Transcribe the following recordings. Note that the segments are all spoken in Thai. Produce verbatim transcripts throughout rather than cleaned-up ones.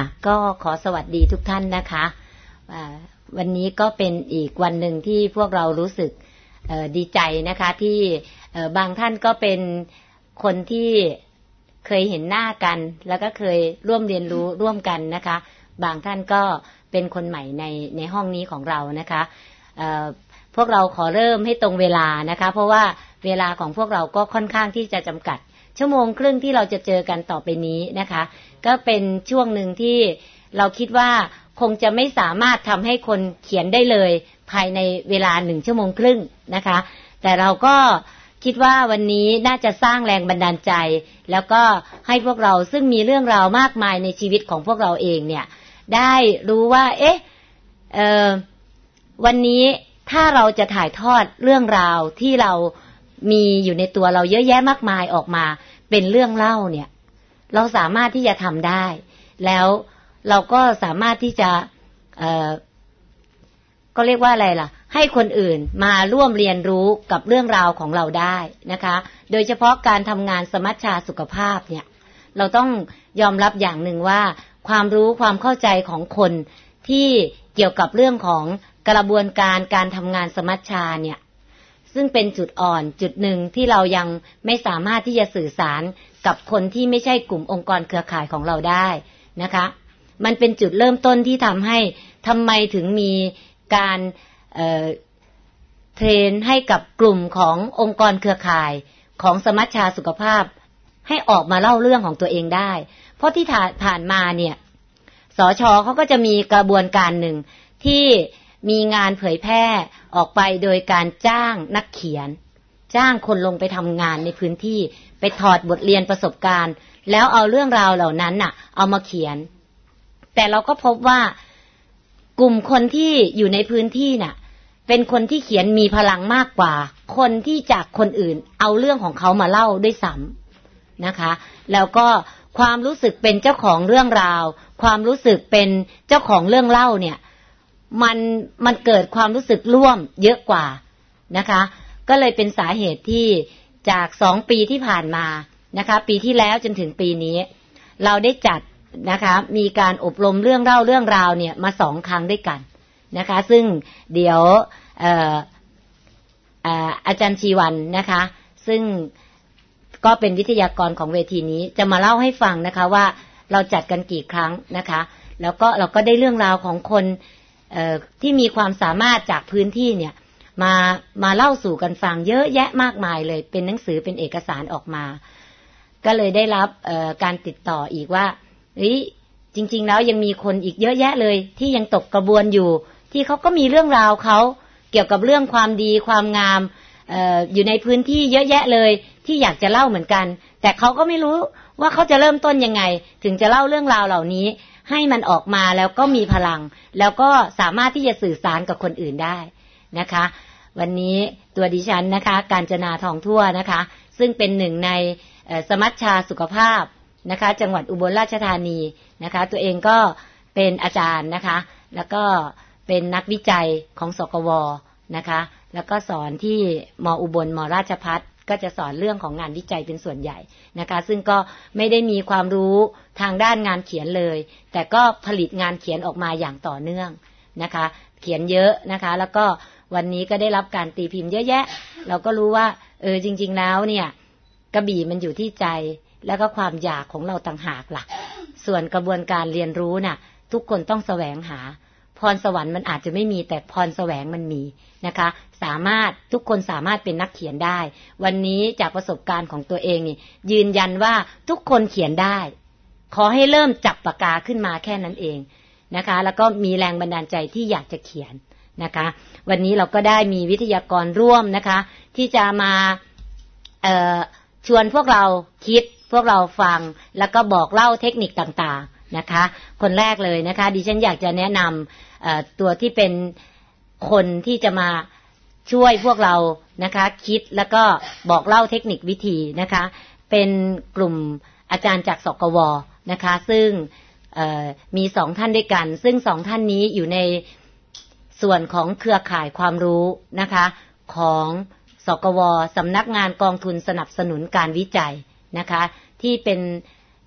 ก็ขอสวัสดีทุกท่านนะคะวันนี้ก็เป็นอีกวันหนึ่งที่พวกเรารู้สึกดีใจนะคะที่บางท่านก็เป็นคนที่เคยเห็นหน้ากันแล้วก็เคยร่วมเรียนรู้ร่วมกันนะคะบางท่านก็เป็นคนใหม่ในในห้องนี้ของเรานะคะพวกเราขอเริ่มให้ตรงเวลานะคะเพราะว่าเวลาของพวกเราก็ค่อนข้างที่จะจำกัดชั่วโมงครึ่งที่เราจะเจอกันต่อไปนี้นะคะก็เป็นช่วงหนึ่งที่เราคิดว่าคงจะไม่สามารถทำให้คนเขียนได้เลยภายในเวลาหนึ่งชั่วโมงครึ่งนะคะแต่เราก็คิดว่าวันนี้น่าจะสร้างแรงบันดาลใจแล้วก็ให้พวกเราซึ่งมีเรื่องราวมากมายในชีวิตของพวกเราเองเนี่ยได้รู้ว่าเอ๊ะเอ่อวันนี้ถ้าเราจะถ่ายทอดเรื่องราวที่เรามีอยู่ในตัวเราเยอะแยะมากมายออกมาเป็นเรื่องเล่าเนี่ยเราสามารถที่จะทำได้แล้วเราก็สามารถที่จะเอ่อก็เรียกว่าอะไรล่ะให้คนอื่นมาร่วมเรียนรู้กับเรื่องราวของเราได้นะคะโดยเฉพาะการทำงานสมัชชาสุขภาพเนี่ยเราต้องยอมรับอย่างหนึ่งว่าความรู้ความเข้าใจของคนที่เกี่ยวกับเรื่องของกระบวนการการทำงานสมัชชาเนี่ยซึ่งเป็นจุดอ่อนจุดหนึ่งที่เรายังไม่สามารถที่จะสื่อสารกับคนที่ไม่ใช่กลุ่มองค์กรเครือข่ายของเราได้นะคะมันเป็นจุดเริ่มต้นที่ทำให้ทำไมถึงมีการเอ่อเทรนให้กับกลุ่มขององค์กรเครือข่ายของสมัชชาสุขภาพให้ออกมาเล่าเรื่องของตัวเองได้เพราะที่ผ่านมาเนี่ยสช.เขาก็จะมีกระบวนการหนึ่งที่มีงานเผยแพร่ออกไปโดยการจ้างนักเขียนจ้างคนลงไปทำงานในพื้นที่ไปถอดบทเรียนประสบการณ์แล้วเอาเรื่องราวเหล่านั้นน่ะเอามาเขียนแต่เราก็พบว่ากลุ่มคนที่อยู่ในพื้นที่น่ะเป็นคนที่เขียนมีพลังมากกว่าคนที่จากคนอื่นเอาเรื่องของเขามาเล่าด้วยซ้ำนะคะแล้วก็ความรู้สึกเป็นเจ้าของเรื่องราวความรู้สึกเป็นเจ้าของเรื่องเล่าเนี่ยมันมันเกิดความรู้สึกร่วมเยอะกว่านะคะก็เลยเป็นสาเหตุที่จากสองปีที่ผ่านมานะคะปีที่แล้วจนถึงปีนี้เราได้จัดนะคะมีการอบรมเรื่องเล่าเรื่องราวเนี่ยมาสองครั้งด้วยกันนะคะซึ่งเดี๋ยวเอ่อเอ่ออาจารย์ชีวันนะคะซึ่งก็เป็นวิทยากรของเวทีนี้จะมาเล่าให้ฟังนะคะว่าเราจัดกันกี่ครั้งนะคะแล้วก็เราก็ได้เรื่องราวของคนเอ่อที่มีความสามารถจากพื้นที่เนี่ยมามาเล่าสู่กันฟังเยอะแยะมากมายเลยเป็นหนังสือเป็นเอกสารออกมาก็เลยได้รับเอ่อการติดต่ออีกว่าเฮ้ยจริงๆแล้วยังมีคนอีกเยอะแยะเลยที่ยังตกกระบวนอยู่ที่เขาก็มีเรื่องราวเขาเกี่ยวกับเรื่องความดีความงามเอ่ออยู่ในพื้นที่เยอะแยะเลยที่อยากจะเล่าเหมือนกันแต่เขาก็ไม่รู้ว่าเขาจะเริ่มต้นยังไงถึงจะเล่าเรื่องราวเหล่านี้ให้มันออกมาแล้วก็มีพลังแล้วก็สามารถที่จะสื่อสารกับคนอื่นได้นะคะวันนี้ตัวดิฉันนะคะกาญจนาทองทั่วนะคะซึ่งเป็นหนึ่งในสมัชชาสุขภาพนะคะจังหวัดอุบลราชธานีนะคะตัวเองก็เป็นอาจารย์นะคะแล้วก็เป็นนักวิจัยของสกวนะคะแล้วก็สอนที่ม.อุบลม.ราชภัฏก็จะสอนเรื่องของงานวิจัยเป็นส่วนใหญ่นะคะซึ่งก็ไม่ได้มีความรู้ทางด้านงานเขียนเลยแต่ก็ผลิตงานเขียนออกมาอย่างต่อเนื่องนะคะเขียนเยอะนะคะแล้วก็วันนี้ก็ได้รับการตีพิมพ์เยอะแยะเราก็รู้ว่าเออจริงๆแล้วเนี่ยกระบี่มันอยู่ที่ใจแล้วก็ความอยากของเราต่างหากล่ะส่วนกระบวนการเรียนรู้น่ะทุกคนต้องแสวงหาพรสวรรค์มันอาจจะไม่มีแต่พรแสวงมันมีนะคะสามารถทุกคนสามารถเป็นนักเขียนได้วันนี้จากประสบการณ์ของตัวเองนี่ยืนยันว่าทุกคนเขียนได้ขอให้เริ่มจับปากกาขึ้นมาแค่นั้นเองนะคะแล้วก็มีแรงบันดาลใจที่อยากจะเขียนนะคะวันนี้เราก็ได้มีวิทยากรร่วมนะคะที่จะมาเอ่อชวนพวกเราคิดพวกเราฟังแล้วก็บอกเล่าเทคนิคต่างๆนะคะคนแรกเลยนะคะดิฉันอยากจะแนะนำเอ่อตัวที่เป็นคนที่จะมาช่วยพวกเรานะคะคิดแล้วก็บอกเล่าเทคนิควิธีนะคะเป็นกลุ่มอาจารย์จากสกวนะคะซึ่งเอ่อมีสองท่านด้วยกันซึ่งสองท่านนี้อยู่ในส่วนของเครือข่ายความรู้นะคะของสกวสำนักงานกองทุนสนับสนุนการวิจัยนะคะที่เป็น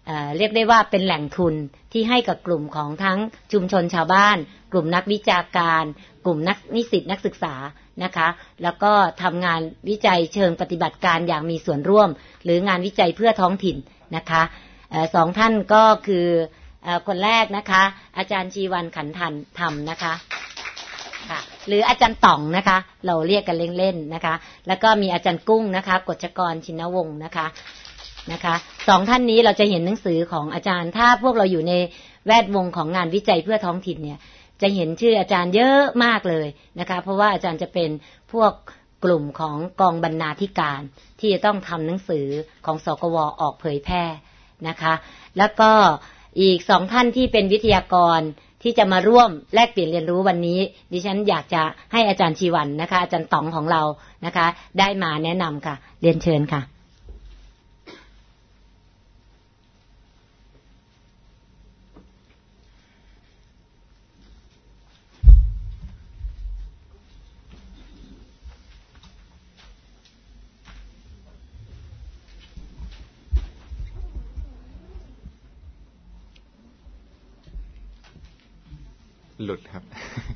เอ่อเรียกได้ว่าเป็นแหล่งทุนที่ให้กับกลุ่มของทั้งชุมชนชาวบ้านกลุ่มนักวิชาการกลุ่มนักนิสิตนักศึกษานะคะแล้วก็ทำงานวิจัยเชิงปฏิบัติการอย่างมีส่วนร่วมหรืองานวิจัยเพื่อท้องถิ่นนะคะเอ่อสองท่านก็คือเอ่อคนแรกนะคะอาจารย์ชีวันขันธันธรรมนะคะค่ะหรืออาจารย์ต่องนะคะเราเรียกกันเล่นๆนะคะแล้วก็มีอาจารย์กุ้งนะคะกฤษกรชินวงศ์นะคะนะคะสองท่านนี้เราจะเห็นหนังสือของอาจารย์ถ้าพวกเราอยู่ในแวดวงของงานวิจัยเพื่อท้องถิ่นเนี่ยจะเห็นชื่ออาจารย์เยอะมากเลยนะคะเพราะว่าอาจารย์จะเป็นพวกกลุ่มของกองบรรณาธิการที่จะต้องทำหนังสือของสกวออกเผยแพร่นะคะแล้วก็อีกสองท่านที่เป็นวิทยากรที่จะมาร่วมแลกเปลี่ยนเรียนรู้วันนี้ดิฉันอยากจะให้อาจารย์ชีวันนะคะอาจารย์ต๋องของเรานะคะได้มาแนะนำค่ะเรียนเชิญค่ะหลุดครับ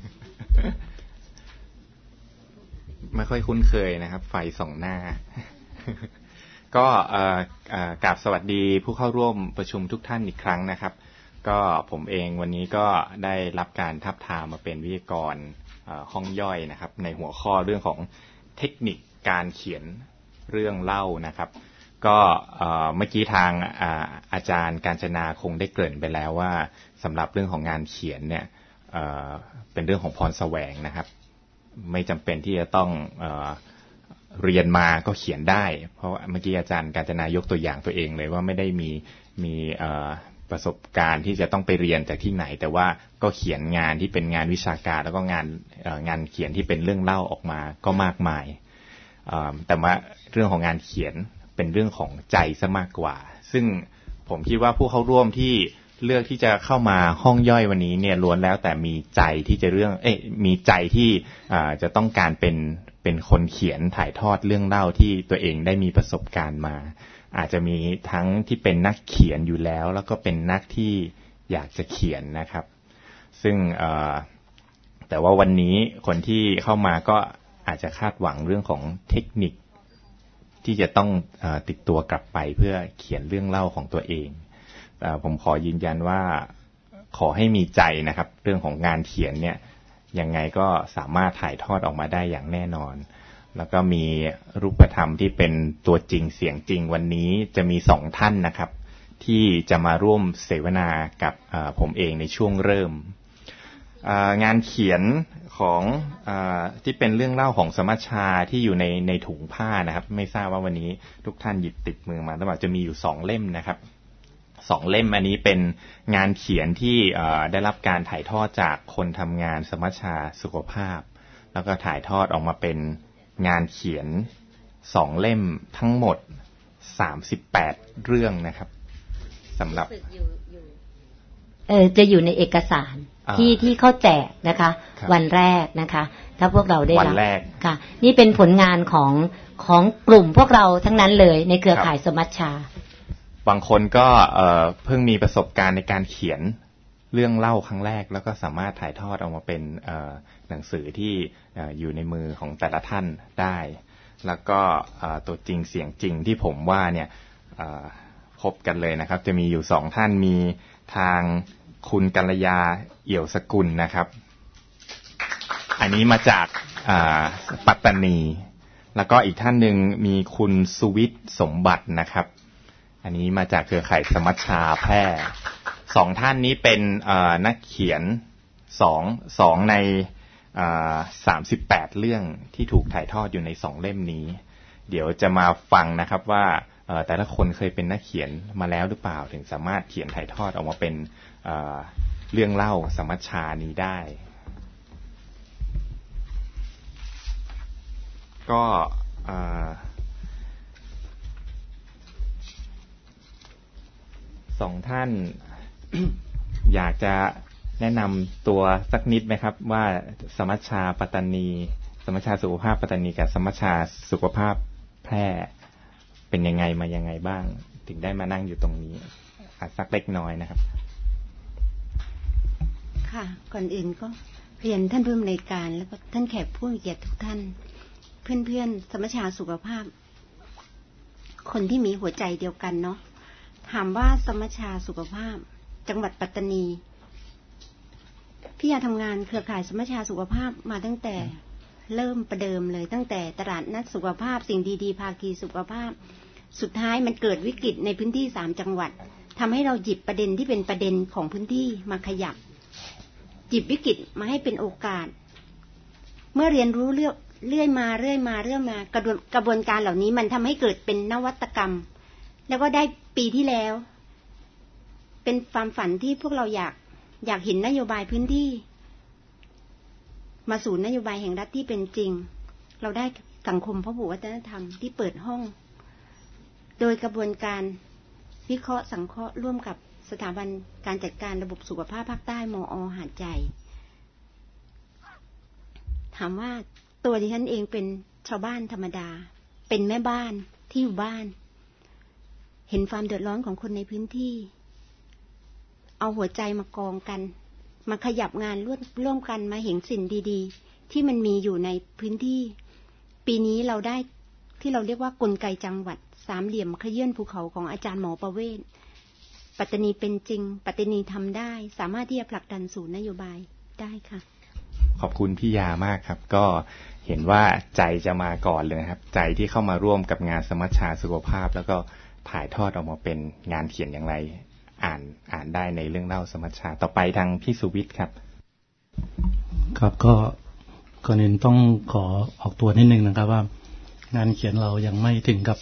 ไม่ค่อยคุ้นเคยนะครับไฟสองหน้า ก็กราบสวัสดีผู้เข้าร่วมประชุมทุกท่านอีกครั้งนะครับก็ผมเองวันนี้ก็ได้รับการทับทามมาเป็นวิทยากรห้องย่อยนะครับในหัวข้อเรื่องของเทคนิคการเขียนเรื่องเล่านะครับก็เมื่อกี้ทางอาจารย์กาญจนาคงได้เกริ่นไปแล้วว่าสำหรับเรื่องของงานเขียนเนี่ยเอ่อเป็นเรื่องของพรแสวงนะครับไม่จำเป็นที่จะต้องเอ่อเรียนมาก็เขียนได้เพราะเมื่อกี้อาจารย์กาญจนายกตัวอย่างตัวเองเลยว่าไม่ได้มีมีเอ่อประสบการณ์ที่จะต้องไปเรียนจากที่ไหนแต่ว่าก็เขียนงานที่เป็นงานวิชาการแล้วก็งานเอ่องานเขียนที่เป็นเรื่องเล่าออกมาก็มากมายเอ่อแต่ว่าเรื่องของงานเขียนเป็นเรื่องของใจซะมากกว่าซึ่งผมคิดว่าผู้เข้าร่วมที่เลือกที่จะเข้ามาห้องย่อยวันนี้เนี่ยล้วนแล้วแต่มีใจที่จะเรื่องเอ๊ะมีใจที่อ่าจะต้องการเป็นเป็นคนเขียนถ่ายทอดเรื่องเล่าที่ตัวเองได้มีประสบการณ์มาอาจจะมีทั้งที่เป็นนักเขียนอยู่แล้วแล้วก็เป็นนักที่อยากจะเขียนนะครับซึ่งเอ่อแต่ว่าวันนี้คนที่เข้ามาก็อาจจะคาดหวังเรื่องของเทคนิคที่จะต้องเอ่อติดตัวกลับไปเพื่อเขียนเรื่องเล่าของตัวเองผมขอยืนยันว่าขอให้มีใจนะครับเรื่องของงานเขียนเนี่ยยังไงก็สามารถถ่ายทอดออกมาได้อย่างแน่นอนแล้วก็มีรูปธรรมที่เป็นตัวจริงเสียงจริงวันนี้จะมีสองท่านนะครับที่จะมาร่วมเสวนากับผมเองในช่วงเริ่มงานเขียนของที่เป็นเรื่องเล่าของสมัชชาที่อยู่ในในถุงผ้านะครับไม่ทราบว่าวันนี้ทุกท่านหยิบติดมือมาแต่ว่าจะมีอยู่สองเล่มนะครับสองเล่มอันนี้เป็นงานเขียนที่ได้รับการถ่ายทอดจากคนทำงานสมัชชาสุขภาพแล้วก็ถ่ายทอดออกมาเป็นงานเขียนสองเล่มทั้งหมดสามสิบแปดเรื่องนะครับสำหรับเออจะอยู่ในเอกสารที่ที่เขาแจกนะคะวันแรกนะคะถ้าพวกเราได้รับค่ะนี่เป็นผลงานของของกลุ่มพวกเราทั้งนั้นเลยในเครือข่ายสมัชชาบางคนก็เอ่อเพิ่งมีประสบการณ์ในการเขียนเรื่องเล่าครั้งแรกแล้วก็สามารถถ่ายทอดออกมาเป็นเอ่อหนังสือที่เอ่ออยู่ในมือของแต่ละท่านได้แล้วก็เอ่อตัวจริงเสียงจริงที่ผมว่าเนี่ยเอ่อพบกันเลยนะครับจะมีอยู่สองท่านมีทางคุณกัลยาเอี่ยวสกุลนะครับอันนี้มาจากปัตตานีแล้วก็อีกท่านหนึ่งมีคุณสุวิทย์สมบัตินะครับอันนี้มาจากเครือข่ายสมัชชาแพร่สองท่านนี้เป็นนักเขียนสองสองในสามสิบแปดเรื่องที่ถูกถ่ายทอดอยู่ในสองเล่มนี้เดี๋ยวจะมาฟังนะครับว่าแต่ละคนเคยเป็นนักเขียนมาแล้วหรือเปล่าถึงสามารถเขียนถ่ายทอดออกมาเป็นเรื่องเล่าสมัชชานี้ได้ก็สองท่าน อยากจะแนะนำตัวสักนิดไหมครับว่าสมัชชาปัตตานีสมัชชาสุขภาพปัตตานีกับสมัชชาสุขภาพแพร่เป็นยังไงมายังไงบ้างถึงได้มานั่งอยู่ตรงนี้สักเล็กน้อยนะครับค่ะก่อนอื่นก็เรียนท่านผู้อำนวยการแล้วก็ท่านแขกผู้มีเกียรติทุกท่านเพื่อนๆสมัชชาสุขภาพคนที่มีหัวใจเดียวกันเนาะถามว่าสมัชชาสุขภาพจังหวัดปัตตานีพี่ยาทำงานเครือข่ายสมัชชาสุขภาพมาตั้งแต่เริ่มประเดิมเลยตั้งแต่ตลาดนัดสุขภาพสิ่งดีๆภาคีสุขภาพสุดท้ายมันเกิดวิกฤตในพื้นที่สามจังหวัดทำให้เราหยิบประเด็นที่เป็นประเด็นของพื้นที่มาขยับหยิบวิกฤตมาให้เป็นโอกาสเมื่อเรียนรู้เรื่อยเรื่อยมาเรื่อยมาเรื่อยมากระบวนกระบวนการเหล่านี้มันทำให้เกิดเป็นนวัตกรรมแล้วก็ได้ปีที่แล้วเป็นความฝันที่พวกเราอยากอยากเห็นนโยบายพื้นที่มาสู่นโยบายแห่งรัฐที่เป็นจริงเราได้สังคมพหุวัฒนธรรมที่เปิดห้องโดยกระบวนการวิเคราะห์สังเคราะห์ร่วมกับสถาบันการจัดการระบบสุขภาพภาคใต้มอ.หาดใหญ่ถามว่าตัวดิฉันเองเป็นชาวบ้านธรรมดาเป็นแม่บ้านที่อยู่บ้านเห็นความเดือดร้อนของคนในพื้นที่เอาหัวใจมากองกันมาขยับงานร่วมร่วมกันมาเห็นสิ่งดีๆที่มันมีอยู่ในพื้นที่ปีนี้เราได้ที่เราเรียกว่ากลไกจังหวัดสามเหลี่ยมขยื่นภูเขาของอาจารย์หมอประเวศปัตตานีเป็นจริงปัตตานีทำได้สามารถที่จะผลักดันสู่นโยบายได้ค่ะขอบคุณพี่ยามากครับก็เห็นว่าใจจะมาก่อนเลยครับใจที่เข้ามาร่วมกับงานสมัชชาสุขภาพแล้วก็ถ่ายทอดออกมาเป็นงานเขียนอย่างไรอ่านอ่านได้ในเรื่องเล่าสมัชชาต่อไปทางพี่สุวิทย์ครับครับก็ก่อนอื่นต้องขอออกตัวนิดนึงนะครับว่างานเขียนเรายังไม่ถึงกับ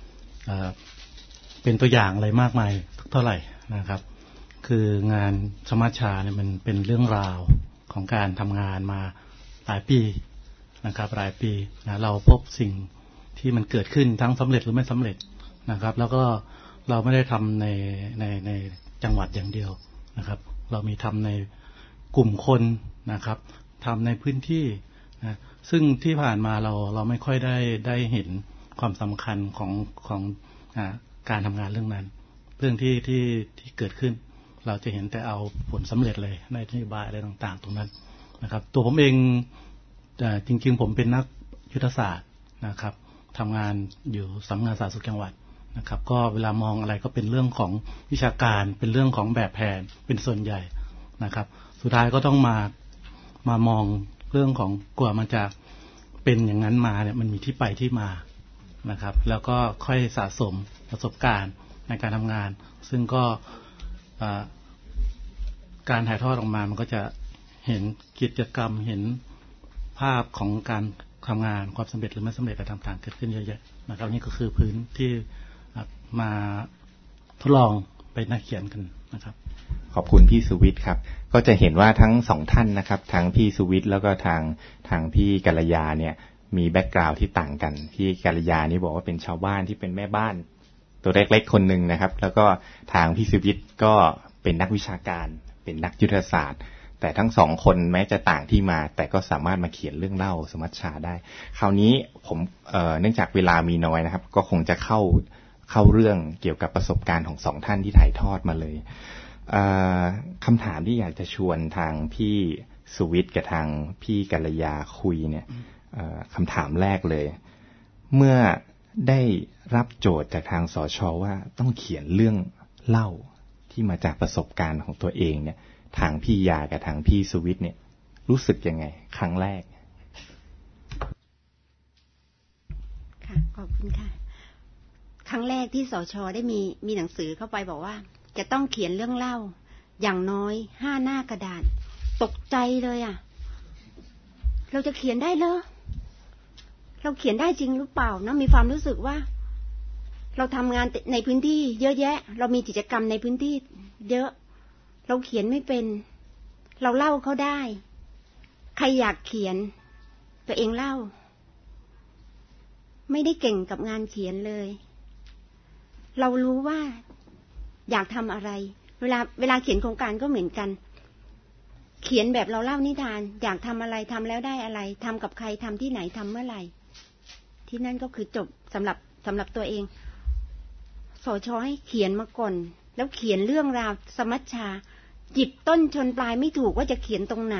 เป็นตัวอย่างอะไรมากมายเท่าไหร่นะครับคืองานสมัชชาเนี่ยมันเป็นเรื่องราวของการทำงานมาหลายปีนะครับหลายปีนะเราพบสิ่งที่มันเกิดขึ้นทั้งสำเร็จหรือไม่สำเร็จนะครับแล้วก็เราไม่ได้ทำในในในจังหวัดอย่างเดียวนะครับเรามีทำในกลุ่มคนนะครับทำในพื้นที่นะซึ่งที่ผ่านมาเราเราไม่ค่อยได้ได้เห็นความสำคัญของของอ่าการทำงานเรื่องนั้นเรื่องที่ที่ที่เกิดขึ้นเราจะเห็นแต่เอาผลสำเร็จเลยในนโยบายอะไรต่างๆตรงนั้นนะครับตัวผมเองจริงๆผมเป็นนักยุทธศาสตร์นะครับทำงานอยู่สำนักงานสาธารณสุขจังหวัดนะครับก็เวลามองอะไรก็เป็นเรื่องของวิชาการเป็นเรื่องของแบบแผนเป็นส่วนใหญ่นะครับสุดท้ายก็ต้องมามามองเรื่องของกว่ามันจะเป็นอย่างนั้นมาเนี่ยมันมีที่ไปที่มานะครับแล้วก็ค่อยสะสมประสบการณ์ในการทำงานซึ่งก็การถ่ายทอดออกมามันก็จะเห็นกิจกรรมเห็นภาพของการทำงานความสำเร็จหรือไม่สำเร็จอะไรต่างๆเกิดขึ้นเยอะๆนะครับนี่ก็คือพื้นที่มาทดลองไปนักเขียนกันนะครับขอบคุณพี่สุวิทย์ครับก็จะเห็นว่าทั้งสองท่านนะครับทั้งพี่สุวิทย์แล้วก็ทางทางพี่กัลยาเนี่ยมีแบ็กกราวด์ที่ต่างกันพี่กัลยานี่บอกว่าเป็นชาวบ้านที่เป็นแม่บ้านตัวเล็กๆคนหนึ่งนะครับแล้วก็ทางพี่สุวิทย์ก็เป็นนักวิชาการเป็นนักยุทธศาสตร์แต่ทั้งสองคนแม้จะต่างที่มาแต่ก็สามารถมาเขียนเรื่องเล่าสมัชชาได้คราวนี้ผมเอ่อเนื่องจากเวลามีน้อยนะครับก็คงจะเข้าเข้าเรื่องเกี่ยวกับประสบการณ์ของสองท่านที่ถ่ายทอดมาเลยคำถามที่อยากจะชวนทางพี่สุวิทย์กับทางพี่กัลยาคุยเนี่ยคำถามแรกเลยเมื่อได้รับโจทย์จากทางสช.ว่าต้องเขียนเรื่องเล่าที่มาจากประสบการณ์ของตัวเองเนี่ยทางพี่ยากับทางพี่สุวิทย์เนี่ยรู้สึกยังไงครั้งแรกค่ะขอบคุณค่ะครั้งแรกที่สช.ได้มีมีหนังสือเข้าไปบอกว่าจะต้องเขียนเรื่องเล่าอย่างน้อยห้าหน้ากระดาษตกใจเลยอ่ะเราจะเขียนได้เหรอเราเขียนได้จริงหรือเปล่านะมีความรู้สึกว่าเราทำงานในพื้นที่เยอะแยะเรามีกิจกรรมในพื้นที่เยอะเราเขียนไม่เป็นเราเล่าเขาได้ใครอยากเขียนตัวเองเล่าไม่ได้เก่งกับงานเขียนเลยเรารู้ว่าอยากทำอะไรเวลาเวลาเขียนโครงการก็เหมือนกันเขียนแบบเราเล่านิทานอยากทำอะไรทำแล้วได้อะไรทำกับใครทำที่ไหนทำเมื่อไหร่ที่นั่นก็คือจบสำหรับสำหรับตัวเองสช.ให้เขียนมาก่อนแล้วเขียนเรื่องราวสมัชชาจิบต้นชนปลายไม่ถูกว่าจะเขียนตรงไหน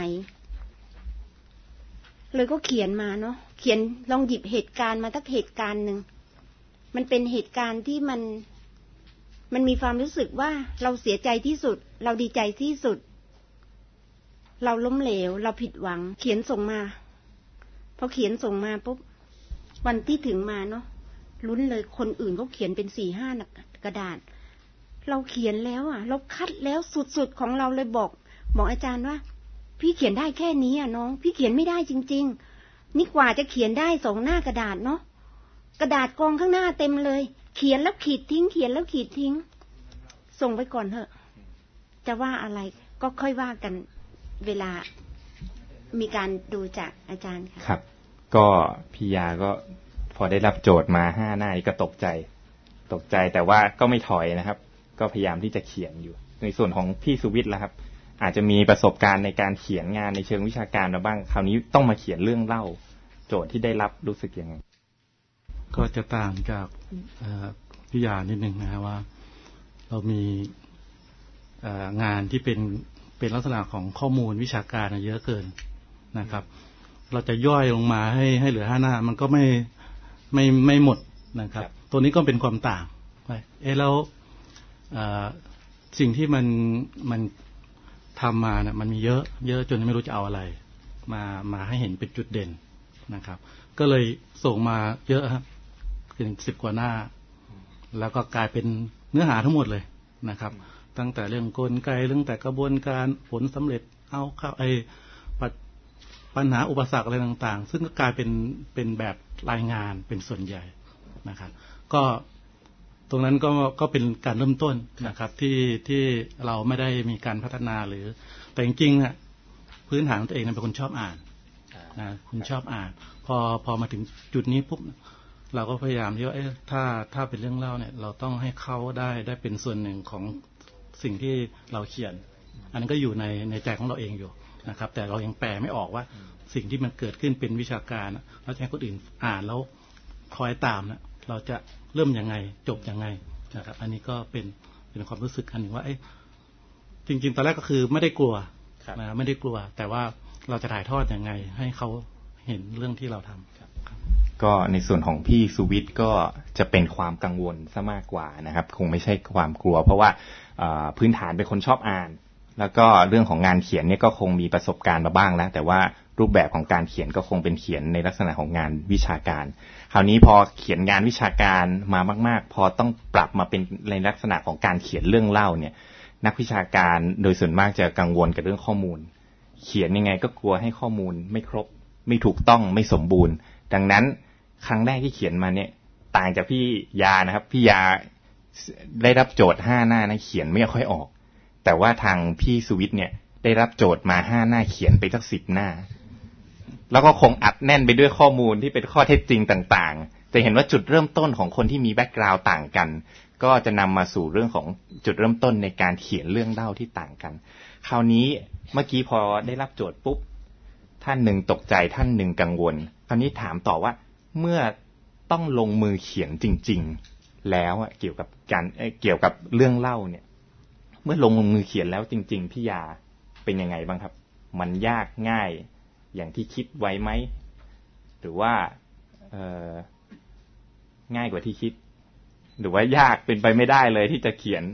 เลยก็เขียนมาเนาะเขียนลองหยิบเหตุการณ์มาสักเหตุการณ์หนึ่งมันเป็นเหตุการณ์ที่มันมันมีความรู้สึกว่าเราเสียใจที่สุดเราดีใจที่สุดเราล้มเหลวเราผิดหวังเขียนส่งมาพอเขียนส่งมาปุ๊บวันที่ถึงมาเนาะลุ้นเลยคนอื่นเขาเขียนเป็นสี่ห้ากระดาษเราเขียนแล้วอ่ะเราคัดแล้วสุดๆของเราเลยบอกบอกอาจารย์ว่าพี่เขียนได้แค่นี้อ่ะน้องพี่เขียนไม่ได้จริงๆนี่กว่าจะเขียนได้สองหน้ากระดาษเนาะกระดาษกองข้างหน้าเต็มเลยเขียนแล้วขีดทิ้งเขียนแล้วขีดทิ้งส่งไปก่อนเถอะจะว่าอะไรก็ค่อยว่ากันเวลามีการดูจากอาจารย์ค่ะครับก็พี่ยาก็พอได้รับโจทย์มาห้าหน้าก็ตกใจตกใจแต่ว่าก็ไม่ถอยนะครับก็พยายามที่จะเขียนอยู่ในส่วนของพี่สุวิทย์ล่ะครับอาจจะมีประสบการณ์ในการเขียนงานในเชิงวิชาการมาบ้างคราวนี้ต้องมาเขียนเรื่องเล่าโจทย์ที่ได้รับรู้สึกยังไงก็จะต่างจากพี่ยานิดนึงนะครับว่าเรามีงานที่เป็นเป็นลักษณะของข้อมูลวิชาการเยอะเกินนะครับเราจะย่อยลงมาให้ให้เหลือห้าหน้ามันก็ไม่ไม่ไม่หมดนะครับตัวนี้ก็เป็นความต่างไปเออแล้วสิ่งที่มันมันทำมาเนี่ยมันมีเยอะเยอะจนไม่รู้จะเอาอะไรมามาให้เห็นเป็นจุดเด่นนะครับก็เลยส่งมาเยอะครับถึงสิบกว่าหน้าแล้วก็กลายเป็นเนื้อหาทั้งหมดเลยนะครับตั้งแต่เรื่องกลไกเรื่องแต่กระบวนการผลสำเร็จเอาเข้าไอ้ปัญหาอุปสรรคอะไรต่างๆซึ่งก็กลายเป็นเป็นแบบรายงานเป็นส่วนใหญ่นะครับก็ตรงนั้นก็ก็เป็นการเริ่มต้นนะครับที่ที่เราไม่ได้มีการพัฒนาหรือแต่จริงๆน่ะพื้นฐานตัวเองเป็นคนชอบอ่านนะคุณชอบอ่านพอพอมาถึงจุดนี้ปุ๊บเราก็พยายามที่ว่าเอ๊ะถ้าถ้าเป็นเรื่องเล่าเนี่ยเราต้องให้เขาได้ได้เป็นส่วนหนึ่งของสิ่งที่เราเขียนอันนั้นก็อยู่ในในใจของเราเองอยู่นะครับแต่เรายังแปลไม่ออกว่าสิ่งที่มันเกิดขึ้นเป็นวิชาการเราจะให้คนอื่นอ่านแล้วคอยตามนะเราจะเริ่มยังไงจบยังไงนะครับอันนี้ก็เป็นเป็นความรู้สึกอันหนึ่งว่าเอ๊ะจริงๆตอนแรกก็คือไม่ได้กลัวนะไม่ได้กลัวแต่ว่าเราจะถ่ายทอดยังไงให้เขาเห็นเรื่องที่เราทำก็ในส่วนของพี่สุวิทย์ก็จะเป็นความกังวลซะมากกว่านะครับคงไม่ใช่ความกลัวเพราะว่าพื้นฐานเป็นคนชอบอ่านแล้วก็เรื่องของงานเขียนเนี่ยก็คงมีประสบการณ์มาบ้างแล้วแต่ว่ารูปแบบของการเขียนก็คงเป็นเขียนในลักษณะของงานวิชาการคราวนี้พอเขียนงานวิชาการมามากๆพอต้องปรับมาเป็นในลักษณะของการเขียนเรื่องเล่าเนี่ยนักวิชาการโดยส่วนมากจะกังวลกับเรื่องข้อมูลเขียนยังไงก็กลัวให้ข้อมูลไม่ครบไม่ถูกต้องไม่สมบูรณ์ดังนั้นครั้งแรกที่เขียนมาเนี่ยต่างจากพี่ยานะครับพี่ยาได้รับโจทย์ห้าหน้านะเขียนไม่ค่อยออกแต่ว่าทางพี่สุวิทย์เนี่ยได้รับโจทย์มาห้าหน้าเขียนไปสักสิบหน้าแล้วก็คงอัดแน่นไปด้วยข้อมูลที่เป็นข้อเท็จจริงต่างๆจะเห็นว่าจุดเริ่มต้นของคนที่มีแบ็กกราวด์ต่างกันก็จะนำมาสู่เรื่องของจุดเริ่มต้นในการเขียนเรื่องเล่าที่ต่างกันคราวนี้เมื่อกี้พอได้รับโจทย์ปุ๊บท่านหนึ่งตกใจท่านหนึ่งกังวลคราวนี้ถามต่อว่าเมื่อต้องลงมือเขียนจริงๆแล้วเกี่ยวกับการเกี่ยวกับเรื่องเล่าเนี่ยเมื่อลงมือเขียนแล้วจริงๆพี่ยาเป็นยังไงบ้างครับมันยากง่ายอย่างที่คิดไว้ไหมหรือว่าเอ่อง่ายกว่าที่คิดหรือว่ายากเป็นไปไม่ได้เลยที่จะเขียน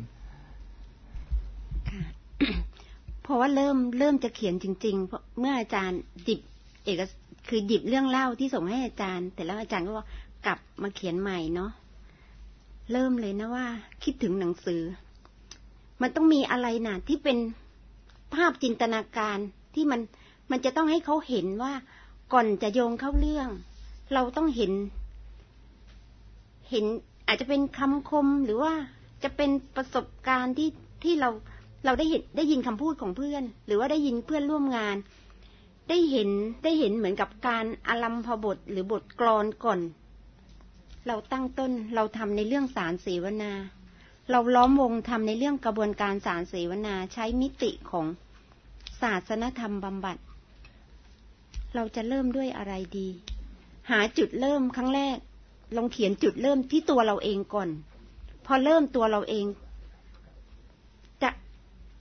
ค่ะเพราะว่าเริ่มเริ่มจะเขียนจริงๆเพราะเมื่ออาจารย์หยิบเอกคือหยิบเรื่องเล่าที่ส่งให้อาจารย์แต่แล้วอาจารย์ก็ว่ากลับมาเขียนใหม่เนาะเริ่มเลยนะว่าคิดถึงหนังสือมันต้องมีอะไรนะที่เป็นภาพจินตนาการที่มันมันจะต้องให้เขาเห็นว่าก่อนจะโยงเข้าเรื่องเราต้องเห็นเห็นอาจจะเป็นคำคมหรือว่าจะเป็นประสบการณ์ที่ที่เราเราได้เห็นได้ยินคำพูดของเพื่อนหรือว่าได้ยินเพื่อนร่วมงานได้เห็นได้เห็นเหมือนกับการอารัมภบทหรือบทกลอนก่อนเราตั้งต้นเราทำในเรื่องสารเสวนาเราล้อมวงทำในเรื่องกระบวนการสารเสวนาใช้มิติของศาสนธรรมบำบัดเราจะเริ่มด้วยอะไรดีหาจุดเริ่มครั้งแรกลองเขียนจุดเริ่มที่ตัวเราเองก่อนพอเริ่มตัวเราเอง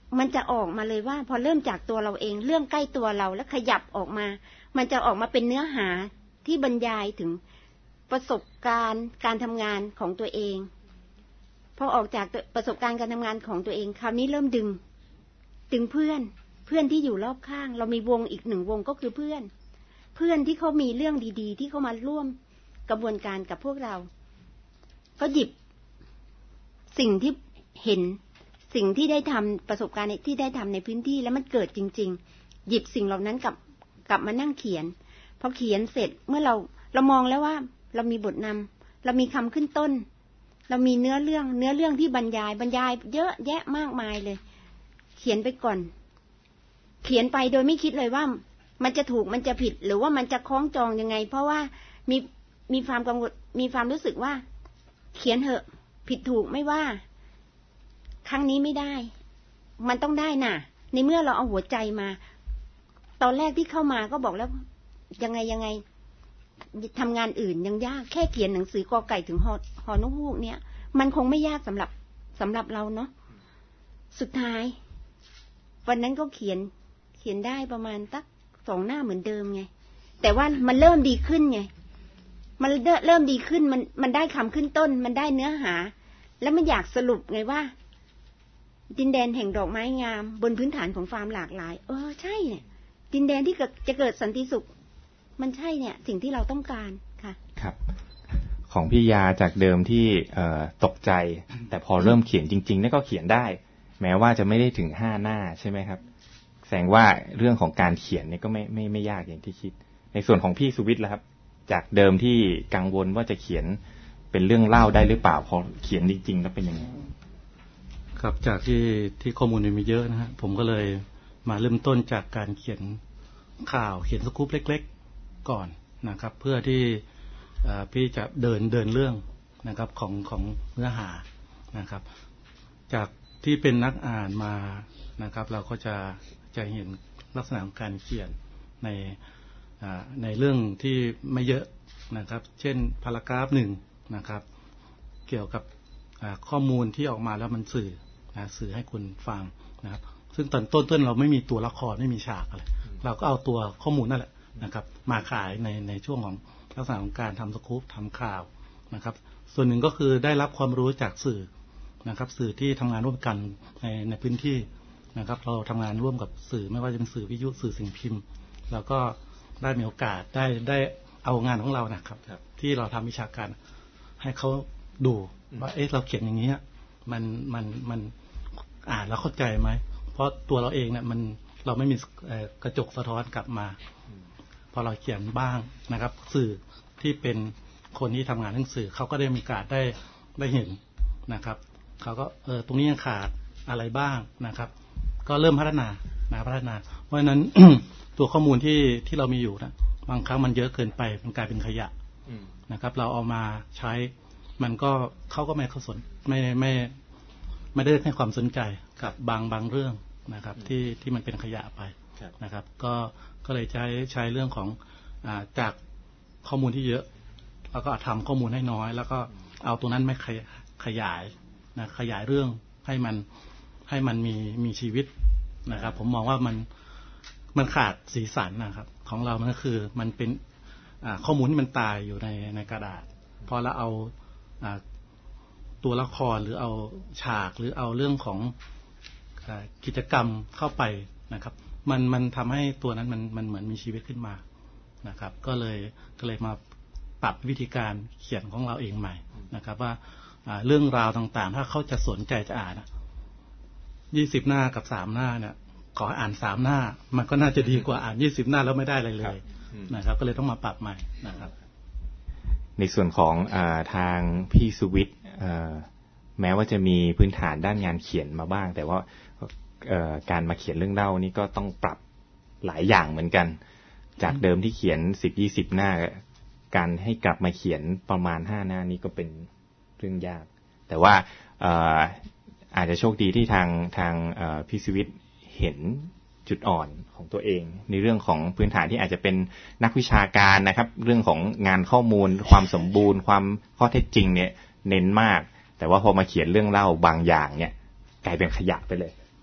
มันจะออกมาเลยว่าพอเริ่มจากตัวเราเองเรื่องใกล้ตัวเราแล้วขยับออกมามันจะออกมาเป็นเนื้อหาที่บรรยายถึงประสบการณ์การทำงานของตัวเองพอออกจากประสบการณ์การทำงานของตัวเองคราวนี้เริ่มดึงดึงเพื่อนเพื่อนที่อยู่รอบข้างเรามีวงอีกหนึ่งวงก็คือเพื่อนเพื่อนที่เขามีเรื่องดีๆที่เขามาร่วมกระบวนการกับพวกเราก็หยิบสิ่งที่เห็นสิ่งที่ได้ทำประสบการณ์ที่ได้ทำในพื้นที่แล้วมันเกิดจริงๆหยิบสิ่งเหล่านั้นกลับกลับมานั่งเขียนพอเขียนเสร็จเมื่อเราเรามองแล้วว่าเรามีบทนำเรามีคำขึ้นต้นเรามีเนื้อเรื่องเนื้อเรื่องที่บรรยายบรรยายเยอะแยะมากมายเลยเขียนไปก่อนเขียนไปโดยไม่คิดเลยว่ามันจะถูกมันจะผิดหรือว่ามันจะคล้องจองยังไงเพราะว่ามีมีความกังวลมีความรู้สึกว่าเขียนเถอะผิดถูกไม่ว่าครั้งนี้ไม่ได้มันต้องได้น่ะในเมื่อเราเอาหัวใจมาตอนแรกที่เข้ามาก็บอกแล้วยังไงยังไงทำงานอื่นยังยากแค่เขียนหนังสือกอไก่ถึงฮอฮอนกฮูกเนี่ยมันคงไม่ยากสำหรับสำหรับเราเนาะสุดท้ายวันนั้นก็เขียนเขียนได้ประมาณสักสองหน้าเหมือนเดิมไงแต่ว่ามันเริ่มดีขึ้นไงมันเริ่มดีขึ้นมันมันได้คำขึ้นต้นมันได้เนื้อหาแล้วมันอยากสรุปไงว่าดินแดนแห่งดอกไม้งามบนพื้นฐานของความหลากหลายเออใช่เนี่ยดินแดนที่จะเกิดสันติสุขมันใช่เนี่ยสิ่งที่เราต้องการค่ะครับของพี่ยาจากเดิมที่เอ่อตกใจแต่พอเริ่มเขียนจริงๆนี่ก็เขียนได้แม้ว่าจะไม่ได้ถึงห้าหน้าใช่ไหมครับแสดงว่าเรื่องของการเขียนนี่ก็ไม่ไม่ไม่ยากอย่างที่คิดในส่วนของพี่สุวิทย์ล่ะครับจากเดิมที่กังวลว่าจะเขียนเป็นเรื่องเล่าได้หรือเปล่าพอเขียนจริงๆแล้วเป็นยังไงครับจากที่ที่ข้อมูลมีเยอะนะฮะผมก็เลยมาเริ่มต้นจากการเขียนข่าวเขียนสกู๊ปเล็กๆก่อนนะครับเพื่อที่พี่จะเดินเดินเรื่องนะครับของของเนื้อหานะครับจากที่เป็นนักอ่านมานะครับเราก็จะจะเห็นลักษณะของการเขียนในในเรื่องที่ไม่เยอะนะครับเช่นพารากราฟหนึ่งนะครับเกี่ยวกับข้อมูลที่ออกมาแล้วมันสื่อนะสื่อให้คุณฟังนะครับซึ่งตอนต้นต้นเราไม่มีตัวละครไม่มีฉากอะไรเราก็เอาตัวข้อมูลนั่นแหละนะครับมาขายในในช่วงของลักษณะของการทำสกู๊ปทำข่าวนะครับส่วนหนึ่งก็คือได้รับความรู้จากสื่อนะครับสื่อที่ทำงานร่วมกันในในพื้นที่นะครับเราทำงานร่วมกับสื่อไม่ว่าจะเป็นสื่อวิทยุสื่อสิ่งพิมพ์แล้วก็ได้มีโอกาสได้ได้เอางานของเรานะครับที่เราทำวิชาการให้เขาดูว่าเอ๊ะเราเขียนอย่างนี้มันมันมันอ่านแล้วเข้าใจไหมเพราะตัวเราเองเนี่ยมันเราไม่มีกระจกสะท้อนกลับมาพอเราเขียนบ้างนะครับสื่อที่เป็นคนที่ทำงานเรื่องสื่อเขาก็ได้มีโอกาสได้ได้เห็นนะครับเขาก็เออตรงนี้ยังขาดอะไรบ้างนะครับก็เริ่มพัฒนานะพัฒนาเพราะฉะนั้น ตัวข้อมูลที่ที่เรามีอยู่นะบางครั้งมันเยอะเกินไปมันกลายเป็นขยะนะครับเราเอามาใช้มันก็เขาก็ไม่เข้าสนไม่ไม่ไม่ได้ให้ความสนใจกับบางบางเรื่องนะครับที่ที่มันเป็นขยะไปนะครับก็ก็เลยใช้ใช้เรื่องของอ่าจากข้อมูลที่เยอะแล้วก็ทำข้อมูลให้น้อยแล้วก็เอาตรงนั้นไม่ขยายนะขยายเรื่องให้มันให้มันมีมีชีวิตนะครับผมมองว่ามันมันขาดสีสันนะครับของเรามันก็คือมันเป็นข้อมูลที่มันตายอยู่ในในกระดาษพอเราเอาตัวละครหรือเอาฉากหรือเอาเรื่องของกิจกรรมเข้าไปนะครับมันมันทำให้ตัวนั้นมันมันเหมือนมีชีวิตขึ้นมานะครับก็เลยก็เลยมาปรับวิธีการเขียนของเราเองใหม่นะครับว่าเรื่องราวต่างๆถ้าเขาจะสนใจจะอ่านยี่สิบหน้ากับสามหน้าเนี่ยขออ่านสามหน้ามันก็น่าจะดีกว่าอ่านยี่สิบหน้าแล้วไม่ได้อะไรเลยนะครับก็เลยต้องมาปรับใหม่นะครับในส่วนของทางพี่สุวิทย์แม้ว่าจะมีพื้นฐานด้านงานเขียนมาบ้างแต่ว่าการมาเขียนเรื่องเล่านี่ก็ต้องปรับหลายอย่างเหมือนกันจากเดิมที่เขียนสิบยี่สิบหน้าการให้กลับมาเขียนประมาณห้าหน้านี้ก็เป็นเรื่องยากแต่ว่าอาจจะโชคดีที่ทางทางพี่สุวิทย์เห็นจุดอ่อนของตัวเองในเรื่องของพื้นฐานที่อาจจะเป็นนักวิชาการนะครับเรื่องของงานข้อมูลความสมบูรณ์ความข้อเท็จจริงเนี่ยเน้นมากแต่ว่าพอมาเขียนเรื่องเล่าบางอย่างเนี่ยกลายเป็นขยะไปเลย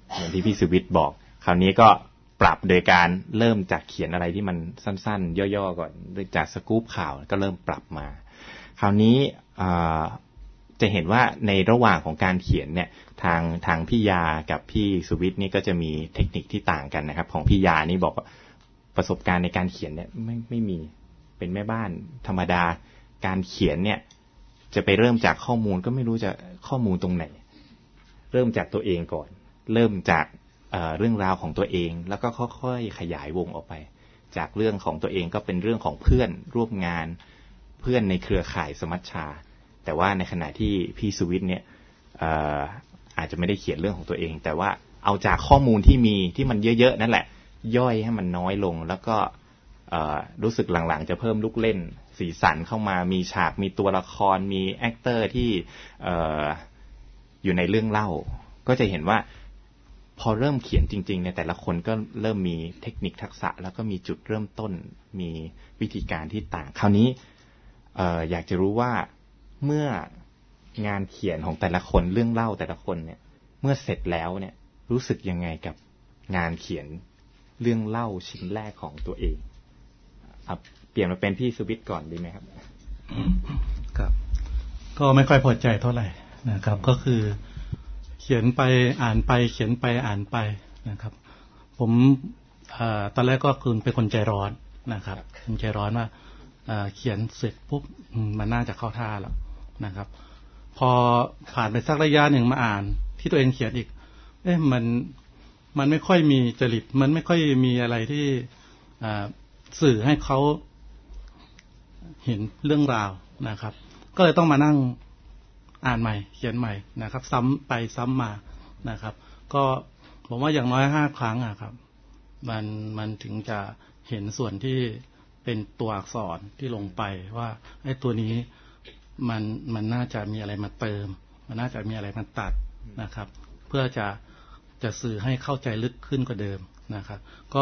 อย่างที่พี่สุวิทย์บอกคราวนี้ก็ปรับโดยการเริ่มจากเขียนอะไรที่มันสั้นๆย่อๆก่อนโดยจากสกู๊ปข่าวก็เริ่มปรับมาคราวนี้จะเห็นว่าในระหว่างของการเขียนเนี่ยทางทางพี่ยากับพี่สุวิทย์นี่ก็จะมีเทคนิคที่ต่างกันนะครับของพี่ยานี่บอกว่าประสบการณ์ในการเขียนเนี่ยไม่ไม่มีเป็นแม่บ้านธรรมดาการเขียนเนี่ยจะไปเริ่มจากข้อมูลก็ไม่รู้จะข้อมูลตรงไหนเริ่มจากตัวเองก่อนเริ่มจากเอ่อเรื่องราวของตัวเองแล้วก็ค่อยๆขยายวงออกไปจากเรื่องของตัวเองก็เป็นเรื่องของเพื่อนร่วมงานเพื่อนในเครือข่ายสมัชชาแต่ว่าในขณะที่พี่สุวิทย์เนี่ยเอ่ออาจจะไม่ได้เขียนเรื่องของตัวเองแต่ว่าเอาจากข้อมูลที่มีที่มันเยอะๆนั่นแหละย่อยให้มันน้อยลงแล้วก็รู้สึกหลังๆจะเพิ่มลูกเล่นสีสันเข้ามามีฉากมีตัวละครมีแอคเตอร์ที่อ, อยู่ในเรื่องเล่าก็จะเห็นว่าพอเริ่มเขียนจริงๆเนี่ยแต่ละคนก็เริ่มมีเทคนิคทักษะแล้วก็มีจุดเริ่มต้นมีวิธีการที่ต่างคราวนี้ อ, อยากจะรู้ว่าเมื่องานเขียนของแต่ละคนเรื่องเล่าแต่ละคนเนี่ยเมื่อเสร็จแล้วเนี่ยรู้สึกยังไงกับงานเขียนเรื่องเล่าชิ้นแรกของตัวเองครับเปลี่ยนมาเป็นพี่สุวิทย์ก่อนดีไหมครับครับก็ไม่ค่อยพอใจเท่าไหร่นะครับก็คือเขียนไปอ่านไปเขียนไปอ่านไปนะครับผมตอนแรกก็คือเป็นคนใจร้อนนะครับคนใจร้อนว่าเขียนเสร็จปุ๊บมันน่าจะเข้าท่าแล้วนะครับพอผ่านไปสักระยะหนึ่งมาอ่านที่ตัวเองเขียนอีกเอ๊ะมันมันไม่ค่อยมีจริตมันไม่ค่อยมีอะไรที่สื่อให้เขาเห็นเรื่องราวนะครับก็เลยต้องมานั่งอ่านใหม่เขียนใหม่นะครับซ้ำไปซ้ำมานะครับก็ผมว่าอย่างน้อยห้าครั้งอะครับมันมันถึงจะเห็นส่วนที่เป็นตัวอักษรที่ลงไปว่าไอ้ตัวนี้มันมันน่าจะมีอะไรมาเติมมันน่าจะมีอะไรมาตัดนะครับเพื่อจะจะสื่อให้เข้าใจลึกขึ้นกว่าเดิมนะครับก็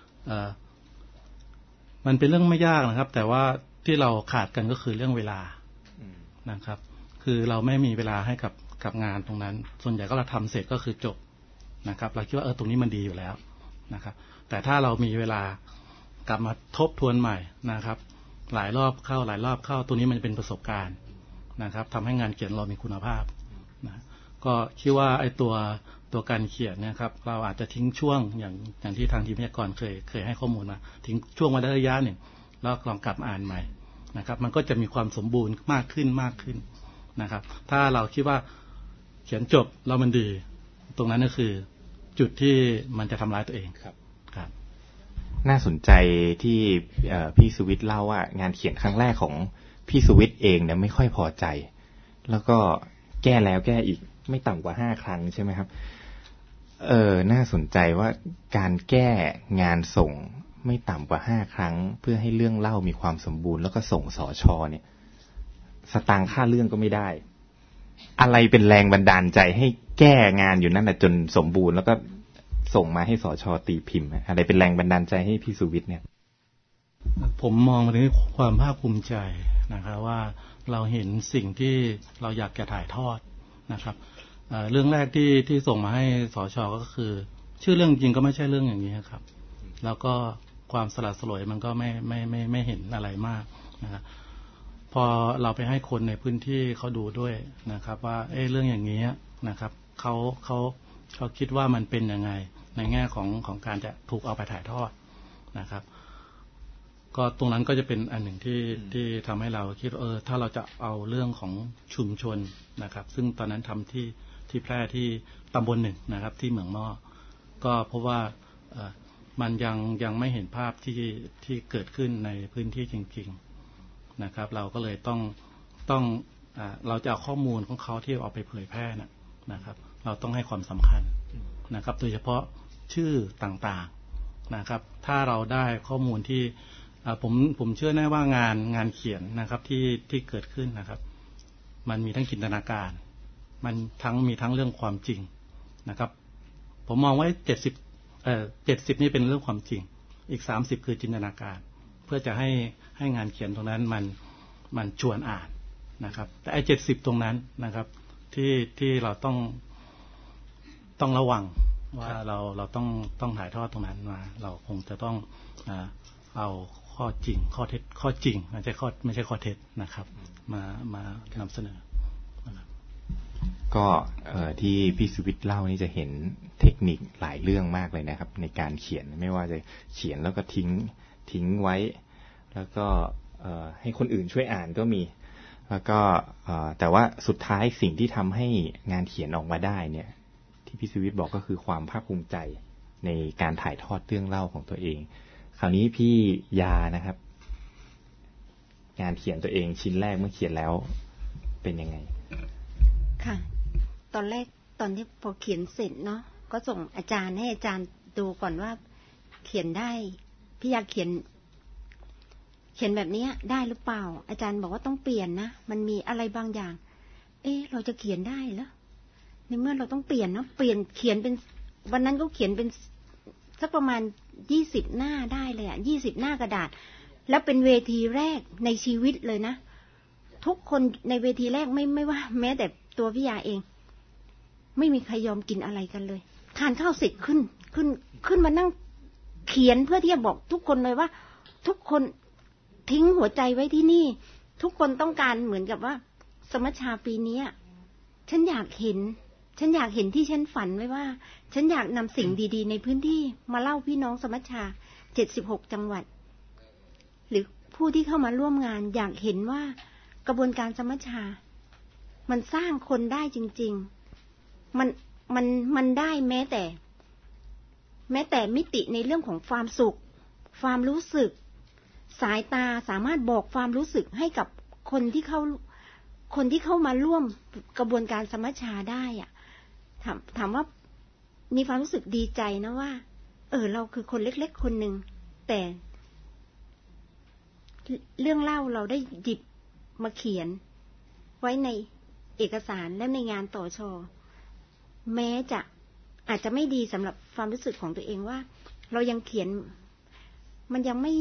มันเป็นเรื่องไม่ยากนะครับแต่ว่าที่เราขาดกันก็คือเรื่องเวลานะครับคือเราไม่มีเวลาให้กับกับงานตรงนั้นส่วนใหญ่ก็เราทำเสร็จก็คือจบนะครับเราคิดว่าเออตรงนี้มันดีอยู่แล้วนะครับแต่ถ้าเรามีเวลากลับมาทบทวนใหม่นะครับหลายรอบเข้าหลายรอบเข้าตัวนี้มันเป็นประสบการณ์นะครับทำให้งานเขียนเรามีคุณภาพนะก็คิดว่าไอ้ตัวตัวการเขียนเนี่ยครับเราอาจจะทิ้งช่วงอย่างอย่างที่ทางทีมวิทยากรเคยเคยให้ข้อมูลมาทิ้งช่วงมาได้ระยะหนึ่งแล้วลองกลับอ่านใหม่นะครับมันก็จะมีความสมบูรณ์มากขึ้นมากขึ้นนะครับถ้าเราคิดว่าเขียนจบแล้วมันดีตรงนั้นก็คือจุดที่มันจะทำร้ายตัวเองครับครับน่าสนใจที่พี่สุวิทย์เล่าว่างานเขียนครั้งแรกของพี่สุวิทย์เองเนี่ยไม่ค่อยพอใจแล้วก็แก้แล้วแก้อีกไม่ต่ำกว่าห้าครั้งใช่ไหมครับเออน่าสนใจว่าการแก้งานส่งไม่ต่ำกว่าห้าครั้งเพื่อให้เรื่องเล่ามีความสมบูรณ์แล้วก็ส่งสช.เนี่ยสตางค์ค่าเรื่องก็ไม่ได้อะไรเป็นแรงบันดาลใจให้แก้งานอยู่นั่นแหละจนสมบูรณ์แล้วก็ส่งมาให้สช.ตีพิมพ์อะไรเป็นแรงบันดาลใจให้พี่สุวิทย์เนี่ยผมมองมาในความภาคภูมิใจนะครับว่าเราเห็นสิ่งที่เราอยากจะถ่ายทอดนะครับเรื่องแรกที่ที่ส่งมาให้สช.ก็คือชื่อเรื่องจริงก็ไม่ใช่เรื่องอย่างนี้ครับแล้วก็ความสลัดสลวยมันก็ไม่ไม่ไม่ไม่เห็นอะไรมากนะครับพอเราไปให้คนในพื้นที่เขาดูด้วยนะครับว่าเออเรื่องอย่างนี้นะครับเขาเขาเขาคิดว่ามันเป็นยังไงในแง่ของของการจะถูกเอาไปถ่ายทอดนะครับก็ตรงนั้นก็จะเป็นอันหนึ่งที่ที่ทำให้เราคิดเออถ้าเราจะเอาเรื่องของชุมชนนะครับซึ่งตอนนั้นทำที่ที่แพร่ที่ตำบลหนึ่งนะครับที่เหมืองหม้อก็เพราะว่ามันยังยังไม่เห็นภาพที่ที่เกิดขึ้นในพื้นที่จริงๆนะครับเราก็เลยต้องต้องอ่าเราจะเอาข้อมูลของเขาที่เอาไปเผยแพร่นะนะครับเราต้องให้ความสำคัญนะครับโดยเฉพาะชื่อต่างๆนะครับถ้าเราได้ข้อมูลที่ผมผมเชื่อแน่ว่างานงานเขียนนะครับที่ที่เกิดขึ้นนะครับมันมีทั้งจินตนาการมันทั้งมีทั้งเรื่องความจริงนะครับผมมองว่าเจ็ดสิบเอ่อเจ็ดสิบนี่เป็นเรื่องความจริงอีกสามสิบคือจินตนาการเพื่อจะให้ให้งานเขียนตรงนั้นมันมันชวนอ่านนะครับแต่ไอ้เจ็ดสิบตรงนั้นนะครับที่ที่เราต้องต้องระวังว่าเราเราต้องต้องถ่ายทอดตรงนั้นมาเราคงจะต้องเอาข้อจริงข้อเท็จข้อจริงไม่ใช่ข้อไม่ใช่ข้อเท็จนะครับมามานำเสนอก็ที่พี่สุวิทย์เล่านี่จะเห็นเทคนิคหลายเรื่องมากเลยนะครับในการเขียนไม่ว่าจะเขียนแล้วก็ทิ้งทิ้งไว้แล้วก็ให้คนอื่นช่วยอ่านก็มีแล้วก็แต่ว่าสุดท้ายสิ่งที่ทำให้งานเขียนออกมาได้เนี่ยที่พี่สุวิทย์บอกก็คือความภาคภูมิใจในการถ่ายทอดเรื่องเล่าของตัวเองคราวนี้พี่ยานะครับงานเขียนตัวเองชิ้นแรกเมื่อเขียนแล้วเป็นยังไงค่ะตอนแรกตอนที่พอเขียนเสร็จเนาะก็ส่งอาจารย์ให้อาจารย์ดูก่อนว่าเขียนได้พี่ยาเขียนเขียนแบบนี้ได้หรือเปล่าอาจารย์บอกว่าต้องเปลี่ยนนะมันมีอะไรบางอย่างเอ๊ะเราจะเขียนได้เหรอในเมื่อเราต้องเปลี่ยนเนาะเปลี่ยนเขียนเป็นวันนั้นก็เขียนเป็นสักประมาณยี่สิบหน้าได้เลยอ่ะยี่สิบหน้ากระดาษแล้วเป็นเวทีแรกในชีวิตเลยนะทุกคนในเวทีแรกไม่ไม่ว่าแม้แต่ตัวพี่ยาเองไม่มีใครยอมกินอะไรกันเลยทานข้าวเสร็จขึ้นขึ้นขึ้นมานั่งเขียนเพื่อที่จะบอกทุกคนเลยว่าทุกคนทิ้งหัวใจไว้ที่นี่ทุกคนต้องการเหมือนกับว่าสมัชชาปีนี้ฉันอยากเห็นฉันอยากเห็นที่ฉันฝันไว้ว่าฉันอยากนำสิ่งดีๆในพื้นที่มาเล่าพี่น้องสมัชชาเจ็ดสิบหกจังหวัดหรือผู้ที่เข้ามาร่วมงานอยากเห็นว่ากระบวนการสมัชชามันสร้างคนได้จริงๆมันมันมันได้แม้แต่แม้แต่มิติในเรื่องของความสุขความรู้สึกสายตาสามารถบอกความรู้สึกให้กับคนที่เข้าคนที่เข้ามาร่วมกระบวนการสมัชชาได้อ่ะถามถามว่ามีความรู้สึกดีใจนะว่าเออเราคือคนเล็กๆคนหนึ่งแต่เรื่องเล่าเราได้หยิบมาเขียนไว้ในเอกสารและในงานต่อชอแม้จะอาจจะไม่ดีสำหรับความรู้สึกของตัวเองว่าเรายังเขียนมันยังไม่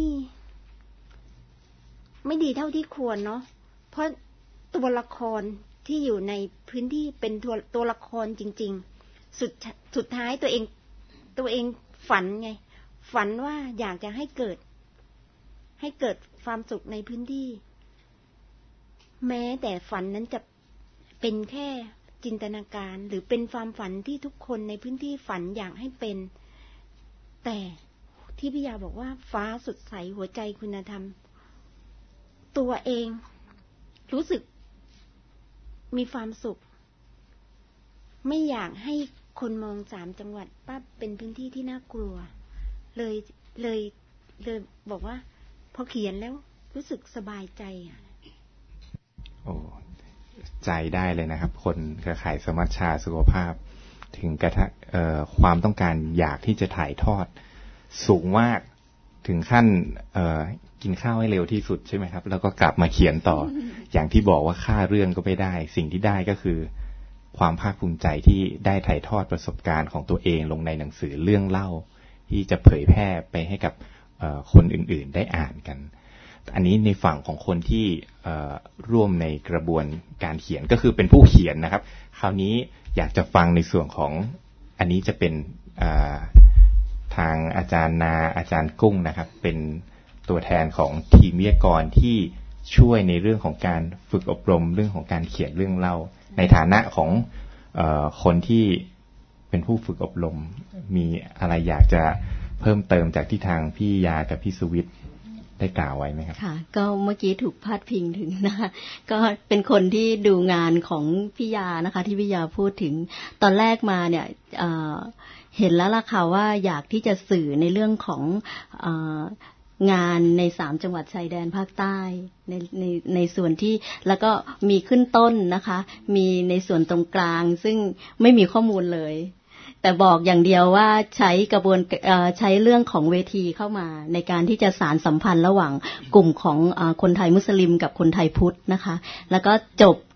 ไม่ดีเท่าที่ควรเนาะเพราะตัวละครที่อยู่ในพื้นที่เป็นตัวตัวละครจริงๆสุดสุดท้ายตัวเองตัวเองฝันไงฝันว่าอยากจะให้เกิดให้เกิดความสุขในพื้นที่แม้แต่ฝันนั้นจะเป็นแค่จินตนาการหรือเป็นความฝันที่ทุกคนในพื้นที่ฝันอยากให้เป็นแต่ที่พี่ยาบอกว่าฟ้าสดใสหัวใจคุณธรรมตัวเองรู้สึกมีความสุขไม่อยากให้คนมองสามจังหวัดป้าเป็นพื้นที่ที่น่ากลัวเลยเลยเลยบอกว่าพอเขียนแล้วรู้สึกสบายใจอ่ะโอ้ใจได้เลยนะครับคนเครือข่ายสมัชชาสุขภาพถึงกระทั่งความต้องการอยากที่จะถ่ายทอดสูงมากถึงขั้นกินข้าวให้เร็วที่สุดใช่ไหมครับแล้วก็กลับมาเขียนต่อ อย่างที่บอกว่าค่าเรื่องก็ไม่ได้สิ่งที่ได้ก็คือความภาคภูมิใจที่ได้ถ่ายทอดประสบการณ์ของตัวเองลงในหนังสือเรื่องเล่าที่จะเผยแพร่ไปให้กับคนอื่นๆได้อ่านกันอันนี้ในฝั่งของคนที่ร่วมในกระบวนการเขียนก็คือเป็นผู้เขียนนะครับคราวนี้อยากจะฟังในส่วนของอันนี้จะเป็นทางอาจารย์นาอาจารย์กุ้งนะครับเป็นตัวแทนของทีมวิทยากรที่ช่วยในเรื่องของการฝึกอบรมเรื่องของการเขียนเรื่องเล่าในฐานะของเอ่อคนที่เป็นผู้ฝึกอบรมมีอะไรอยากจะเพิ่มเติมจากที่ทางพี่ยากับพี่สุวิทย์ได้กล่าวไว้ไหมครับค่ะก็เมื่อกี้ถูกพาดพิงถึงนะคะก็เป็นคนที่ดูงานของพี่ยานะคะที่พี่ยาพูดถึงตอนแรกมาเนี่ยเอ่อเห็นแล้วล่ะค่ะว่าอยากที่จะสื่อในเรื่องของเอ่องานในสามจังหวัดชายแดนภาคใต้ในในในส่วนที่แล้วก็มีขึ้นต้นนะคะมีในส่วนตรงกลางซึ่งไม่มีข้อมูลเลยแต่บอกอย่างเดียวว่าใช้กระบวนใช้เรื่องของเวทีเข้ามาในการที่จะสานสัมพันธ์ระหว่างกลุ่มของคนไทยมุสลิมกับคนไทยพุทธนะคะแล้วก็จบ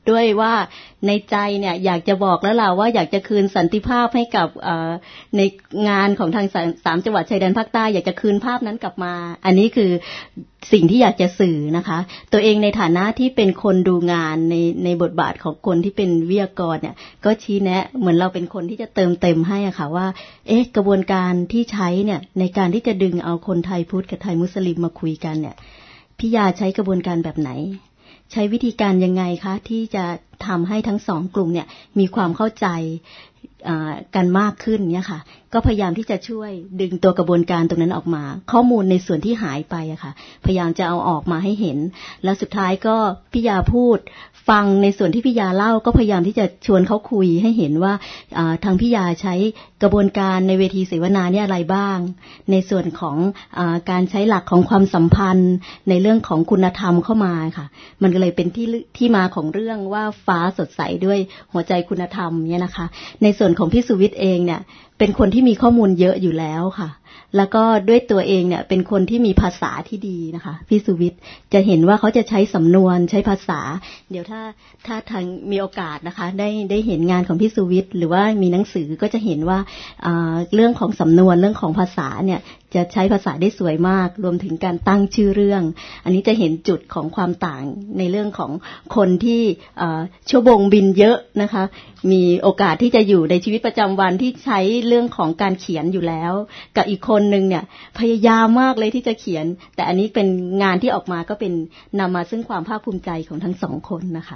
ด้วยว่าในใจเนี่ยอยากจะบอกแล้วล่ะว่าอยากจะคืนสันติภาพให้กับในงานของทางสามจังหวัดชายแดนภาคใต้อยากจะคืนภาพนั้นกลับมาอันนี้คือสิ่งที่อยากจะสื่อนะคะตัวเองในฐานะที่เป็นคนดูงานในในบทบาทของคนที่เป็นวิทยากรเนี่ยก็ชี้แนะเหมือนเราเป็นคนที่จะเติมเต็มให้อะค่ะว่าเอ๊ะกระบวนการที่ใช้เนี่ยในการที่จะดึงเอาคนไทยพุทธกับไทยมุสลิมมาคุยกันเนี่ยพี่ยาใช้กระบวนการแบบไหนใช้วิธีการยังไงคะที่จะทำให้ทั้งสองกลุ่มเนี่ยมีความเข้าใจกันมากขึ้นเนี่ยค่ะก็พยายามที่จะช่วยดึงตัวกระบวนการตรงนั้นออกมาข้อมูลในส่วนที่หายไปอะค่ะพยายามจะเอาออกมาให้เห็นแล้วสุดท้ายก็พี่ยาพูดฟังในส่วนที่พี่ยาเล่าก็พยายามที่จะชวนเขาคุยให้เห็นว่าทางพี่ยาใช้กระบวนการในเวทีเสวนาเนี่ยอะไรบ้างในส่วนของอาการใช้หลักของความสัมพันธ์ในเรื่องของคุณธรรมเข้ามาค่ะมันก็เลยเป็นที่ที่มาของเรื่องว่าฟ้าสดใสด้วยหัวใจคุณธรรมเนี่ยนะคะในส่วนของพี่สุวิทย์เองเนี่ยเป็นคนที่มีข้อมูลเยอะอยู่แล้วค่ะแล้วก็ด้วยตัวเองเนี่ยเป็นคนที่มีภาษาที่ดีนะคะพี่สุวิทย์จะเห็นว่าเขาจะใช้สำนวนใช้ภาษาเดี๋ยวถ้าถ้าทางมีโอกาสนะคะได้ได้เห็นงานของพี่สุวิทย์หรือว่ามีหนังสือก็จะเห็นว่าเรื่องของสำนวนเรื่องของภาษาเนี่ยจะใช้ภาษาได้สวยมากรวมถึงการตั้งชื่อเรื่องอันนี้จะเห็นจุดของความต่างในเรื่องของคนที่ชั่วโมงบินเยอะนะคะมีโอกาสที่จะอยู่ในชีวิตประจำวันที่ใช้เรื่องของการเขียนอยู่แล้วกับอีกคนนึงเนี่ยพยายามมากเลยที่จะเขียนแต่อันนี้เป็นงานที่ออกมาก็เป็นนำมาซึ่งความภาคภูมิใจของทั้งสองคนนะคะ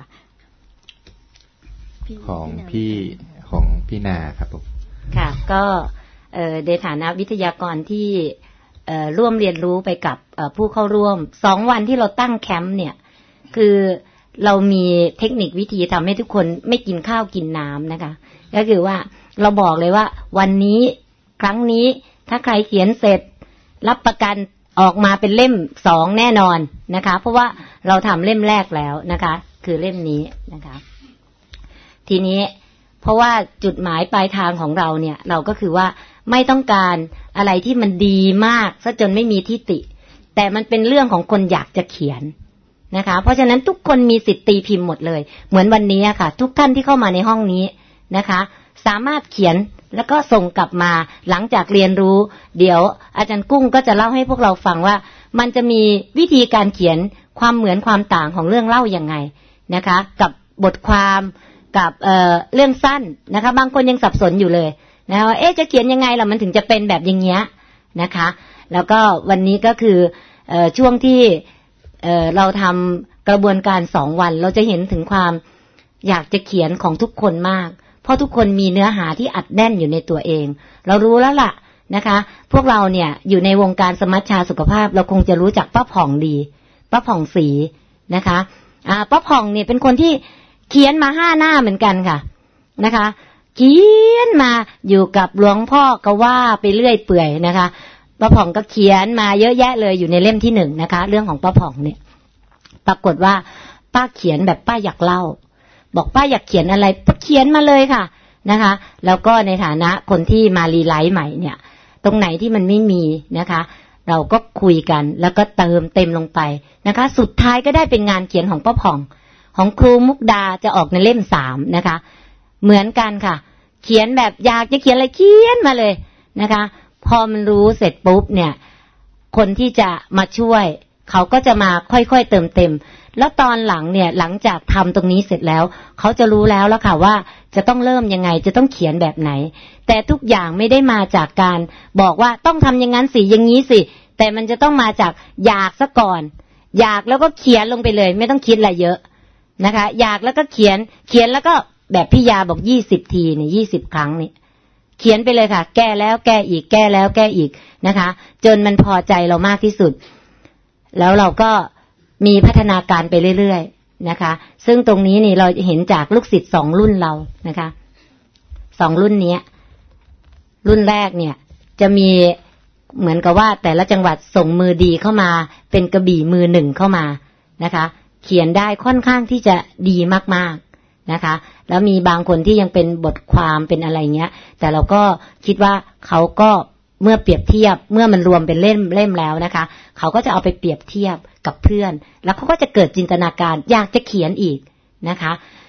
ของพี่ของพี่นาครับผมค่ะก็ในฐานะวิทยากรที่ร่วมเรียนรู้ไปกับผู้เข้าร่วมสองวันที่เราตั้งแคมป์เนี่ยคือเรามีเทคนิควิธีทำให้ทุกคนไม่กินข้าวกินน้ำนะคะก็คือว่าเราบอกเลยว่าวันนี้ครั้งนี้ถ้าใครเขียนเสร็จรับประกันออกมาเป็นเล่มสองแน่นอนนะคะเพราะว่าเราทำเล่มแรกแล้วนะคะคือเล่มนี้นะคะทีนี้เพราะว่าจุดหมายปลายทางของเราเนี่ยเราก็คือว่าไม่ต้องการอะไรที่มันดีมากซะจนไม่มีที่ติแต่มันเป็นเรื่องของคนอยากจะเขียนนะคะเพราะฉะนั้นทุกคนมีสิทธิ์ตีพิมพ์หมดเลยเหมือนวันนี้ค่ะทุกท่านที่เข้ามาในห้องนี้นะคะสามารถเขียนแล้วก็ส่งกลับมาหลังจากเรียนรู้เดี๋ยวอาจารย์กุ้งก็จะเล่าให้พวกเราฟังว่ามันจะมีวิธีการเขียนความเหมือนความต่างของเรื่องเล่ายังไงนะคะกับบทความกับเอ่อเรื่องสั้นนะคะบางคนยังสับสนอยู่เลยนะว่าเอ๊ะจะเขียนยังไงล่ะมันถึงจะเป็นแบบอย่างเงี้ยนะคะแล้วก็วันนี้ก็คือเอ่อช่วงที่เอ่อเราทำกระบวนการสองวันเราจะเห็นถึงความอยากจะเขียนของทุกคนมากเพราะทุกคนมีเนื้อหาที่อัดแน่นอยู่ในตัวเองเรารู้แล้วล่ะนะคะพวกเราเนี่ยอยู่ในวงการสมัชชาสุขภาพเราคงจะรู้จักป้าผ่องดีป้าผ่องศรีนะคะอ่าป้าผ่องเนี่ยเป็นคนที่เขียนมาห้าหน้าเหมือนกันค่ะนะคะเขียนมาอยู่กับหลวงพ่อก็ว่าไปเรื่อยเปื่อยนะคะป้าผ่องก็เขียนมาเยอะแยะเลยอยู่ในเล่มที่หนึ่งนะคะเรื่องของป้าผ่องเนี่ยปรากฏว่าป้าเขียนแบบป้าอยากเล่าบอกป้าอยากเขียนอะไรป้าเขียนมาเลยค่ะนะคะแล้วก็ในฐานะคนที่มารีไลท์ใหม่เนี่ยตรงไหนที่มันไม่มีนะคะเราก็คุยกันแล้วก็เติมเต็มลงไปนะคะสุดท้ายก็ได้เป็นงานเขียนของป้าผ่องของครูมุกดาจะออกในเล่มสามนะคะเหมือนกันค่ะเขียนแบบอยากจะเขียนอะไรเขียนมาเลยนะคะพอมันรู้เสร็จปุ๊บเนี่ยคนที่จะมาช่วยเขาก็จะมาค่อยๆเติมเต็มแล้วตอนหลังเนี่ยหลังจากทำตรงนี้เสร็จแล้วเขาจะรู้แล้วแล้วค่ะว่าจะต้องเริ่มยังไงจะต้องเขียนแบบไหนแต่ทุกอย่างไม่ได้มาจากการบอกว่าต้องทำอย่างนั้นสิอย่างนี้สิแต่มันจะต้องมาจากอยากซะก่อนอยากแล้วก็เขียนลงไปเลยไม่ต้องคิดอะไรเยอะนะคะอยากแล้วก็เขียนเขียนแล้วก็แบบพี่ยาบอกยี่สิบทีเนี่ยยี่สิบครั้งนี่เขียนไปเลยค่ะแก้แล้วแก้อีกแก้แล้วแก้อีกนะคะจนมันพอใจเรามากที่สุดแล้วเราก็มีพัฒนาการไปเรื่อยๆนะคะซึ่งตรงนี้นี่เราเห็นจากลูกศิษย์สองรุ่นเรานะคะสองรุ่นนี้รุ่นแรกเนี่ยจะมีเหมือนกับว่าแต่ละจังหวัดส่งมือดีเข้ามาเป็นกระบี่มือหนึ่งเข้ามานะคะเขียนได้ค่อนข้างที่จะดีมากๆนะคะแล้วมีบางคนที่ยังเป็นบทความเป็นอะไรเงี้ยแต่เราก็คิดว่าเขาก็เมื่อเปรียบเทียบเมื่อมันรวมเป็นเล่มเล่มแล้วนะคะเขาก็จะเอาไปเปรียบเทียบกับเพื่อนแล้วเขาก็จะเกิดจินตนาการอยากจะเขียนอีกนะคะ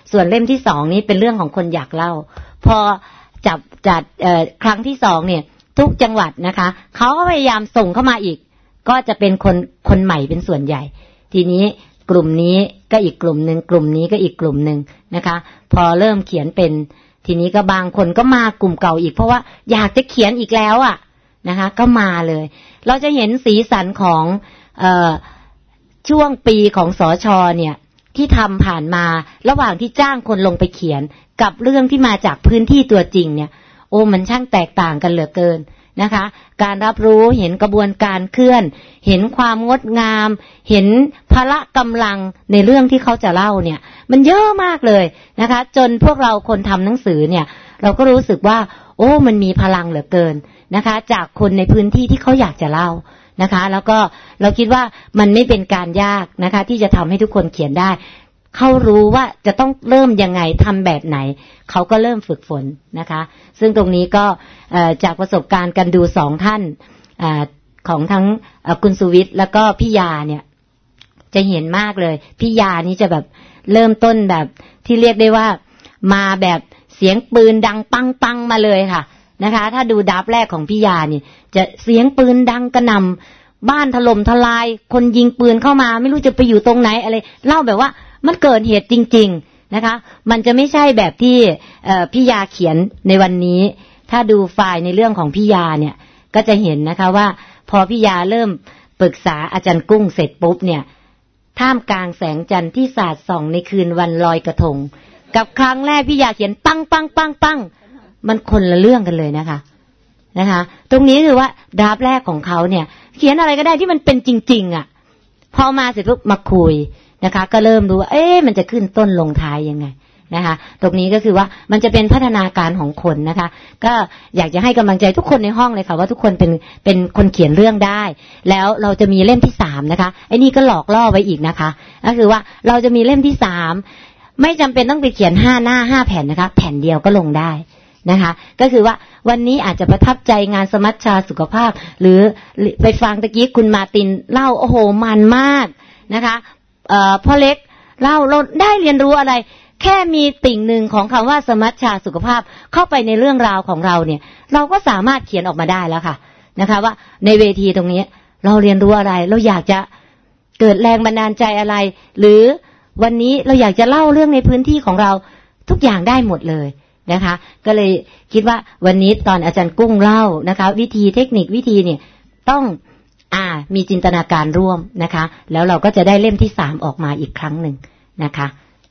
ส่วนเล่มที่สองนี้เป็นเรื่องของคนอยากเล่าพอจับจัดครั้งที่สองเนี่ยทุกจังหวัดนะคะเขาก็พยายามส่งเข้ามาอีกก็จะเป็นคนคนใหม่เป็นส่วนใหญ่ทีนี้กลุ่มนี้ก็อีกกลุ่มนึงกลุ่มนี้ก็อีกกลุ่มนึงนะคะพอเริ่มเขียนเป็นทีนี้ก็บางคนก็มากลุ่มเก่าอีกเพราะว่าอยากจะเขียนอีกแล้วอ่ะนะคะก็มาเลยเราจะเห็นสีสันของเอ่อช่วงปีของสช.เนี่ยที่ทำผ่านมาระหว่างที่จ้างคนลงไปเขียนกับเรื่องที่มาจากพื้นที่ตัวจริงเนี่ยโอ้มันช่างแตกต่างกันเหลือเกินนะคะการรับรู้เห็นกระบวนการเคลื่อนเห็นความงดงามเห็นพละกำลังในเรื่องที่เขาจะเล่าเนี่ยมันเยอะมากเลยนะคะจนพวกเราคนทำหนังสือเนี่ยเราก็รู้สึกว่าโอ้มันมีพลังเหลือเกินนะคะจากคนในพื้นที่ที่เขาอยากจะเล่านะคะแล้วก็เราคิดว่ามันไม่เป็นการยากนะคะที่จะทำให้ทุกคนเขียนได้เขารู้ว่าจะต้องเริ่มยังไงทำแบบไหนเขาก็เริ่มฝึกฝนนะคะซึ่งตรงนี้ก็จากประสบการณ์กันดูสองท่านอของทั้งคุณสุวิทย์แล้วก็พี่ยาเนี่ยจะเห็นมากเลยพี่ยานี่จะแบบเริ่มต้นแบบที่เรียกได้ว่ามาแบบเสียงปืนดังปังปังมาเลยค่ะนะคะถ้าดูดับแรกของพี่ยานี่จะเสียงปืนดังกระหน่ำบ้านถล่มทลายคนยิงปืนเข้ามาไม่รู้จะไปอยู่ตรงไหนอะไรเล่าแบบว่ามันเกิดเหตุจริงๆนะคะมันจะไม่ใช่แบบที่พี่ยาเขียนในวันนี้ถ้าดูไฟล์ในเรื่องของพี่ยาเนี่ยก็จะเห็นนะคะว่าพอพี่ยาเริ่มปรึกษาอาจารย์กุ้งเสร็จปุ๊บเนี่ยท่ามกลางแสงจันทร์ที่สาดส่องในคืนวันลอยกระทงกับครั้งแรกพี่ยาเขียนปังปังปังปังมันคนละเรื่องกันเลยนะคะนะคะตรงนี้คือว่าดราฟแรกของเขาเนี่ยเขียนอะไรก็ได้ที่มันเป็นจริงๆอ่ะพอมาเสร็จปุ๊บมาคุยนะคะก็เริ่มรู้ว่าเอ๊ะมันจะขึ้นต้นลงท้ายยังไงนะคะตรงนี้ก็คือว่ามันจะเป็นพัฒนาการของคนนะคะก็อยากจะให้กำลังใจทุกคนในห้องเลยค่ะว่าทุกคนเป็นเป็นคนเขียนเรื่องได้แล้วเราจะมีเล่มที่สามนะคะไอ้นี่ก็หลอกล่อไว้อีกนะคะก็คือว่าเราจะมีเล่มที่สามไม่จำเป็นต้องไปเขียนห้าหน้าห้าแผ่นนะคะแผ่นเดียวก็ลงได้นะคะก็คือว่าวันนี้อาจจะประทับใจงานสมัชชาสุขภาพหรือไปฟังตะกี้คุณมาตินเล่าโอ้โหมันมากนะคะเอ่อพ่อเล็กเล่าเราได้เรียนรู้อะไรแค่มีติ่งหนึ่งของคำว่าสมัชชาสุขภาพเข้าไปในเรื่องราวของเราเนี่ยเราก็สามารถเขียนออกมาได้แล้วค่ะนะคะว่าในเวทีตรงนี้เราเรียนรู้อะไรเราอยากจะเกิดแรงบันดาลใจอะไรหรือวันนี้เราอยากจะเล่าเรื่องในพื้นที่ของเราทุกอย่างได้หมดเลยนะคะก็เลยคิดว่าวันนี้ตอนอาจารย์กุ้งเล่านะคะวิธีเทคนิควิธีเนี่ยต้องอ่ามีจินตนาการร่วมนะคะแล้วเราก็จะได้เล่มที่สามออกมาอีกครั้งหนึ่งนะคะ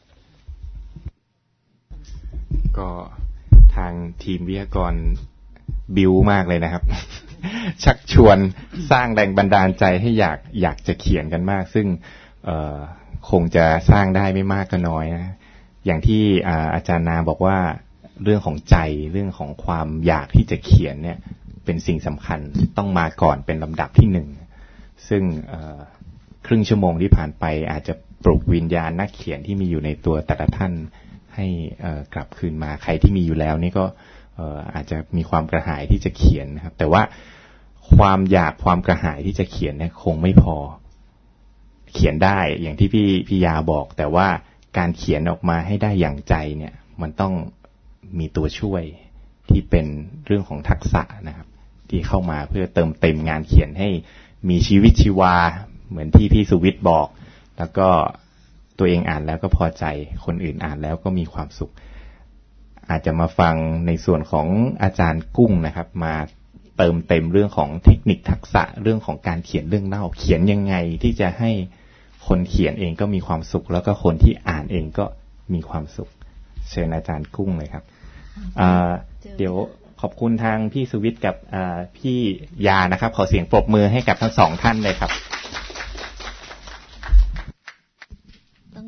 ก็ทางทีมวิทยากรบิวมากเลยนะครับ ชักชวนสร้างแรงบันดาลใจให้อยากอยากจะเขียนกันมากซึ่งเอ่อคงจะสร้างได้ไม่มากก็น้อยนะอย่างที่อาจารย์นาบอกว่าเรื่องของใจเรื่องของความอยากที่จะเขียนเนี่ยเป็นสิ่งสำคัญต้องมาก่อนเป็นลำดับที่หนึ่งซึ่งครึ่งชั่วโมงที่ผ่านไปอาจจะปลุกวิญญาณนักเขียนที่มีอยู่ในตัวแต่ละท่านให้กลับคืนมาใครที่มีอยู่แล้วนี่ก็อาจจะมีความกระหายที่จะเขียนนะครับแต่ว่าความอยากความกระหายที่จะเขียนเนี่ยคงไม่พอเขียนได้อย่างที่พี่พี่ยาบอกแต่ว่าการเขียนออกมาให้ได้อย่างใจเนี่ยมันต้องมีตัวช่วยที่เป็นเรื่องของทักษะนะครับที่เข้ามาเพื่อเติมเต็มงานเขียนให้มีชีวิตชีวาเหมือนที่พี่สุวิทย์บอกแล้วก็ตัวเองอ่านแล้วก็พอใจคนอื่นอ่านแล้วก็มีความสุขอาจจะมาฟังในส่วนของอาจารย์กุ้งนะครับมาเติมเต็มเรื่องของเทคนิคทักษะเรื่องของการเขียนเรื่องเล่าเขียนยังไงที่จะให้คนเขียนเองก็มีความสุขแล้วก็คนที่อ่านเองก็มีความสุขเชิญอาจารย์กุ้งเลยครับเดี๋ยวขอบคุณทางพี่สุวิทย์กับพี่ยานะครับขอเสียงปรบมือให้กับทั้งสองท่านเลยครับต้อง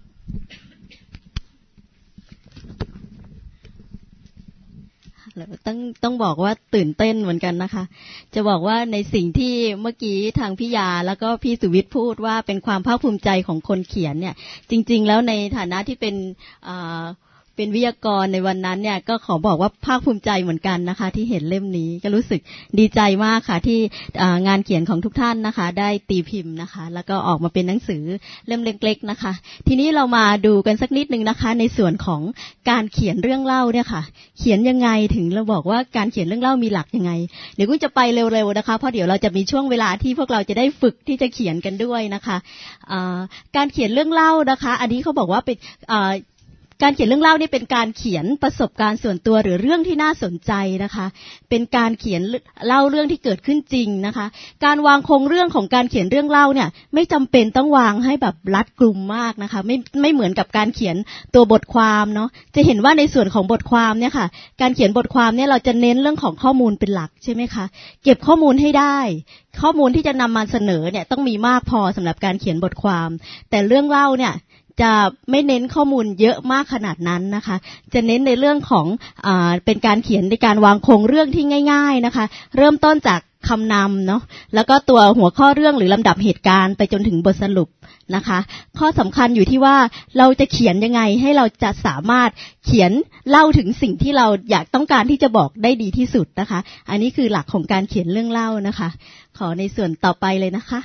ต้องต้องบอกว่าตื่นเต้นเหมือนกันนะคะจะบอกว่าในสิ่งที่เมื่อกี้ทางพี่ยาแล้วก็พี่สุวิทย์พูดว่าเป็นความภาคภูมิใจของคนเขียนเนี่ยจริงๆแล้วในฐานะที่เป็นเป็นวิทยากรในวันนั้นเนี่ยก็ขอบอกว่าภาคภูมิใจเหมือนกันนะคะที่เห็นเล่มนี้ก็รู้สึกดีใจมากค่ะที่งานเขียนของทุกท่านนะคะได้ตีพิมพ์นะคะแล้วก็ออกมาเป็นหนังสือเล่มเล็กๆนะคะทีนี้เรามาดูกันสักนิดนึงนะคะในส่วนของการเขียนเรื่องเล่าเนี่ยค่ะเขียนยังไงถึงเราบอกว่าการเขียนเรื่องเล่ามีหลักยังไงเดี๋ยวกุ้งจะไปเร็วๆนะคะเพราะเดี๋ยวเราจะมีช่วงเวลาที่พวกเราจะได้ฝึกที่จะเขียนกันด้วยนะคะการเขียนเรื่องเล่านะคะอันนี้เขาบอกว่าเป็นการเขียนเรื่องเล่านี่เป็นการเขียนประสบการณ์ส่วนตัวหรือเรื่องที่น่าสนใจนะคะเป็นการเขียนเล่าเรื่องที่เกิดขึ้นจริงนะคะการวางโครงเรื่องของการเขียนเรื่องเล่าเนี่ยไม่จำเป็นต้องวางให้แบบรัดกลุ่มมากนะคะไม่ไม่เหมือนกับการเขียนตัวบทความเนาะจะเห็นว่าในส่วนของบทความเนี่ยค่ะการเขียนบทความเนี่ยเราจะเน้นเรื่องของข้อมูลเป็นหลักใช่ไหมคะเก็บข้อมูลให้ได้ข้อมูลที่จะนำมาเสนอเนี่ยต้องมีมากพอสำหรับการเขียนบทความแต่เรื่องเล่าเนี่ยจะไม่เน้นข้อมูลเยอะมากขนาดนั้นนะคะจะเน้นในเรื่องของอ่าเป็นการเขียนในการวางโครงเรื่องที่ง่ายๆนะคะเริ่มต้นจากคำนำเนาะแล้วก็ตัวหัวข้อเรื่องหรือลำดับเหตุการณ์ไปจนถึงบทสรุปนะคะข้อสำคัญอยู่ที่ว่าเราจะเขียนยังไงให้เราจะสามารถเขียนเล่าถึงสิ่งที่เราอยากต้องการที่จะบอกได้ดีที่สุดนะคะอันนี้คือหลักของการเขียนเรื่องเล่านะคะขอในส่วนต่อไปเลยนะคะ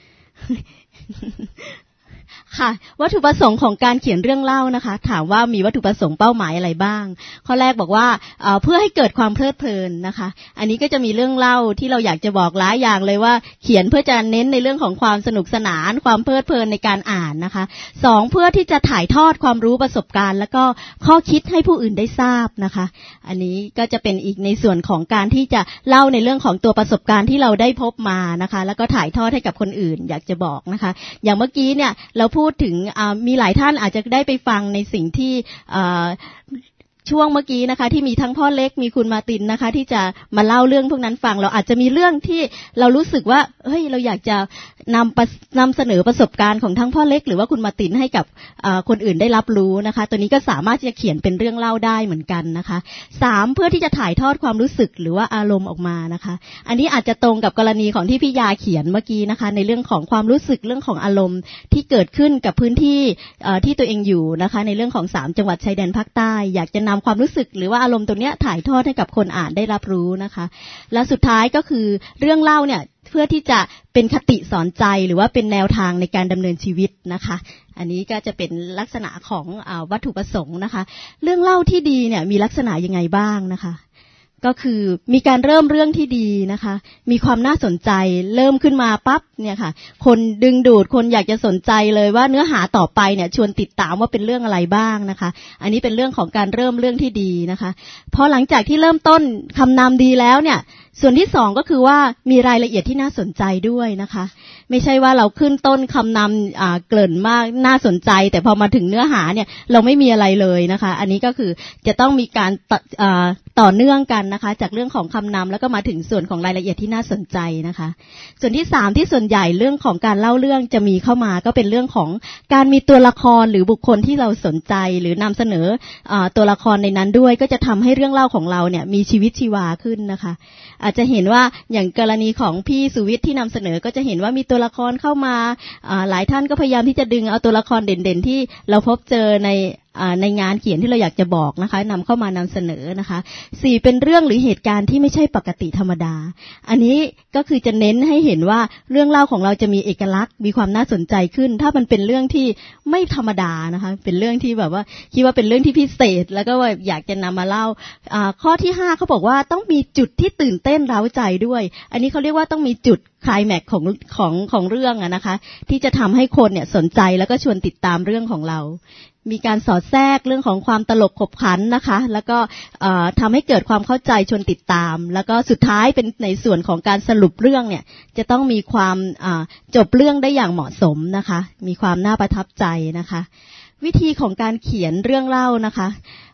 ค่ะวัตถุประสงค์ของการเขียนเรื่องเล่านะคะถามว่ามีวัตถุประสงค์เป้าหมายอะไรบ้างข้อแรกบอกว่าเอ่อเพื่อให้เกิดความเพลิดเพลินนะคะอันนี้ก็จะมีเรื่องเล่าที่เราอยากจะบอกหลายอย่างเลยว่าเขียนเพื่อจะเน้นในเรื่องของความสนุกสนานความเพลิดเพลินในการอ่านนะคะสองเพื่อที่จะถ่ายทอดความรู้ประสบการณ์แล้วก็ข้อคิดให้ผู้อื่นได้ทราบนะคะอันนี้ก็จะเป็นอีกในส่วนของการที่จะเล่าในเรื่องของตัวประสบการณ์ที่เราได้พบมานะคะแล้วก็ถ่ายทอดให้กับคนอื่นอยากจะบอกนะคะอย่างเมื่อกี้เนี่ยเราพูดถึงมีหลายท่านอาจจะได้ไปฟังในสิ่งที่ช่วงเมื่อกี้นะคะที่มีทั้งพ่อเล็กมีคุณมาตินนะคะที่จะมาเล่าเรื่องพวกนั้นฟังเราอาจจะมีเรื่องที่เรารู้สึกว่าเฮ้ยเราอยากจะนำนำเสนอประสบการณ์ของทั้งพ่อเล็กหรือว่าคุณมาตินให้กับคนอื่นได้รับรู้นะคะตัวนี้ก็สามารถที่จะเขียนเป็นเรื่องเล่าได้เหมือนกันนะคะสามเพื่อที่จะถ่ายทอดความรู้สึกหรือว่าอารมณ์ออกมานะคะอันนี้อาจจะตรงกับกรณีของที่พี่ยาเขียนเมื่อกี้นะคะในเรื่องของความรู้สึกเรื่องของอารมณ์ที่เกิดขึ้นกับพื้นที่ที่ตัวเองอยู่นะคะในเรื่องของสามจังหวัดชายแดนภาคใต้อยากจะนำความรู้สึกหรือว่าอารมณ์ตรงนี้ถ่ายทอดให้กับคนอ่านได้รับรู้นะคะและสุดท้ายก็คือเรื่องเล่าเนี่ยเพื่อที่จะเป็นคติสอนใจหรือว่าเป็นแนวทางในการดำเนินชีวิตนะคะอันนี้ก็จะเป็นลักษณะของอ่าวัตถุประสงค์นะคะเรื่องเล่าที่ดีเนี่ยมีลักษณะยังไงบ้างนะคะก็คือมีการเริ่มเรื่องที่ดีนะคะมีความน่าสนใจเริ่มขึ้นมาปั๊บเนี่ยค่ะคนดึงดูดคนอยากจะสนใจเลยว่าเนื้อหาต่อไปเนี่ยชวนติดตามว่าเป็นเรื่องอะไรบ้างนะคะอันนี้เป็นเรื่องของการเริ่มเรื่องที่ดีนะคะพอหลังจากที่เริ่มต้นคำนำดีแล้วเนี่ยส่วนที่สองก็คือว่ามีรายละเอียดที่น่าสนใจด้วยนะคะไม่ใช่ว่าเราขึ้นต้นคำนำอ่าเกริ่นมากน่าสนใจแต่พอมาถึงเนื้อหาเนี่ยเราไม่มีอะไรเลยนะคะอันนี้ก็คือจะต้องมีการอ่าต่อเนื่องกันนะคะจากเรื่องของคำนำแล้วก็มาถึงส่วนของรายละเอียดที่น่าสนใจนะคะส่วนที่สามที่ส่วนใหญ่เรื่องของการเล่าเรื่องจะมีเข้ามาก็เป็นเรื่องของการมีตัวละครหรือบุคคลที่เราสนใจหรือนำเสนออ่าตัวละครในนั้นด้วยก็จะทำให้เรื่องเล่าของเราเนี่ยมีชีวิตชีวาขึ้นนะคะอาจจะเห็นว่าอย่างกรณีของพี่สุวิทย์ที่นำเสนอก็จะเห็นว่ามีตัวละครเข้ามาหลายท่านก็พยายามที่จะดึงเอาตัวละครเด่นๆที่เราพบเจอในในงานเขียนที่เราอยากจะบอกนะคะนำเข้ามานำเสนอนะคะสี่เป็นเรื่องหรือเหตุการณ์ที่ไม่ใช่ปกติธรรมดาอันนี้ก็คือจะเน้นให้เห็นว่าเรื่องเล่าของเราจะมีเอกลักษณ์มีความน่าสนใจขึ้นถ้ามันเป็นเรื่องที่ไม่ธรรมดานะคะเป็นเรื่องที่แบบว่าคิดว่าเป็นเรื่องที่พิเศษแล้วก็ว่าอยากจะนำมาเล่าข้อที่ห้าเขาบอกว่าต้องมีจุดที่ตื่นเต้นเร้าใจด้วยอันนี้เขาเรียกว่าต้องมีจุดไคลแม็กซ์ของของของเรื่องอะนะคะที่จะทำให้คนเนี่ยสนใจแล้วก็ชวนติดตามเรื่องของเรามีการสอดแทรกเรื่องของความตลกขบขันนะคะแล้วก็ทำให้เกิดความเข้าใจชวนติดตามแล้วก็สุดท้ายเป็นในส่วนของการสรุปเรื่องเนี่ยจะต้องมีความจบเรื่องได้อย่างเหมาะสมนะคะมีความน่าประทับใจนะคะวิธีของการเขียนเรื่องเล่านะคะ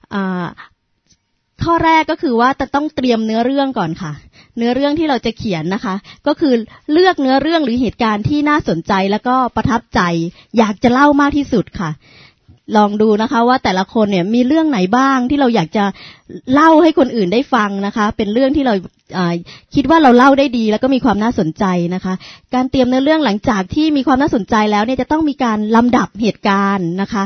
ข้อแรกก็คือว่าจะต้องเตรียมเนื้อเรื่องก่อนค่ะเนื้อเรื่องที่เราจะเขียนนะคะก็คือเลือกเนื้อเรื่องหรือเหตุการณ์ที่น่าสนใจแล้วก็ประทับใจอยากจะเล่ามากที่สุดค่ะลองดูนะคะว่าแต่ละคนเนี่ยมีเรื่องไหนบ้างที่เราอยากจะเล่าให้คนอื่นได้ฟังนะคะเป็นเรื่องที่เราคิดว่าเราเล่าได้ดีแล้วก็มีความน่าสนใจนะคะการเตรียมเนื้อเรื่องหลังจากที่มีความน่าสนใจแล้วเนี่ยจะต้องมีการลำดับเหตุการณ์นะคะ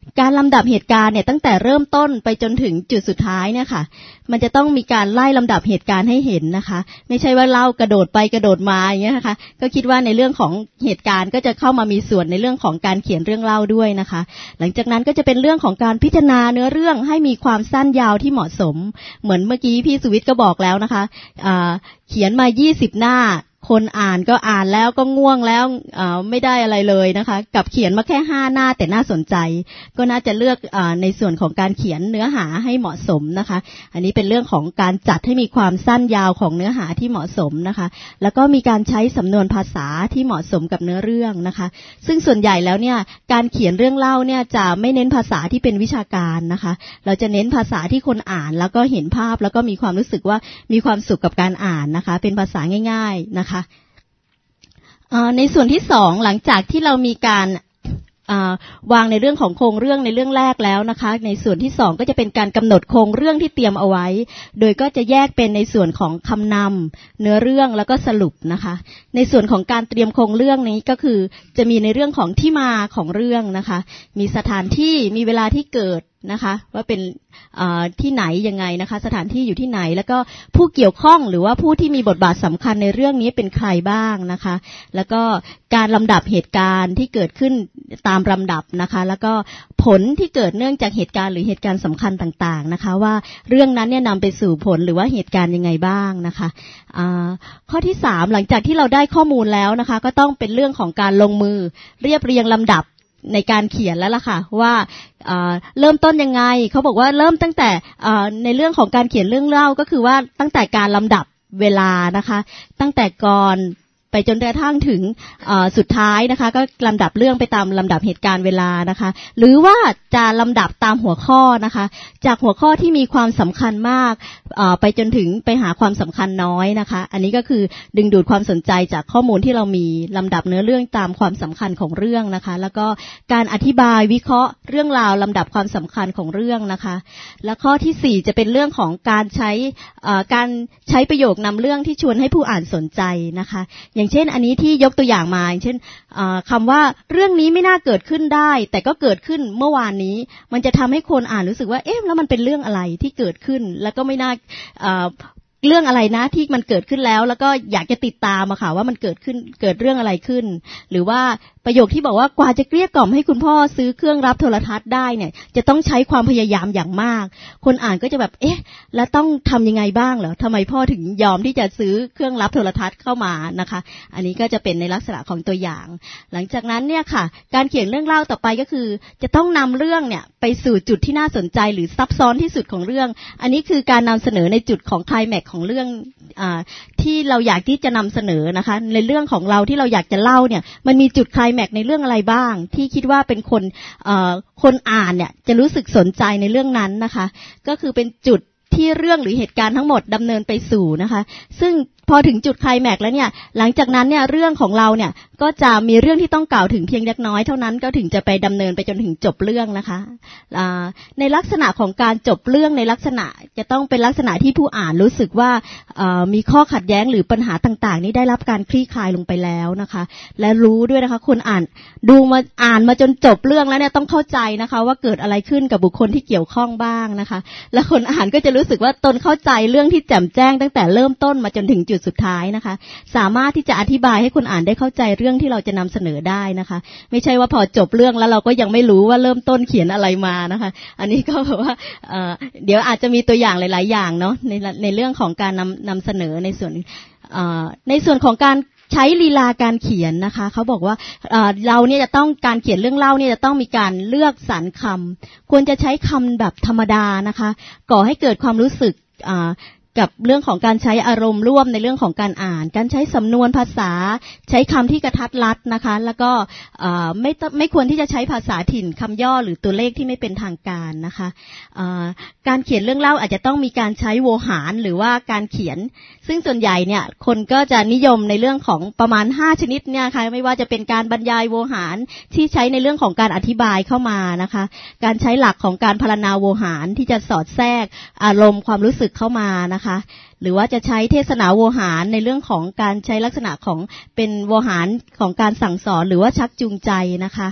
การลำดับเหตุการณ์เนี่ยตั้งแต่เริ่มต้นไปจนถึงจุดสุดท้ายเนี่ยค่ะมันจะต้องมีการไล่ลำดับเหตุการณ์ให้เห็นนะคะไม่ใช่ว่าเล่ากระโดดไปกระโดดมาอย่างเงี้ยนะคะก็คิดว่าในเรื่องของเหตุการณ์ก็จะเข้ามามีส่วนในเรื่องของการเขียนเรื่องเล่าด้วยนะคะหลังจากนั้นก็จะเป็นเรื่องของการพิจารณาเนื้อเรื่องให้มีความสั้นยาวที่เหมาะสมเหมือนเมื่อกี้พี่สุวิทย์ก็บอกแล้วนะคะเขียนมายี่สิบหน้าคนอ่านก็อ่านแล้วก็ง่วงแล้วไม่ได้อะไรเลยนะคะกับเขียนมาแค่ห้าหน้าแต่น่าสนใจก็น่าจะเลือกในส่วนของการเขียนเนื้อหาให้เหมาะสมนะคะอันนี้เป็นเรื่องของการจัดให้มีความสั้นยาวของเนื้อหาที่เหมาะสมนะคะแล้วก็มีการใช้สำนวนภาษาที่เหมาะสมกับเนื้อเรื่องนะคะซึ่งส่วนใหญ่แล้วเนี่ยการเขียนเรื่องเล่าเนี่ยจะไม่เน้นภาษาที่เป็นวิชาการนะคะเราจะเน้นภาษาที่คนอ่านแล้วก็เห็นภาพแล้วก็มีความรู้สึกว่ามีความสุขกับการอ่านนะคะเป็นภาษาง่ายๆนะคะในส่วนที่สองหลังจากที่เรามีการวางในเรื่องของโครงเรื่องในเรื่องแรกแล้วนะคะในส่วนที่สองก็จะเป็นการกำหนดโครงเรื่องที่เตรียมเอาไว้โดยก็จะแยกเป็นในส่วนของคำนำเนื้อเรื่องแล้วก็สรุปนะคะในส่วนของการเตรียมโครงเรื่องนี้ก็คือจะมีในเรื่องของที่มาของเรื่องนะคะมีสถานที่มีเวลาที่เกิดนะคะว่าเป็นที่ไหนยังไงนะคะสถานที่อยู่ที่ไหนแล้วก็ผู้เกี่ยวข้องหรือว่าผู้ที่มีบทบาทสำคัญในเรื่องนี้เป็นใครบ้างนะคะแล้วก็การลำดับเหตุการณ์ที่เกิดขึ้นตามลำดับนะคะแล้วก็ผลที่เกิดเนื่องจากเหตุการณ์หรือเหตุการณ์สำคัญต่างๆนะคะว่าเรื่องนั้นเนี่ยนำไปสู่ผลหรือว่าเหตุการณ์ยังไงบ้างนะคะข้อที่สามหลังจากที่เราได้ข้อมูลแล้วนะคะก็ต้องเป็นเรื่องของการลงมือเรียบเรียงลำดับในการเขียนแล้วล่ะค่ะว่าเริ่มต้นยังไงเขาบอกว่าเริ่มตั้งแต่ในเรื่องของการเขียนเรื่องเล่าก็คือว่าตั้งแต่การลำดับเวลานะคะตั้งแต่ก่อนไปจนกระทั่งถึงสุดท้ายนะคะก็ลำดับเรื่องไปตามลำดับเหตุการณ์เวลานะคะหรือว่าจะลำดับตามหัวข้อนะคะจากหัวข้อที่มีความสำคัญมากไปจนถึงไปหาความสำคัญน้อยนะคะอันนี้ก็คือดึงดูดความสนใจจากข้อมูลที่เรามีลำดับเนื้อเรื่องตามความสำคัญของเรื่องนะคะแล้วก็การอธิบายวิเคราะห์เรื่องราวลำดับความสำคัญของเรื่องนะคะและข้อที่สี่จะเป็นเรื่องของการใช้การใช้ประโยคนำเรื่องที่ชวนให้ผู้อ่านสนใจนะคะอย่างเช่นอันนี้ที่ยกตัวอย่างมาอย่างเช่นคำว่าเรื่องนี้ไม่น่าเกิดขึ้นได้แต่ก็เกิดขึ้นเมื่อวานนี้มันจะทำให้คนอ่านรู้สึกว่าเอ๊ะแล้วมันเป็นเรื่องอะไรที่เกิดขึ้นแล้วก็ไม่น่าเรื่องอะไรนะที่มันเกิดขึ้นแล้วแล้วก็อยากจะติดตามอะค่ะว่ามันเกิดขึ้นเกิดเรื่องอะไรขึ้นหรือว่าประโยคที่บอกว่ากว่าจะเกลี้ยกล่อมให้คุณพ่อซื้อเครื่องรับโทรทัศน์ได้เนี่ยจะต้องใช้ความพยายามอย่างมากคนอ่านก็จะแบบเอ๊ะแล้วต้องทำยังไงบ้างเหรอทำไมพ่อถึงยอมที่จะซื้อเครื่องรับโทรทัศน์เข้ามานะคะอันนี้ก็จะเป็นในลักษณะของตัวอย่างหลังจากนั้นเนี่ยค่ะการเขียนเรื่องเล่าต่อไปก็คือจะต้องนำเรื่องเนี่ยไปสู่จุดที่น่าสนใจหรือซับซ้อนที่สุดของเรื่องอันนี้คือการนำเสนอในจุดของไคลแม็กซ์ของเรื่องอ่าที่เราอยากที่จะนำเสนอนะคะในเรื่องของเราที่เราอยากจะเล่าเนี่ยมันมีจุดไคลแม็กซ์ในเรื่องอะไรบ้างที่คิดว่าเป็นคนเอ่อคนอ่านเนี่ยจะรู้สึกสนใจในเรื่องนั้นนะคะก็คือเป็นจุดที่เรื่องหรือเหตุการณ์ทั้งหมดดำเนินไปสู่นะคะซึ่งพอถึงจุดไคลแม็กซ์แล้วเนี่ยหลังจากนั้นเนี่ยเรื่องของเราเนี่ยก็จะมีเรื่องที่ต้องกล่าวถึงเพียงเล็กน้อยเท่านั้นก็ถึงจะไปดำเนินไปจนถึงจบเรื่องนะคะในลักษณะของการจบเรื่องในลักษณะจะต้องเป็นลักษณะที่ผู้อ่านรู้สึกว่ามีข้อขัดแย้งหรือปัญหาต่างๆนี้ได้รับการคลี่คลายลงไปแล้วนะคะและรู้ด้วยนะคะคนอ่านดูมาอ่านมาจนจบเรื่องแล้วเนี่ยต้องเข้าใจนะคะว่าเกิดอะไรขึ้นกับบุคคลที่เกี่ยวข้องบ้างนะคะและคนอ่านก็จะรู้สึกว่าตนเข้าใจเรื่องที่แจ่มแจ้งตั้งแต่เริ่มต้นมาจนถึงจุดสุดท้ายนะคะสามารถที่จะอธิบายให้คนอ่านได้เข้าใจเรื่องที่เราจะนำเสนอได้นะคะไม่ใช่ว่าพอจบเรื่องแล้วเราก็ยังไม่รู้ว่าเริ่มต้นเขียนอะไรมานะคะอันนี้ก็แบบว่า เ, เดี๋ยวอาจจะมีตัวอย่างหลายๆอย่างเนาะในในเรื่องของการนำนำเสนอในส่วนในส่วนของการใช้ลีลาการเขียนนะคะเขาบอกว่าเราเนี่ยจะต้องการเขียนเรื่องเล่าเนี่ยจะต้องมีการเลือกสรรคำควรจะใช้คำแบบธรรมดานะคะก่อให้เกิดความรู้สึกกับเรื่องของการใช้อารมณ์ร่วมในเรื่องของการอ่านการใช้สำนวนภาษาใช้คำที่กระทัดรัดนะคะแล้วก็ไม่ไม่ควรที่จะใช้ภาษาถิ่นคำย่อหรือตัวเลขที่ไม่เป็นทางการนะคะการเขียนเรื่องเล่าอาจจะต้องมีการใช้โวหารหรือว่าการเขียนซึ่งส่วนใหญ่เนี่ยคนก็จะนิยมในเรื่องของประมาณห้าชนิดเนี่ยค่ะไม่ว่าจะเป็นการบรรยายโวหารที่ใช้ในเรื่องของการอธิบายเข้ามานะคะการใช้หลักของการพรรณนาโวหารที่จะสอดแทรกอารมณ์ความรู้สึกเข้ามานะคะหรือว่าจะใช้เทศนาโวหารในเรื่องของการใช้ลักษณะของเป็นโวหารของการสั่งสอนหรือว่าชักจูงใจนะคะ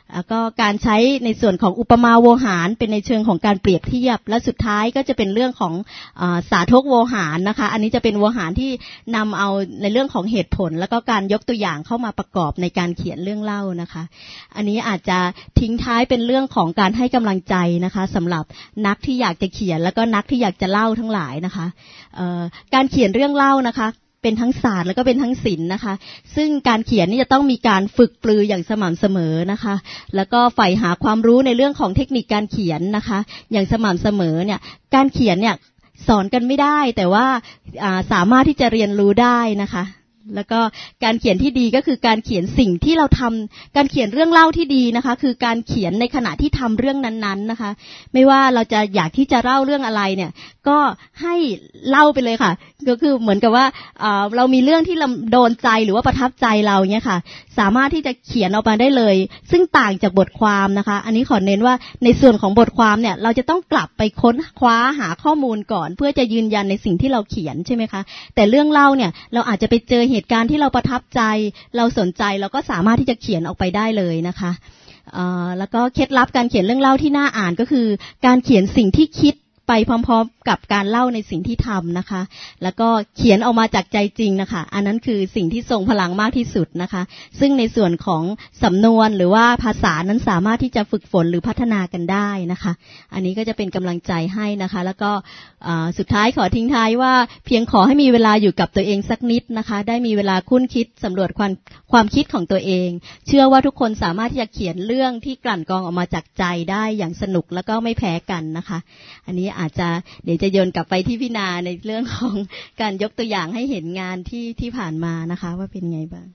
แล้วก็การใช้ในส่วนของอุปมาโวหารเป็นในเชิงของการเปรียบเทียบและสุดท้ายก็จะเป็นเรื่องของเอ่อสาธกโวหารนะคะอันนี้จะเป็นโวหารที่นำเอาในเรื่องของเหตุผลแล้วก็การยกตัวอย่างเข้ามาประกอบในการเขียนเรื่องเล่านะคะอันนี้อาจจะทิ้งท้ายเป็นเรื่องของการให้กำลังใจนะคะสำหรับนักที่อยากจะเขียนแล้วก็นักที่อยากจะเล่าทั้งหลายนะคะเอ่อการเขียนเรื่องเล่านะคะเป็นทั้งศาสตร์แล้วก็เป็นทั้งศิลป์นะคะซึ่งการเขียนนี่จะต้องมีการฝึกปรืออย่างสม่ำเสมอนะคะแล้วก็ใฝ่หาความรู้ในเรื่องของเทคนิคการเขียนนะคะอย่างสม่ำเสมอเนี่ยการเขียนเนี่ยสอนกันไม่ได้แต่ว่าสามารถที่จะเรียนรู้ได้นะคะแล้วก็การเขียนที่ดีก็คือการเขียนสิ่งที่เราทำการเขียนเรื่องเล่าที่ดีนะคะคือการเขียนในขณะที่ทำเรื่องนั้นๆนะคะไม่ว่าเราจะอยากที่จะเล่าเรื่องอะไรเนี่ยก็ให้เล่าไปเลยค่ะก็คือเหมือนกับว่าเรามีเรื่องที่โดนใจหรือว่าประทับใจเราเนี่ยค่ะสามารถที่จะเขียนออกมาได้เลยซึ่งต่างจากบทความนะคะอันนี้ขอเน้นว่าในส่วนของบทความเนี่ยเราจะต้องกลับไปค้นคว้าหาข้อมูลก่อนเพื่อจะยืนยันในสิ่งที่เราเขียนใช่ไหมคะแต่เรื่องเล่าเนี่ยเราอาจจะไปเจอเหตุการณ์ที่เราประทับใจเราสนใจเราก็สามารถที่จะเขียนออกไปได้เลยนะคะแล้วก็เคล็ดลับการเขียนเรื่องเล่าที่น่าอ่านก็คือการเขียนสิ่งที่คิดไปพร้อมๆกับการเล่าในสิ่งที่ทำนะคะแล้วก็เขียนออกมาจากใจจริงนะคะอันนั้นคือสิ่งที่ทรงพลังมากที่สุดนะคะซึ่งในส่วนของสำนวนหรือว่าภาษานั้นสามารถที่จะฝึกฝนหรือพัฒนากันได้นะคะอันนี้ก็จะเป็นกำลังใจให้นะคะแล้วก็สุดท้ายขอทิ้งท้ายว่าเพียงขอให้มีเวลาอยู่กับตัวเองสักนิดนะคะได้มีเวลาคุ้นคิดสำรวจความความคิดของตัวเองเชื่อว่าทุกคนสามารถที่จะเขียนเรื่องที่กลั่นกรองออกมาจากใจได้อย่างสนุกแล้วก็ไม่แพ้กันนะคะอันนี้อาจจะเดี๋ยวจะโยนกลับไปที่พี่นาในเรื่องของการยกตัวอย่างให้เห็นงานที่ที่ผ่านมานะคะว่าเป็นไงบ้าง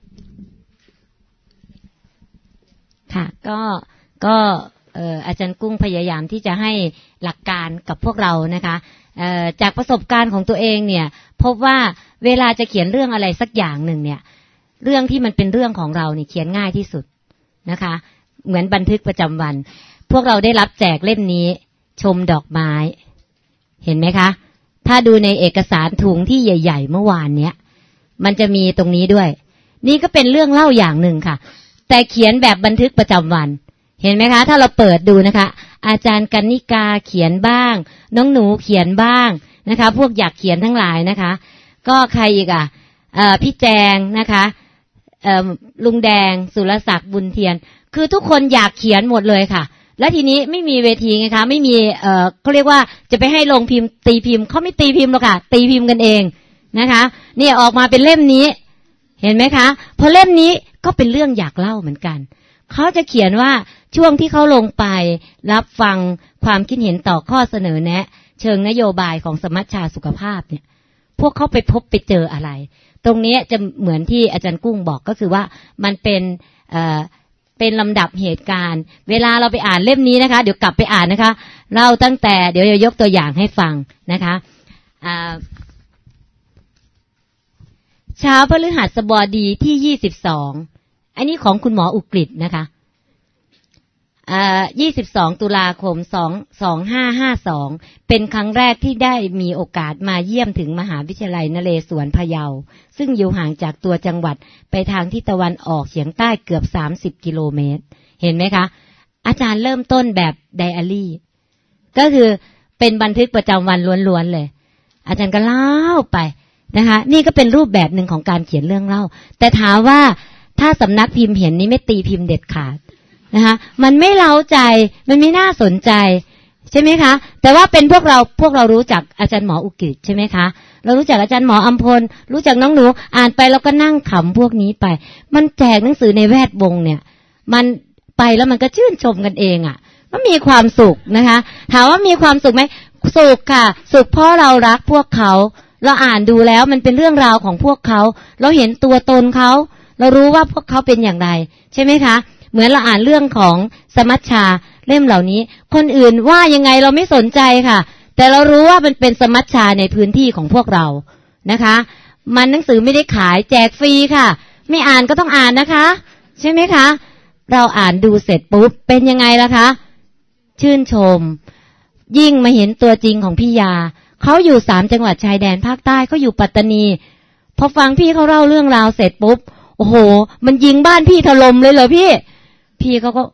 ค่ะก็ก็เอ่ออาจารย์กุ้งพยายามที่จะให้หลักการกับพวกเรานะคะเอ่อจากประสบการณ์ของตัวเองเนี่ยพบว่าเวลาจะเขียนเรื่องอะไรสักอย่างหนึ่งเนี่ยเรื่องที่มันเป็นเรื่องของเราเนี่ยเขียนง่ายที่สุดนะคะเหมือนบันทึกประจำวันพวกเราได้รับแจกเล่มนี้ชมดอกไม้เห็นไหมคะถ้าดูในเอกสารถุงที่ใหญ่ๆเมื่อวานเนี้ยมันจะมีตรงนี้ด้วยนี่ก็เป็นเรื่องเล่าอย่างหนึ่งค่ะแต่เขียนแบบบันทึกประจำวันเห็นไหมคะถ้าเราเปิดดูนะคะอาจารย์กนิกาเขียนบ้างน้องหนูเขียนบ้างนะคะพวกอยากเขียนทั้งหลายนะคะก็ใครอีกอ่ะเอ่อพี่แจงนะคะเอ่อลุงแดงสุรศักดิ์บุญเทียนคือทุกคนอยากเขียนหมดเลยค่ะแล้วทีนี้ไม่มีเวทีไงคะไม่มีเอ่อเขาเรียกว่าจะไปให้ลงพิมพ์ตีพิมพ์เขาไม่ตีพิมพ์หรอกค่ะตีพิมพ์กันเองนะคะเนี่ยออกมาเป็นเล่มนี้เห็นไหมคะพอเล่มนี้ก็เป็นเรื่องอยากเล่าเหมือนกันเขาจะเขียนว่าช่วงที่เขาลงไปรับฟังความคิดเห็นต่อข้อเสนอแนะเชิงนโยบายของสมัชชาสุขภาพเนี่ยพวกเขาไปพบไปเจออะไรตรงนี้จะเหมือนที่อาจารย์กุ้งบอกก็คือว่ามันเป็นเอ่อเป็นลำดับเหตุการณ์เวลาเราไปอ่านเล่มนี้นะคะเดี๋ยวกลับไปอ่านนะคะเล่าตั้งแต่เดี๋ยวจะยกตัวอย่างให้ฟังนะคะเช้าพฤหัสบดีที่ยี่สิบสองอันนี้ของคุณหมออุกฤษนะคะยี่สิบสองตุลาคมสองห้าห้าสองเป็นครั้งแรกที่ได้มีโอกาสมาเยี่ยมถึงมหาวิทยาลัยนเรศวรพะเยาซึ่งอยู่ห่างจากตัวจังหวัดไปทางทิศตะวันออกเฉียงใต้เกือบสามสิบกิโลเมตรเห็นไหมคะอาจารย์เริ่มต้นแบบไดอารี่ก็คือเป็นบันทึกประจำวันล้วนๆเลยอาจารย์ก็เล่าไปนะคะนี่ก็เป็นรูปแบบหนึ่งของการเขียนเรื่องเล่าแต่ถามว่าถ้าสำนักพิมพ์เห็นนี้ไม่ตีพิมพ์เด็ดขาดนะคะมันไม่เล้าใจมันไม่น่าสนใจใช่ไหมคะแต่ว่าเป็นพวกเราพวกเรารู้จักอาจารย์หมออุกฤษใช่ไหมคะเรารู้จักอาจารย์หมออัมพลรู้จักน้องหนูอ่านไปแล้วก็นั่งขำพวกนี้ไปมันแจกหนังสือในแวดวงเนี่ยมันไปแล้วมันก็ชื่นชมกันเองอ่ะมันมีความสุขนะคะถามว่ามีความสุขไหมสุขค่ะสุขเพราะเรารักพวกเขาเราอ่านดูแล้วมันเป็นเรื่องราวของพวกเขาเราเห็นตัวตนเขาเรารู้ว่าพวกเขาเป็นอย่างไรใช่ไหมคะเหมือนเราอ่านเรื่องของสมัชชาเล่มเหล่านี้คนอื่นว่ายังไงเราไม่สนใจค่ะแต่เรารู้ว่ามันเป็นสมัชชาในพื้นที่ของพวกเรานะคะมันหนังสือไม่ได้ขายแจกฟรีค่ะไม่อ่านก็ต้องอ่านนะคะใช่ไหมคะเราอ่านดูเสร็จปุ๊บเป็นยังไงล่ะคะชื่นชมยิ่งมาเห็นตัวจริงของพี่ยาเขาอยู่สามจังหวัดชายแดนภาคใต้เขาอยู่ปัตตานีพอฟังพี่เขาเล่าเรื่องราวเสร็จปุ๊บโอ้โหมันยิงบ้านพี่ถล่มเลยเหรอพี่พี่เขาก็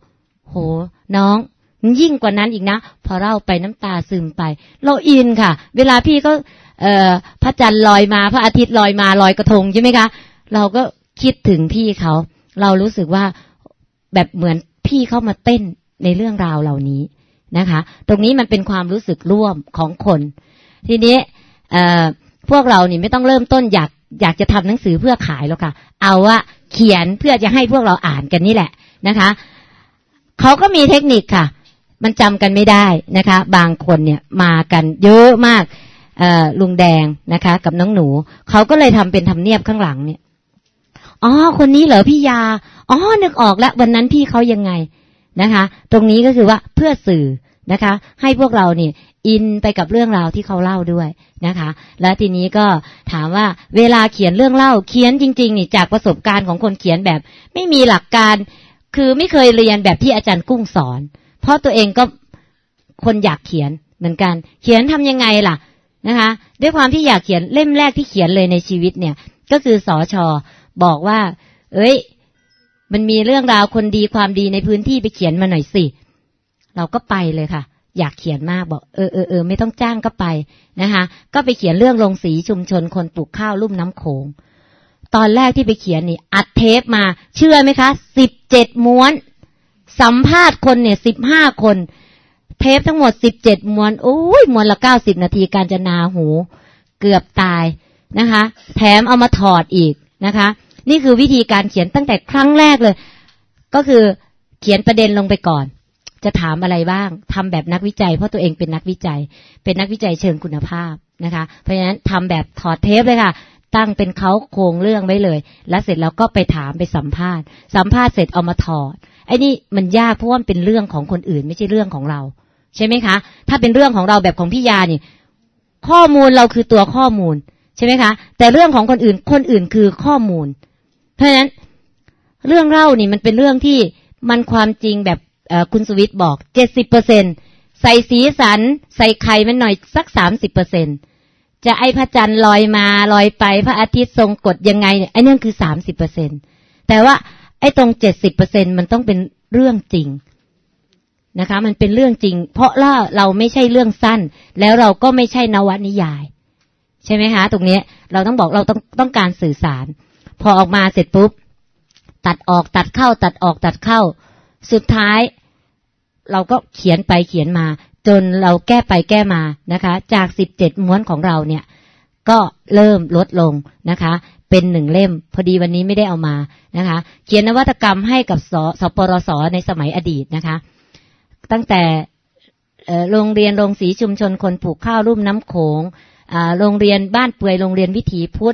โหน้องยิ่งกว่านั้นอีกนะพอเล่าไปน้ำตาซึมไปเราอินค่ะเวลาพี่ก็เอ่อพระจันทร์ลอยมาพระอาทิตย์ลอยมาลอยกระทงใช่ไหมคะเราก็คิดถึงพี่เขาเรารู้สึกว่าแบบเหมือนพี่เขามาเต้นในเรื่องราวเหล่านี้นะคะตรงนี้มันเป็นความรู้สึกร่วมของคนทีนี้เอ่อพวกเรานี่ไม่ต้องเริ่มต้นอยากอยากจะทำหนังสือเพื่อขายแล้วค่ะเอาว่าเขียนเพื่อจะให้พวกเราอ่านกันนี่แหละนะคะเขาก็มีเทคนิคค่ะมันจำกันไม่ได้นะคะบางคนเนี่ยมากันเยอะมากเอ่อลุงแดงนะคะกับน้องหนูเขาก็เลยทำเป็นทำเนียบข้างหลังเนี่ยอ๋อคนนี้เหรอพี่ยาอ๋อนึกออกแล้ววันนั้นพี่เขายังไงนะคะตรงนี้ก็คือว่าเพื่อสื่อนะคะให้พวกเราเนี่ยอินไปกับเรื่องราวที่เขาเล่าด้วยนะคะและทีนี้ก็ถามว่าเวลาเขียนเรื่องเล่าเขียนจริงๆนี่จากประสบการณ์ของคนเขียนแบบไม่มีหลักการคือไม่เคยเรียนแบบที่อาจารย์กุ้งสอนเพราะตัวเองก็คนอยากเขียนเหมือนกันเขียนทำยังไงล่ะนะคะด้วยความที่อยากเขียนเล่มแรกที่เขียนเลยในชีวิตเนี่ยก็คือสช.บอกว่าเอ้ยมันมีเรื่องราวคนดีความดีในพื้นที่ไปเขียนมาหน่อยสิเราก็ไปเลยค่ะอยากเขียนมากบอกเออเออเออไม่ต้องจ้างก็ไปนะคะก็ไปเขียนเรื่องโรงสีชุมชนคนปลูกข้าวลุ่มน้ำโขงตอนแรกที่ไปเขียนนี่อัดเทปมาเชื่อไหมคะสิบเจ็ดม้วนสัมภาษณ์คนเนี่ยสิบห้าคนเทปทั้งหมดสิบเจ็ดม้วนโอ้ยม้วนละเก้าสิบนาทีการจนาหูเกือบตายนะคะแถมเอามาถอดอีกนะคะนี่คือวิธีการเขียนตั้งแต่ครั้งแรกเลยก็คือเขียนประเด็นลงไปก่อนจะถามอะไรบ้างทำแบบนักวิจัยเพราะตัวเองเป็นนักวิจัยเป็นนักวิจัยเชิงคุณภาพนะคะเพราะฉะนั้นทำแบบถอดเทปเลยค่ะตั้งเป็นเขาโครงเรื่องไว้เลยแล้วเสร็จแล้วก็ไปถามไปสัมภาษณ์สัมภาษณ์เสร็จเอามาถอดไอ้นี่มันยากเพราะว่ามันเป็นเรื่องของคนอื่นไม่ใช่เรื่องของเราใช่ไหมคะถ้าเป็นเรื่องของเราแบบของพี่ยานี่ข้อมูลเราคือตัวข้อมูลใช่ไหมคะแต่เรื่องของคนอื่นคนอื่นคือข้อมูลเพราะฉะนั้นเรื่องเล่านี่มันเป็นเรื่องที่มันความจริงแบบคุณสุวิทย์บอก เจ็ดสิบเปอร์เซ็นต์ ใส่สีสันใส่ไข่มันหน่อยสัก สามสิบเปอร์เซ็นต์ จะไอ้พระจันทร์ลอยมาลอยไปพระอาทิตย์ทรงกฎยังไงเนี่ยไอ้นั่นคือ สามสิบเปอร์เซ็นต์ แต่ว่าไอ้ตรง เจ็ดสิบเปอร์เซ็นต์ มันต้องเป็นเรื่องจริงนะคะมันเป็นเรื่องจริงเพราะว่าเราไม่ใช่เรื่องสั้นแล้วเราก็ไม่ใช่นวนิยายใช่ไหมคะตรงนี้เราต้องบอกเราต้องต้องการสื่อสารพอออกมาเสร็จปุ๊บตัดออกตัดเข้าตัดออกตัดเข้าสุดท้ายเราก็เขียนไปเขียนมาจนเราแก้ไปแก้มานะคะจากสิบเจ็ดม้วนของเราเนี่ยก็เริ่มลดลงนะคะเป็นหนึ่งเล่มพอดีวันนี้ไม่ได้เอามานะคะเขียนนวัตกรรมให้กับสสปรสในสมัยอดีตนะคะตั้งแต่โรงเรียนโรงสีชุมชนคนปลูกข้าวลุ่มน้ำโขงโรงเรียนบ้านเปื่อยโรงเรียนวิถีพุทธ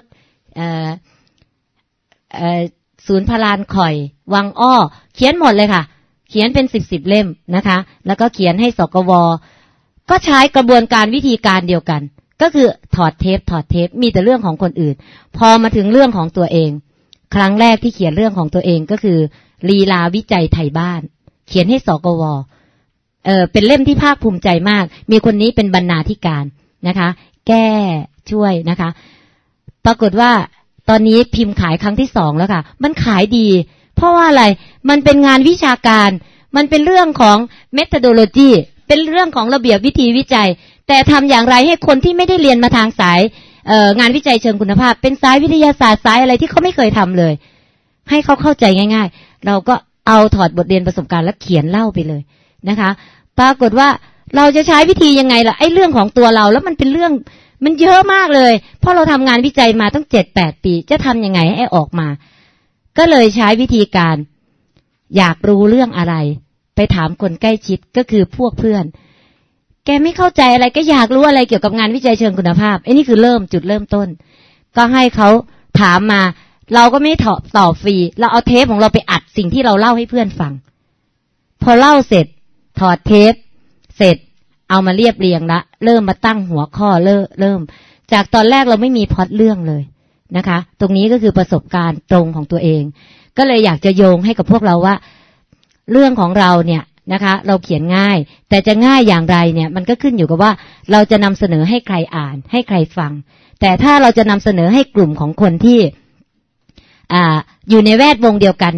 ศูนย์พลานข่อยวังอ้อเขียนหมดเลยค่ะเขียนเป็นสิบสิบเล่มนะคะแล้วก็เขียนให้สกวก็ใช้กระบวนการวิธีการเดียวกันก็คือถอดเทปถอดเทปมีแต่เรื่องของคนอื่นพอมาถึงเรื่องของตัวเองครั้งแรกที่เขียนเรื่องของตัวเองก็คือลีลาวิจัยไทยบ้านเขียนให้สกวเออเป็นเล่มที่ภาคภูมิใจมากมีคนนี้เป็นบรรณาธิการนะคะแก้ช่วยนะคะปรากฏว่าตอนนี้พิมพ์ขายครั้งที่สองแล้วค่ะมันขายดีเพราะว่าอะไรมันเป็นงานวิชาการมันเป็นเรื่องของ methodology เป็นเรื่องของระเบียบวิธีวิจัยแต่ทำอย่างไรให้คนที่ไม่ได้เรียนมาทางสายเอ่องานวิจัยเชิงคุณภาพเป็นสายวิทยาศาสตร์สายอะไรที่เขาไม่เคยทำเลยให้เขาเข้าใจง่ายๆเราก็เอาถอดบทเรียนประสบการณ์แล้วเขียนเล่าไปเลยนะคะปรากฏว่าเราจะใช้วิธียังไงล่ะไอ้เรื่องของตัวเราแล้วมันเป็นเรื่องมันเยอะมากเลยเพราะเราทำงานวิจัยมาตั้ง เจ็ดแปด ปีจะทำยังไงให้ออกมาก็เลยใช้วิธีการอยากรู้เรื่องอะไรไปถามคนใกล้ชิดก็คือพวกเพื่อนแกไม่เข้าใจอะไรก็อยากรู้อะไรเกี่ยวกับงานวิจัยเชิงคุณภาพไอ้นี่คือเริ่มจุดเริ่มต้นก็ให้เขาถามมาเราก็ไม่ตอบตอบฟรีเราเอาเทปของเราไปอัดสิ่งที่เราเล่าให้เพื่อนฟังพอเล่าเสร็จถอดเทปเสร็จเอามาเรียบเรียงละเริ่มมาตั้งหัวข้อเริ่มเริ่มจากตอนแรกเราไม่มีพล็อตเรื่องเลยนะคะตรงนี้ก็คือประสบการณ์ตรงของตัวเองก็เลยอยากจะโยงให้กับพวกเราว่าเรื่องของเราเนี่ยนะคะเราเขียนง่ายแต่จะง่ายอย่างไรเนี่ยมันก็ขึ้นอยู่กับว่าเราจะนำเสนอให้ใครอ่านให้ใครฟังแต่ถ้าเราจะนำเสนอให้กลุ่มของคนที่อ่าอยู่ในแวดวงเดียวกันเนี่ย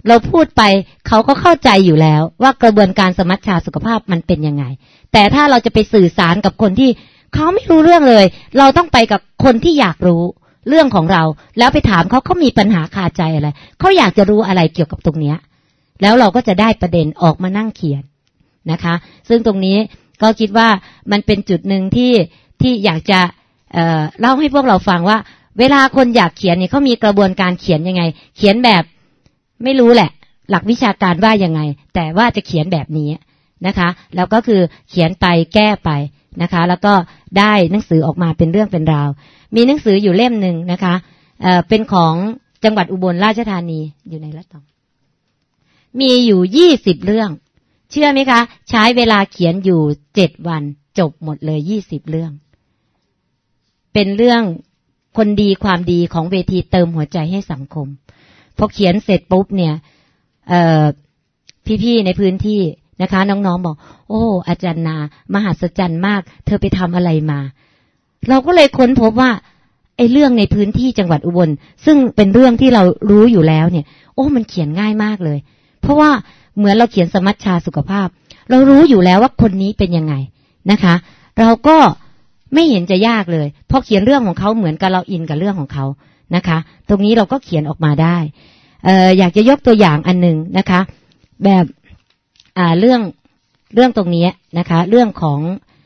เราพูดไปเขาก็เข้าใจอยู่แล้วว่ากระบวนการสมัชชาสุขภาพมันเป็นยังไงแต่ถ้าเราจะไปสื่อสารกับคนที่เขาไม่รู้เรื่องเลยเราต้องไปกับคนที่อยากรู้เรื่องของเราแล้วไปถามเขาเขามีปัญหาคาใจอะไรเขาอยากจะรู้อะไรเกี่ยวกับตรงเนี้ยแล้วเราก็จะได้ประเด็นออกมานั่งเขียนนะคะซึ่งตรงนี้ก็คิดว่ามันเป็นจุดหนึ่งที่ที่อยากจะเอ่อเล่าให้พวกเราฟังว่าเวลาคนอยากเขียนเนี่ยเขามีกระบวนการเขียนยังไงเขียนแบบไม่รู้แหละหลักวิชาการว่ายังไงแต่ว่าจะเขียนแบบนี้นะคะแล้วก็คือเขียนไปแก้ไปนะคะแล้วก็ได้หนังสือออกมาเป็นเรื่องเป็นราวมีหนังสืออยู่เล่มหนึ่งนะคะเอ่อเป็นของจังหวัดอุบลราชธานีอยู่ในละตองมีอยู่ยี่สิบเรื่องเชื่อไหมคะใช้เวลาเขียนอยู่เจ็ดวันจบหมดเลยยี่สิบเรื่องเป็นเรื่องคนดีความดีของเวทีเติมหัวใจให้สังคมพอเขียนเสร็จปุ๊บเนี่ยเอ่อพี่ๆในพื้นที่นะคะน้องๆบอกโอ้อาจารย์นามหัศจรรย์มากเธอไปทำอะไรมาเราก็เลยค้นพบว่าไอ้เรื่องในพื้นที่จังหวัดอุบลซึ่งเป็นเรื่องที่เรารู้อยู่แล้วเนี่ยโอ้มันเขียนง่ายมากเลยเพราะว่าเหมือนเราเขียนสมัชชาสุขภาพเรารู้อยู่แล้วว่าคนนี้เป็นยังไงนะคะเราก็ไม่เห็นจะยากเลยพอเขียนเรื่องของเขาเหมือนกับเราอินกับเรื่องของเขานะคะตรงนี้เราก็เขียนออกมาได้เอ่ออยากจะยกตัวอย่างอันนึงนะคะแบบอ่าเรื่องเรื่องตรงนี้นะคะเรื่องของ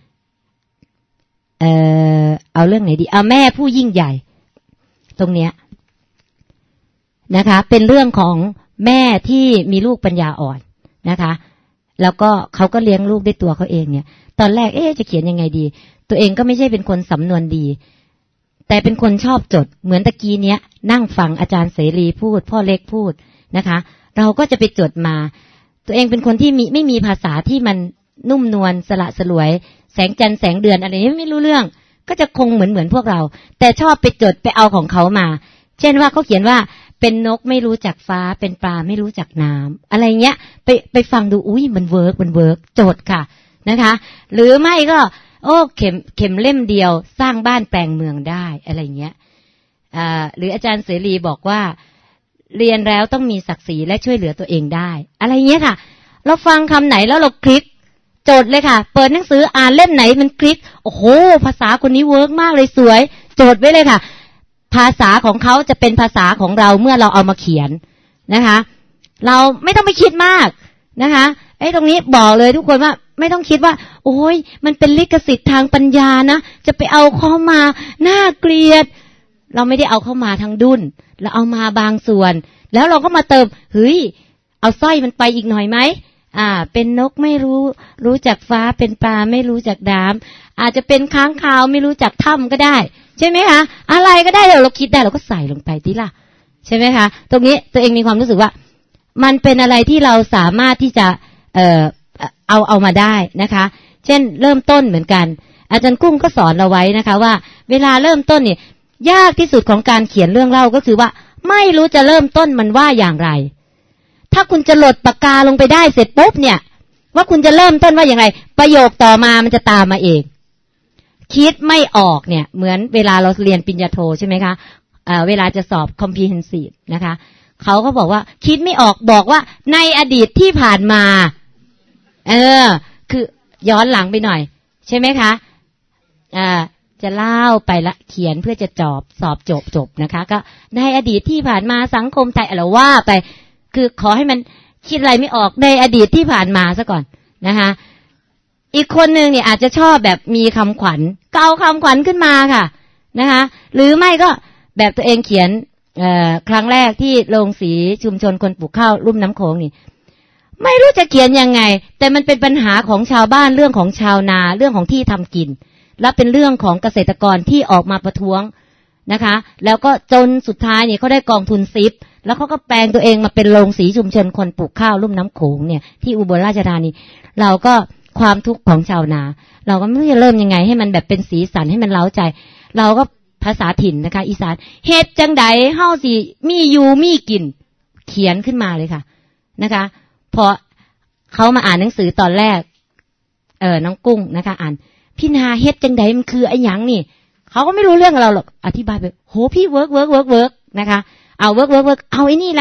เอ่อเอาเรื่องไหนดีเอาแม่ผู้ยิ่งใหญ่ตรงเนี้ยนะคะเป็นเรื่องของแม่ที่มีลูกปัญญาอ่อนนะคะแล้วก็เขาก็เลี้ยงลูกด้วยตัวเขาเองเนี่ยตอนแรกเอ๊ะจะเขียนยังไงดีตัวเองก็ไม่ใช่เป็นคนสำนวนดีแต่เป็นคนชอบจดเหมือนตะกี้เนี้ยนั่งฟังอาจารย์เสรีพูดพ่อเล็กพูดนะคะเราก็จะไปจดมาตัวเองเป็นคนที่มีไม่มีภาษาที่มันนุ่มนวลสละสลวยแสงจันทร์แสงเดือนอะไรนี้ไม่รู้เรื่องก็จะคงเหมือนเหมือนพวกเราแต่ชอบไปจดไปเอาของเขามาเช่นว่าเขาเขียนว่าเป็นนกไม่รู้จักฟ้าเป็นปลาไม่รู้จักน้ำอะไรเงี้ยไปไปฟังดูอุ้ยมันเวิร์กมันเวิร์กโจทย์ค่ะนะคะหรือไม่ก็โอ้เข็มเข็มเล่มเดียวสร้างบ้านแปลงเมืองได้อะไรเงี้ยอ่าหรืออาจารย์เสรีบอกว่าเรียนแล้วต้องมีศักดิ์ศรีและช่วยเหลือตัวเองได้อะไรเงี้ยค่ะเราฟังคำไหนแล้วเราคลิกจดเลยค่ะเปิดหนังสืออ่านเล่มไหนมันคลิกโอ้โหภาษาคนนี้เวิร์กมากเลยสวยจดไว้เลยค่ะภาษาของเขาจะเป็นภาษาของเราเมื่อเราเอามาเขียนนะคะเราไม่ต้องไปคิดมากนะคะไอ้ตรงนี้บอกเลยทุกคนว่าไม่ต้องคิดว่าโอ้ยมันเป็นลิขสิทธิ์ทางปัญญานะจะไปเอาเข้ามาน่าเกลียดเราไม่ได้เอาเข้ามาทั้งดุ้นเราเอามาบางส่วนแล้วเราก็มาเติมเฮ้ยเอาสร้อยมันไปอีกหน่อยไหมอ่าเป็นนกไม่รู้รู้จักฟ้าเป็นปลาไม่รู้จักน้ำอาจจะเป็นค้างคาวไม่รู้จักถ้ำก็ได้ใช่ไหมคะอะไรก็ได้เราคิดได้เราก็ใส่ลงไปทีละใช่ไหมคะตรงนี้ตัวเองมีความรู้สึกว่ามันเป็นอะไรที่เราสามารถที่จะเอ่อเอาเอามาได้นะคะเช่นเริ่มต้นเหมือนกันอาจารย์กุ้งก็สอนเราไว้นะคะว่าเวลาเริ่มต้นเนี่ยยากที่สุดของการเขียนเรื่องเล่าก็คือว่าไม่รู้จะเริ่มต้นมันว่าอย่างไรถ้าคุณจะหลดปากกาลงไปได้เสร็จปุ๊บเนี่ยว่าคุณจะเริ่มต้นว่าอย่างไรประโยคต่อมามันจะตามมาเองคิดไม่ออกเนี่ยเหมือนเวลาเราเรียนปริญญาโทใช่ไหมคะเอ่อเวลาจะสอบ comprehensive นะคะเขาก็บอกว่าคิดไม่ออกบอกว่าในอดีตที่ผ่านมาเออคือย้อนหลังไปหน่อยใช่ไหมคะอ่าจะเล่าไปละเขียนเพื่อจะจอบสอบจบจบนะคะก็ในอดีตที่ผ่านมาสังคมไทยอะไรว่าไปคือขอให้มันคิดอะไรไม่ออกในอดีตที่ผ่านมาซะก่อนนะคะอีกคนนึงเนี่ยอาจจะชอบแบบมีคำขวัญเกาคำขวัญขึ้นมาค่ะนะคะหรือไม่ก็แบบตัวเองเขียนเอ่อครั้งแรกที่โรงสีชุมชนคนปลูกข้าวลุ่มน้ำโขงนี่ไม่รู้จะเขียนยังไงแต่มันเป็นปัญหาของชาวบ้านเรื่องของชาวนาเรื่องของที่ทำกินและเป็นเรื่องของเกษตรกรที่ออกมาประท้วงนะคะแล้วก็จนสุดท้ายเนี่ยเขาได้กองทุนซิปแล้วเขาก็แปลงตัวเองมาเป็นโรงสีชุมชนคนปลูกข้าวลุ่มน้ำโขงเนี่ยที่อุบลราชธานีเราก็ความทุกข์ของชาวนาเราก็ไม่รู้จะเริ่มยังไงให้มันแบบเป็นสีสันให้มันเล้าใจเราก็ภาษาถิ่นนะคะอีสานเฮ็ดจังไดเฮาสิมีอยู่มีกินเขียนขึ้นมาเลยค่ะนะคะพอเขามาอ่านหนังสือตอนแรกเออน้องกุ้งนะคะอ่านพี่นาเฮ็ดจังไดมันคือไอ้หยังนี่เขาก็ไม่รู้เรื่องเราหรอกอธิบายไปโหพี่เวิร์กเวิร์กเวิร์กเวิร์กนะคะเอาเวิร์กเวิร์กเวิร์กเอาไอ้นี่แหละ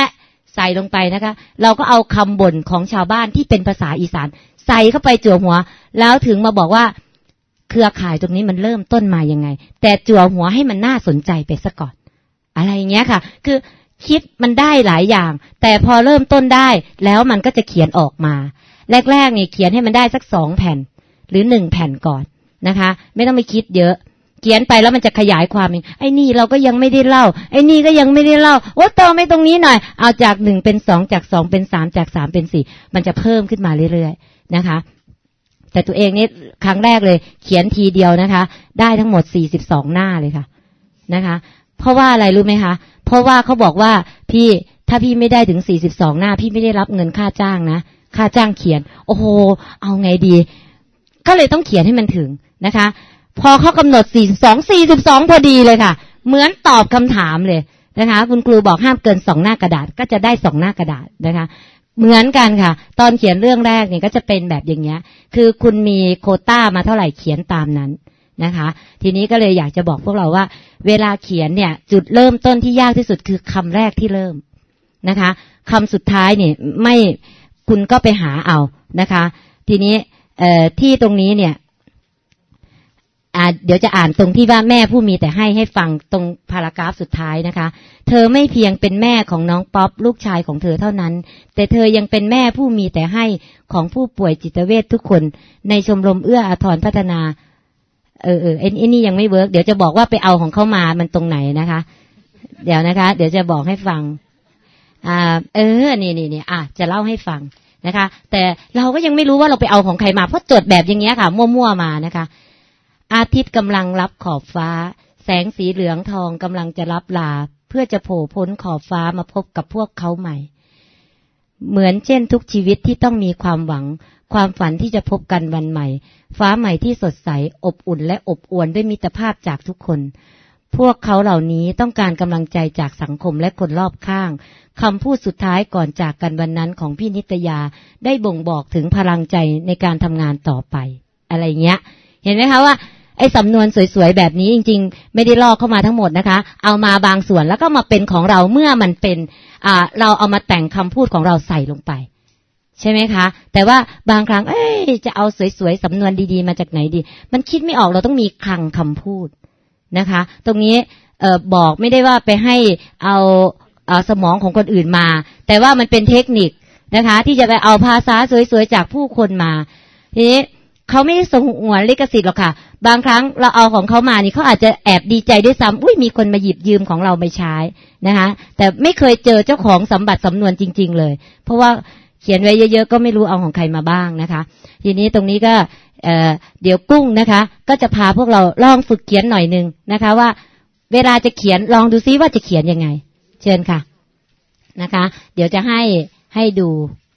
ใส่ลงไปนะคะเราก็เอาคำบ่นของชาวบ้านที่เป็นภาษาอีสานใส่เข้าไปจั่วหัวแล้วถึงมาบอกว่าเครือข่ายตรงนี้มันเริ่มต้นมายังไงแต่จั่วหัวให้มันน่าสนใจไปซะก่อนอะไรอย่างเงี้ยค่ะคือคิดมันได้หลายอย่างแต่พอเริ่มต้นได้แล้วมันก็จะเขียนออกมาแรกๆนี่เขียนให้มันได้สักสองแผ่นหรือหนึ่งแผ่นก่อนนะคะไม่ต้องไปคิดเยอะเขียนไปแล้วมันจะขยายความเองไอ้นี่เราก็ยังไม่ได้เล่าไอ้นี่ก็ยังไม่ได้เล่าว่าเติมไม่ตรงนี้หน่อยเอาจากหนึ่งเป็นสองจากสองเป็นสามจากสามเป็นสี่มันจะเพิ่มขึ้นมาเรื่อยๆนะคะแต่ตัวเองนี่ครั้งแรกเลยเขียนทีเดียวนะคะได้ทั้งหมดสี่สิบสองหน้าเลยค่ะนะคะเพราะว่าอะไรรู้ไหมคะเพราะว่าเขาบอกว่าพี่ถ้าพี่ไม่ได้ถึงสี่สิบสองหน้าพี่ไม่ได้รับเงินค่าจ้างนะค่าจ้างเขียนโอ้โหเอาไงดีก็เลยต้องเขียนให้มันถึงนะคะพอเขากำหนดสี่สิบสอง สี่สิบสองพอดีเลยค่ะเหมือนตอบคำถามเลยนะคะคุณครูบอกห้ามเกินสองหน้ากระดาษก็จะได้สองหน้ากระดาษนะคะเหมือนกันค่ะตอนเขียนเรื่องแรกเนี่ยก็จะเป็นแบบอย่างเงี้ยคือคุณมีโควต้ามาเท่าไหร่เขียนตามนั้นนะคะทีนี้ก็เลยอยากจะบอกพวกเราว่าเวลาเขียนเนี่ยจุดเริ่มต้นที่ยากที่สุดคือคำแรกที่เริ่มนะคะคำสุดท้ายเนี่ยไม่คุณก็ไปหาเอานะคะทีนี้เอ่อที่ตรงนี้เนี่ยอ่าเดี๋ยวจะอ่านตรงที่ว่าแม่ผู้มีแต่ให้ให้ฟังตรงพารากราฟสุดท้ายนะคะเธอไม่เพียงเป็นแม่ของน้องป๊อปลูกชายของเธอเท่านั้นแต่เธอยังเป็นแม่ผู้มีแต่ให้ของผู้ป่วยจิตเวชทุกคนในชมรมเอื้ออาทรพัฒนาเออเออไอ้นี่ยังไม่เวิร์กเดี๋ยวจะบอกว่าไปเอาของเขามามันตรงไหนนะคะเดี๋ยวนะคะเดี๋ยวจะบอกให้ฟังอ่าเออนี่นี่นี่อ่ะจะเล่าให้ฟังนะคะแต่เราก็ยังไม่รู้ว่าเราไปเอาของใครมาเพราะจดแบบอย่างเงี้ยค่ะมั่วๆมานะคะอาทิตย์กำลังรับขอบฟ้าแสงสีเหลืองทองกำลังจะรับลาเพื่อจะโผล่พ้นขอบฟ้ามาพบกับพวกเขาใหม่เหมือนเช่นทุกชีวิตที่ต้องมีความหวังความฝันที่จะพบกันวันใหม่ฟ้าใหม่ที่สดใสอบอุ่นและอบอวลด้วยมิตรภาพจากทุกคนพวกเขาเหล่านี้ต้องการกำลังใจจากสังคมและคนรอบข้างคำพูดสุดท้ายก่อนจากกันวันนั้นของพี่นิตยาได้บ่งบอกถึงพลังใจในการทำงานต่อไปอะไรเงี้ยเห็นไหมคะว่าไอ้สำนวนสวยๆแบบนี้จริงๆไม่ได้ลอกเข้ามาทั้งหมดนะคะเอามาบางส่วนแล้วก็มาเป็นของเราเมื่อมันเป็นอ่าเราเอามาแต่งคำพูดของเราใส่ลงไปใช่ไหมคะแต่ว่าบางครั้งเอ้ยจะเอาสวยๆสำนวนดีๆมาจากไหนดีมันคิดไม่ออกเราต้องมีคลังคำพูดนะคะตรงนี้เอ่อบอกไม่ได้ว่าไปให้เอาเอาสมองของคนอื่นมาแต่ว่ามันเป็นเทคนิคนะคะที่จะไปเอาภาษาสวยๆจากผู้คนมาทีนี้เขาไม่ได้สงวนลิขสิทธิ์หรอกค่ะบางครั้งเราเอาของเขามานี่เขาอาจจะแอบดีใจด้วยซ้ำอุ้ยมีคนมาหยิบยืมของเราไปใช้นะคะแต่ไม่เคยเจอเจ้าของสมบัติสำนวนจริงๆเลยเพราะว่าเขียนไว้เยอะๆก็ไม่รู้เอาของใครมาบ้างนะคะทีนี้ตรงนี้ก็เอ่อเดี๋ยวกุ้งนะคะก็จะพาพวกเราลองฝึกเขียนหน่อยนึงนะคะว่าเวลาจะเขียนลองดูซิว่าจะเขียนยังไงเชิญค่ะนะคะเดี๋ยวจะให้ให้ดู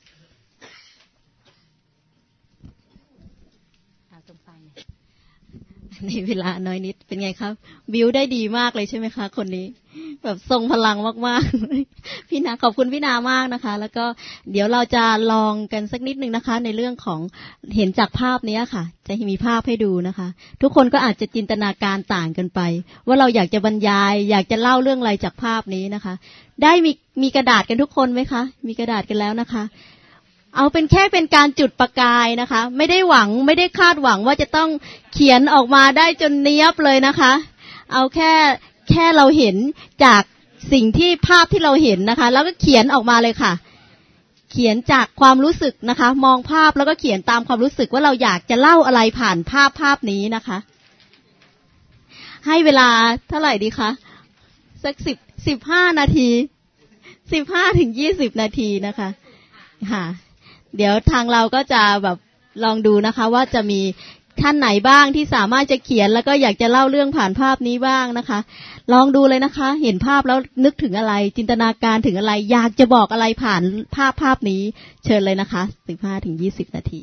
ในเวลาน้อยนิดเป็นไงครับบิวได้ดีมากเลยใช่ไหมคะคนนี้แบบทรงพลังมากๆพี่นาขอบคุณพี่นามากนะคะแล้วก็เดี๋ยวเราจะลองกันสักนิดนึงนะคะในเรื่องของเห็นจากภาพนี้ค่ะจะมีภาพให้ดูนะคะทุกคนก็อาจจะจินตนาการต่างกันไปว่าเราอยากจะบรรยายอยากจะเล่าเรื่องอะไรจากภาพนี้นะคะได้มีมีกระดาษกันทุกคนไหมคะมีกระดาษกันแล้วนะคะเอาเป็นแค่เป็นการจุดประกายนะคะไม่ได้หวังไม่ได้คาดหวังว่าจะต้องเขียนออกมาได้จนเนี้ยบเลยนะคะเอาแค่แค่เราเห็นจากสิ่งที่ภาพที่เราเห็นนะคะแล้วก็เขียนออกมาเลยค่ะเขียนจากความรู้สึกนะคะมองภาพแล้วก็เขียนตามความรู้สึกว่าเราอยากจะเล่าอะไรผ่านภาพภาพนี้นะคะให้เวลาเท่าไหร่ดีคะสักสิบสิบห้านาทีสิบห้าถึงยี่สิบนาทีนะคะค่ะเดี๋ยวทางเราก็จะแบบลองดูนะคะว่าจะมีท่านไหนบ้างที่สามารถจะเขียนแล้วก็อยากจะเล่าเรื่องผ่านภาพนี้บ้างนะคะลองดูเลยนะคะเห็นภาพแล้วนึกถึงอะไรจินตนาการถึงอะไรอยากจะบอกอะไรผ่านภาพภาพนี้เชิญเลยนะคะสิบห้าถึงยี่สิบนาที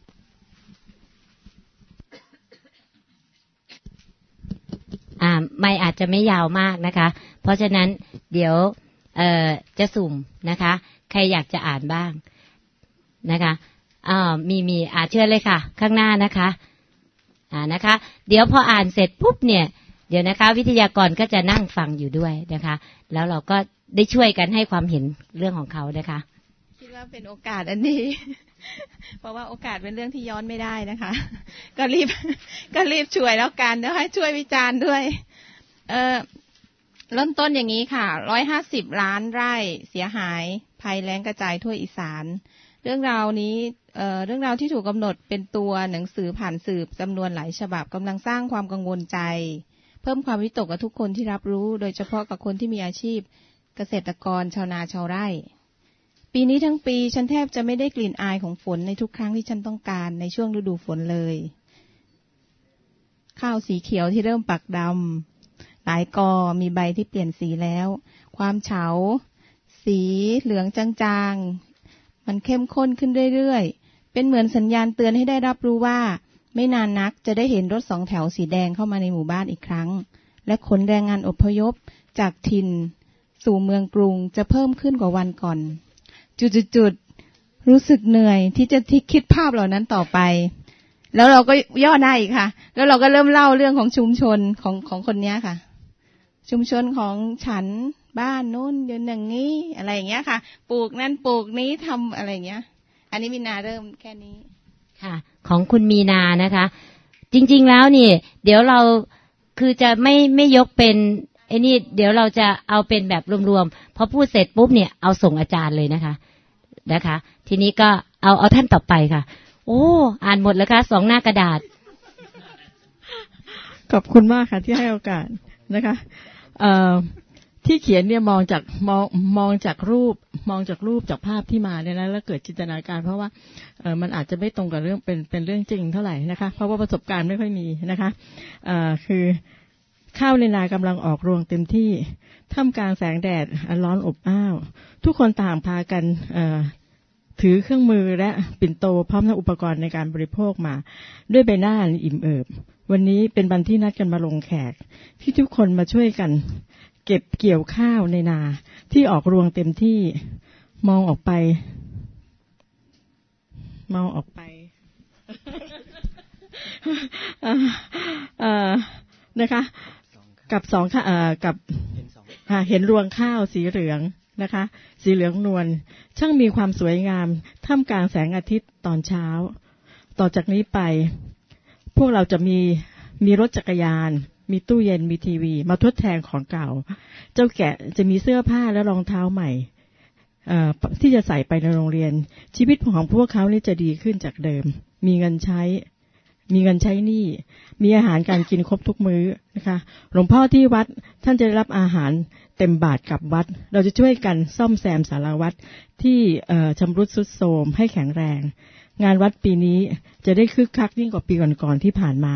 อ่าไม่อาจจะไม่ยาวมากนะคะเพราะฉะนั้นเดี๋ยวเอ่อจะสุ่มนะคะใครอยากจะอ่านบ้างนะคะอ่ามีมีอ่าเชิญเลยค่ะข้างหน้านะคะอ่านะคะเดี๋ยวพออ่านเสร็จปุ๊บเนี่ยเดี๋ยวนะคะวิทยากรก็จะนั่งฟังอยู่ด้วยนะคะแล้วเราก็ได้ช่วยกันให้ความเห็นเรื่องของเขานะคะคิดว่าเป็นโอกาสอันดี เพราะว่าโอกาสเป็นเรื่องที่ย้อนไม่ได้นะคะก็รีบก็รีบช่วยแล้วกันแล้วให้ช่วยวิจารณ์ด้วยเอ่อเริ่มต้นอย่างนี้ค่ะหนึ่งร้อยห้าสิบล้านไร่เสียหายภัยแล้งกระจายทั่วอีสานเรื่องราวนี้เอ่อเรื่องราวที่ถูกกำหนดเป็นตัวหนังสือผ่านสืบจำนวนหลายฉบับกำลังสร้างความกังวลใจเพิ่มความวิตกกับทุกคนที่รับรู้โดยเฉพาะกับคนที่มีอาชีพเกษตรกรชาวนาชาวไร่ปีนี้ทั้งปีฉันแทบจะไม่ได้กลิ่นอายของฝนในทุกครั้งที่ฉันต้องการในช่วงฤดูฝนเลยข้าวสีเขียวที่เริ่มปักดำหลายกอมีใบที่เปลี่ยนสีแล้วความเฉาสีเหลืองจางๆมันเข้มข้นขึ้นเรื่อยๆเป็นเหมือนสัญญาณเตือนให้ได้รับรู้ว่าไม่นานนักจะได้เห็นรถสองแถวสีแดงเข้ามาในหมู่บ้านอีกครั้งและขนแรงงานอพยพจากถิ่นสู่เมืองกรุงจะเพิ่มขึ้นกว่าวันก่อนจุดๆรู้สึกเหนื่อยที่จะที่คิดภาพเหล่านั้นต่อไปแล้วเราก็ย่อหน้าอีกค่ะแล้วเราก็เริ่มเล่าเรื่องของชุมชนของของคนนี้ค่ะชุมชนของฉันบ้านนู้นเดือนอย่างนี้อะไรอย่างเงี้ยค่ะปลูกนั่นปลูกนี้ทำอะไรอย่างเงี้ยอันนี้มีนาเริ่มแค่นี้ค่ะของคุณมีนานะคะจริงๆแล้วนี่เดี๋ยวเราคือจะไม่ไม่ยกเป็นไอ้นี่เดี๋ยวเราจะเอาเป็นแบบรวมๆพอพูดเสร็จปุ๊บเนี่ยเอาส่งอาจารย์เลยนะคะนะคะทีนี้ก็เอาเอาท่านต่อไปค่ะโอ้อ่านหมดแล้วค่ะสองหน้ากระดาษขอบคุณมากค่ะที่ให้โอกาสนะคะเอ่อที่เขียนเนี่ยมองจากมองมองจากรูปมองจากรูปจากภาพที่มาเนี่ยนะแล้วเกิดจินตนาการเพราะว่าเอ่อมันอาจจะไม่ตรงกับเรื่องเป็นเป็นเรื่องจริงเท่าไหร่นะคะเพราะว่าประสบการณ์ไม่ค่อยมีนะคะเอ่อคือข้าวในนากำลังออกรวงเต็มที่ท่ามกลางแสงแดดอันร้อนอบอ้าวทุกคนต่างพากันเอ่อถือเครื่องมือและปิ่นโตพร้อมทั้งอุปกรณ์ในการบริโภคมาด้วยใบหน้าอิ่มเอิบวันนี้เป็นวันที่นัดกันมาลงแขกที่ทุกคนมาช่วยกันเก็บเกี่ยวข้าวในนาที่ออกรวงเต็มที่มองออกไปมองออกไป นะคะกับสองเอ่อกับเห็นรวงข้าวสีเหลืองนะคะสีเหลืองนวลช่างมีความสวยงามท่ามกลางแสงอาทิตย์ตอนเช้าต่อจากนี้ไปพวกเราจะมีมีรถจักรยานมีตู้เย็นมีทีวีมาทดแทนของเก่าเจ้าแกะจะมีเสื้อผ้าและรองเท้าใหม่ที่จะใส่ไปในโรงเรียนชีวิตของพวกเขานี่จะดีขึ้นจากเดิมมีเงินใช้มีเงินใช้หนี้มีอาหารการกินครบทุกมื้อนะคะหลวงพ่อที่วัดท่านจะได้รับอาหารเต็มบาตรกับวัดเราจะช่วยกันซ่อมแซมศาลาวัดที่ชำรุดทรุดโทรมให้แข็งแรงงานวัดปีนี้จะได้คึกคักยิ่งกว่าปีก่อนๆที่ผ่านมา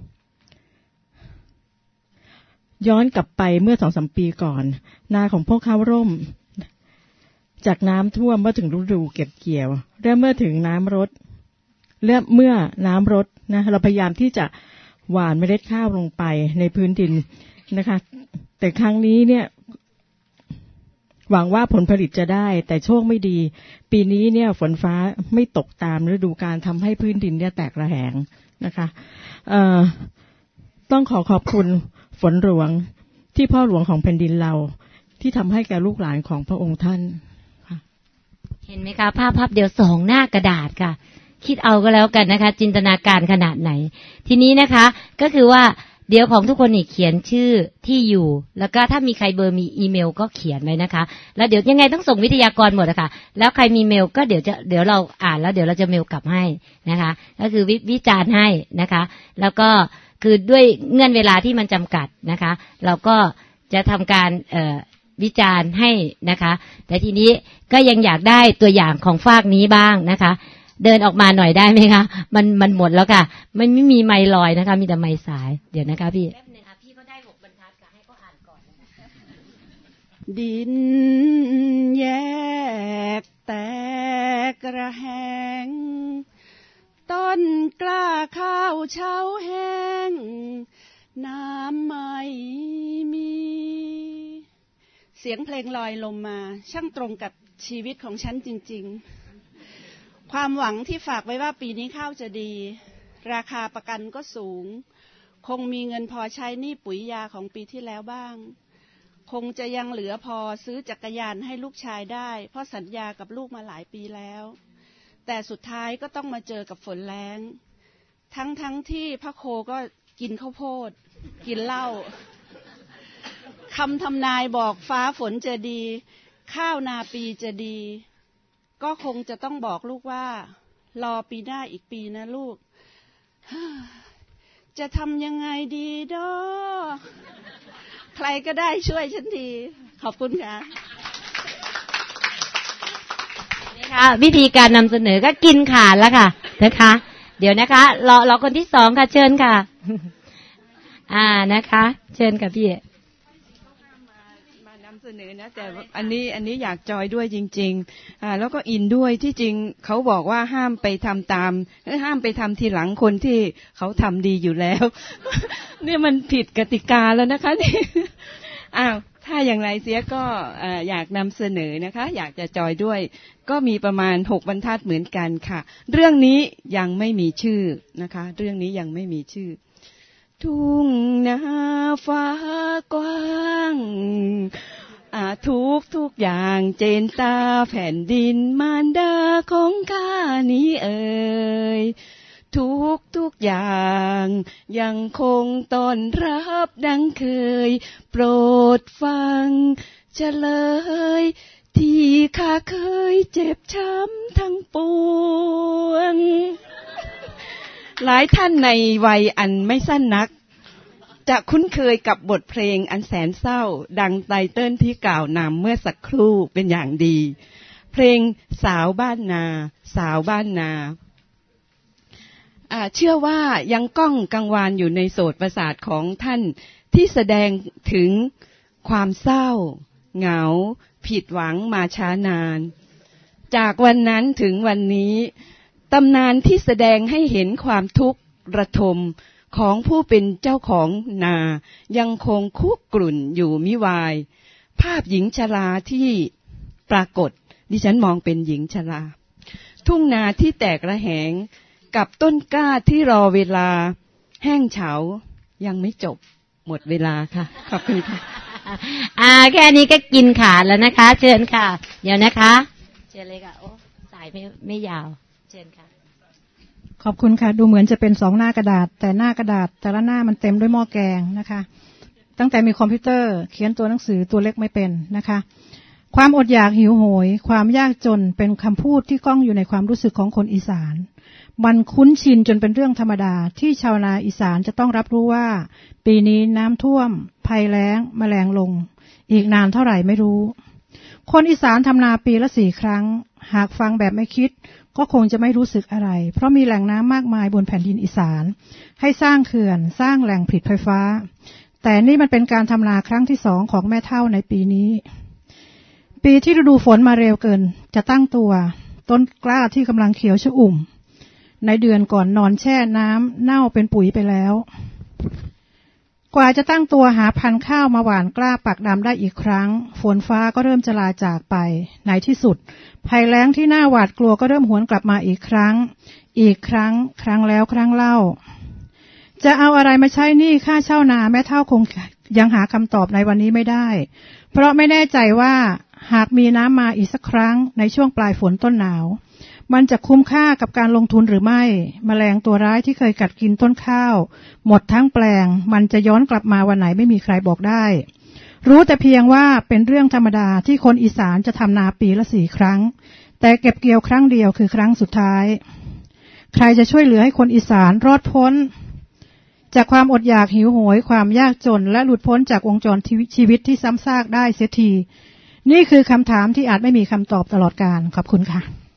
ย้อนกลับไปเมื่อสองสามปีก่อนนาของพวกเขาร่มจากน้ำท่วมเมื่อถึงฤดูเก็บเกี่ยวและเมื่อถึงน้ำรดและเมื่อน้ำรดนะเราพยายามที่จะหว่านเมล็ดข้าวลงไปในพื้นดินนะคะแต่ครั้งนี้เนี่ยหวังว่าผลผลิตจะได้แต่โชคไม่ดีปีนี้เนี่ยฝนฟ้าไม่ตกตามฤดูกาลทำให้พื้นดินเนี่ยแตกระแหงนะคะเอ่อต้องขอขอบคุณฝนหลวงที่พ่อหลวงของแผ่นดินเราที่ทำให้แก่ลูกหลานของพระองค์ท่านเห็นไหมคะภาพภาพเดียวสองหน้ากระดาษค่ะคิดเอาก็แล้วกันนะคะจินตนาการขนาดไหนทีนี้นะคะก็คือว่าเดี๋ยวของทุกคนนี่เขียนชื่อที่อยู่แล้วก็ถ้ามีใครเบอร์มีอีเมลก็เขียนไว้นะคะแล้วเดี๋ยวยังไงต้องส่งวิทยากรหมดนะคะแล้วใครมีเมลก็เดี๋ยวจะเดี๋ยวเราอ่านแล้วเดี๋ยวเราจะเมลกลับให้นะคะก็คือวิวิจารณ์ให้นะคะแล้วก็คือด้วยเงื่อนเวลาที่มันจำกัดนะคะเราก็จะทำการเอ่อวิจารณ์ให้นะคะแต่ทีนี้ก็ยังอยากได้ตัวอย่างของฝากนี้บ้างนะคะเดินออกมาหน่อยได้ไหมคะมันมันหมดแล้วค่ะมันไม่มีไมค์ลอยนะคะมีแต่ไมค์สายเดี๋ยวนะคะพี่แป๊บนึงค่ะพี่ก็ได้หกบรรทัดค่ะให้เขาอ่านก่อนนะคะดินแยกแตกกระแหงต้นกล้าข้าวเช้าแห้งน้ำไม่มีเสียงเพลงลอยลมมาช่างตรงกับชีวิตของฉันจริงๆความหวังที่ฝากไว้ว่าปีนี้ข้าวจะดีราคาประกันก็สูงคงมีเงินพอใช้หนี้ปุ๋ยยาของปีที่แล้วบ้างคคงจะยังเหลือพอซื้อจักรยานให้ลูกชายได้เพราะสัญญากับลูกมาหลายปีแล้วแต่สุดท้ายก็ต้องมาเจอกับฝนแล้งทั้งทั้งที่พระโคก็กินข้าวโพดกินเหล้าคำทำนายบอกฟ้าฝนจะดีข้าวนาปีจะดีก็คงจะต้องบอกลูกว่ารอปีหน้าอีกปีนะลูกจะทำยังไงดีดอใครก็ได้ช่วยฉันทีขอบคุณค่ะนะคะวิธีการนำเสนอก็กินขาดแล้วค่ะนะคะเดี๋ยวนะคะรอรอคนที่สองค่ะเชิญค่ะอ่านะคะเชิญค่ะพี่มานำเสนอนะแต่อันนี้อันนี้อยากจอยด้วยจริงๆอ่าแล้วก็อินด้วยที่จริงเขาบอกว่าห้ามไปทำตามห้ามไปทำทีหลังคนที่เขาทำดีอยู่แล้วเนี่ยมันผิดกติกาแล้วนะคะนี่อ้าวถ้าอย่างไรเสียก็อยากนำเสนอนะคะอยากจะจอยด้วยก็มีประมาณหกบรรทัดเหมือนกันค่ะเรื่องนี้ยังไม่มีชื่อนะคะเรื่องนี้ยังไม่มีชื่อทุ่งนาฟ้ากว้างอาทุกทุกอย่างเจนตาแผ่นดินมารดาของข้านี้เอ่ยทุกทุกอย่างยังคงต้อนรับดังเคยโปรดฟังเฉลยที่ข้าเคยเจ็บช้ำทั้งปวงหลายท่านในวัยอันไม่สั้นนักจะคุ้นเคยกับบทเพลงอันแสนเศร้าดังไตเติ้ลที่กล่าวนำเมื่อสักครู่เป็นอย่างดีเพลงสาวบ้านนาสาวบ้านนาเชื่อว่ายังก้องกังวานอยู่ในโสตประสาทของท่านที่แสดงถึงความเศร้าเหงาผิดหวังมาช้านานจากวันนั้นถึงวันนี้ตำนานที่แสดงให้เห็นความทุกข์ระทมของผู้เป็นเจ้าของนายังคงคุกรุ่นอยู่มิวายภาพหญิงชราที่ปรากฏดิฉันมองเป็นหญิงชราทุ่งนาที่แตกระแหงกับต้นกล้าที่รอเวลาแห้งเฉายังไม่จบหมดเวลาค่ะขอบคุณค่ะอ่าแค่นี้ก็กินขาดแล้วนะคะเชิญค่ะเดี๋ยวนะคะเชิญเลยค่ะโอ้สายไม่ไม่ยาวเชิญค่ะขอบคุณค่ะดูเหมือนจะเป็นสองหน้ากระดาษแต่หน้ากระดาษแต่ละหน้ามันเต็มด้วยหม้อแกงนะคะตั้งแต่มีคอมพิวเตอร์เขียนตัวหนังสือตัวเล็กไม่เป็นนะคะความอดอยากหิวโหยความยากจนเป็นคำพูดที่ก้องอยู่ในความรู้สึกของคนอีสานมันคุ้นชินจนเป็นเรื่องธรรมดาที่ชาวนาอีสานจะต้องรับรู้ว่าปีนี้น้ำท่วมภัยแล้งแมลงลงอีกนานเท่าไหร่ไม่รู้คนอีสานทำนาปีละสี่ครั้งหากฟังแบบไม่คิดก็คงจะไม่รู้สึกอะไรเพราะมีแหล่งน้ำมากมายบนแผ่นดินอีสานให้สร้างเขื่อนสร้างแหล่งผลิตไฟฟ้าแต่นี่มันเป็นการทำนาครั้งที่สองของแม่เฒ่าในปีนี้ปีที่ฤดูฝนมาเร็วเกินจะตั้งตัวต้นกล้าที่กำลังเขียวชอุ่มในเดือนก่อนนอนแช่น้ำเน่าเป็นปุ๋ยไปแล้วกว่าจะตั้งตัวหาพันธุ์ข้าวมาหว่านกล้าปักดำได้อีกครั้งฝนฟ้าก็เริ่มจะลาจากไปในที่สุดภัยแล้งที่น่าหวาดกลัวก็เริ่มหวนกลับมาอีกครั้งอีกครั้งครั้งแล้วครั้งเล่าจะเอาอะไรมาใช้หนี้ค่าเช่านาแม่เฒ่าคงยังหาคำตอบในวันนี้ไม่ได้เพราะไม่แน่ใจว่าหากมีน้ำมาอีกสักครั้งในช่วงปลายฝนต้นหนาวมันจะคุ้มค่ากับการลงทุนหรือไม่แมลงตัวร้ายที่เคยกัดกินต้นข้าวหมดทั้งแปลงมันจะย้อนกลับมาวันไหนไม่มีใครบอกได้รู้แต่เพียงว่าเป็นเรื่องธรรมดาที่คนอีสานจะทำนาปีละสี่ครั้งแต่เก็บเกี่ยวครั้งเดียวคือครั้งสุดท้ายใครจะช่วยเหลือให้คนอีสานรอดพ้นจากความอดอยากหิวโหยความยากจนและหลุดพ้นจากวงจรชีวิตที่ซ้ำซากได้เสียทีนี่คือคำถามที่อาจไม่มีคำตอบตลอดกาลขอบคุณค่ะ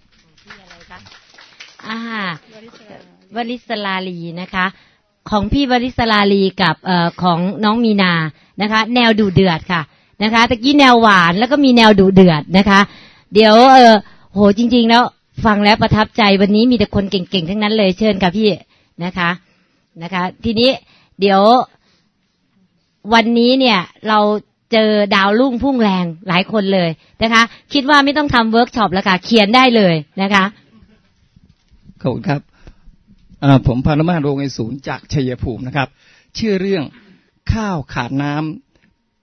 อ่าวริศลาลีนะคะของพี่วริศลาลีกับเอ่อของน้องมีนานะคะแนวดุเดือดค่ะนะคะตะกี้แนวหวานแล้วก็มีแนวดุเดือดนะคะเดี๋ยวเออโหจริงๆแล้วฟังแล้วประทับใจวันนี้มีแต่คนเก่งๆทั้งนั้นเลยเชิญค่ะพี่นะคะนะคะทีนี้เดี๋ยววันนี้เนี่ยเราเจอดาวรุ่งพุ่งแรงหลายคนเลยนะคะคิดว่าไม่ต้องทำเวิร์กช็อปแล้วค่ะเขียนได้เลยนะคะขอบคุณครับผมพานุมาตรโรงไอศูนย์จากชัยภูมินะครับชื่อเรื่องข้าวขาดน้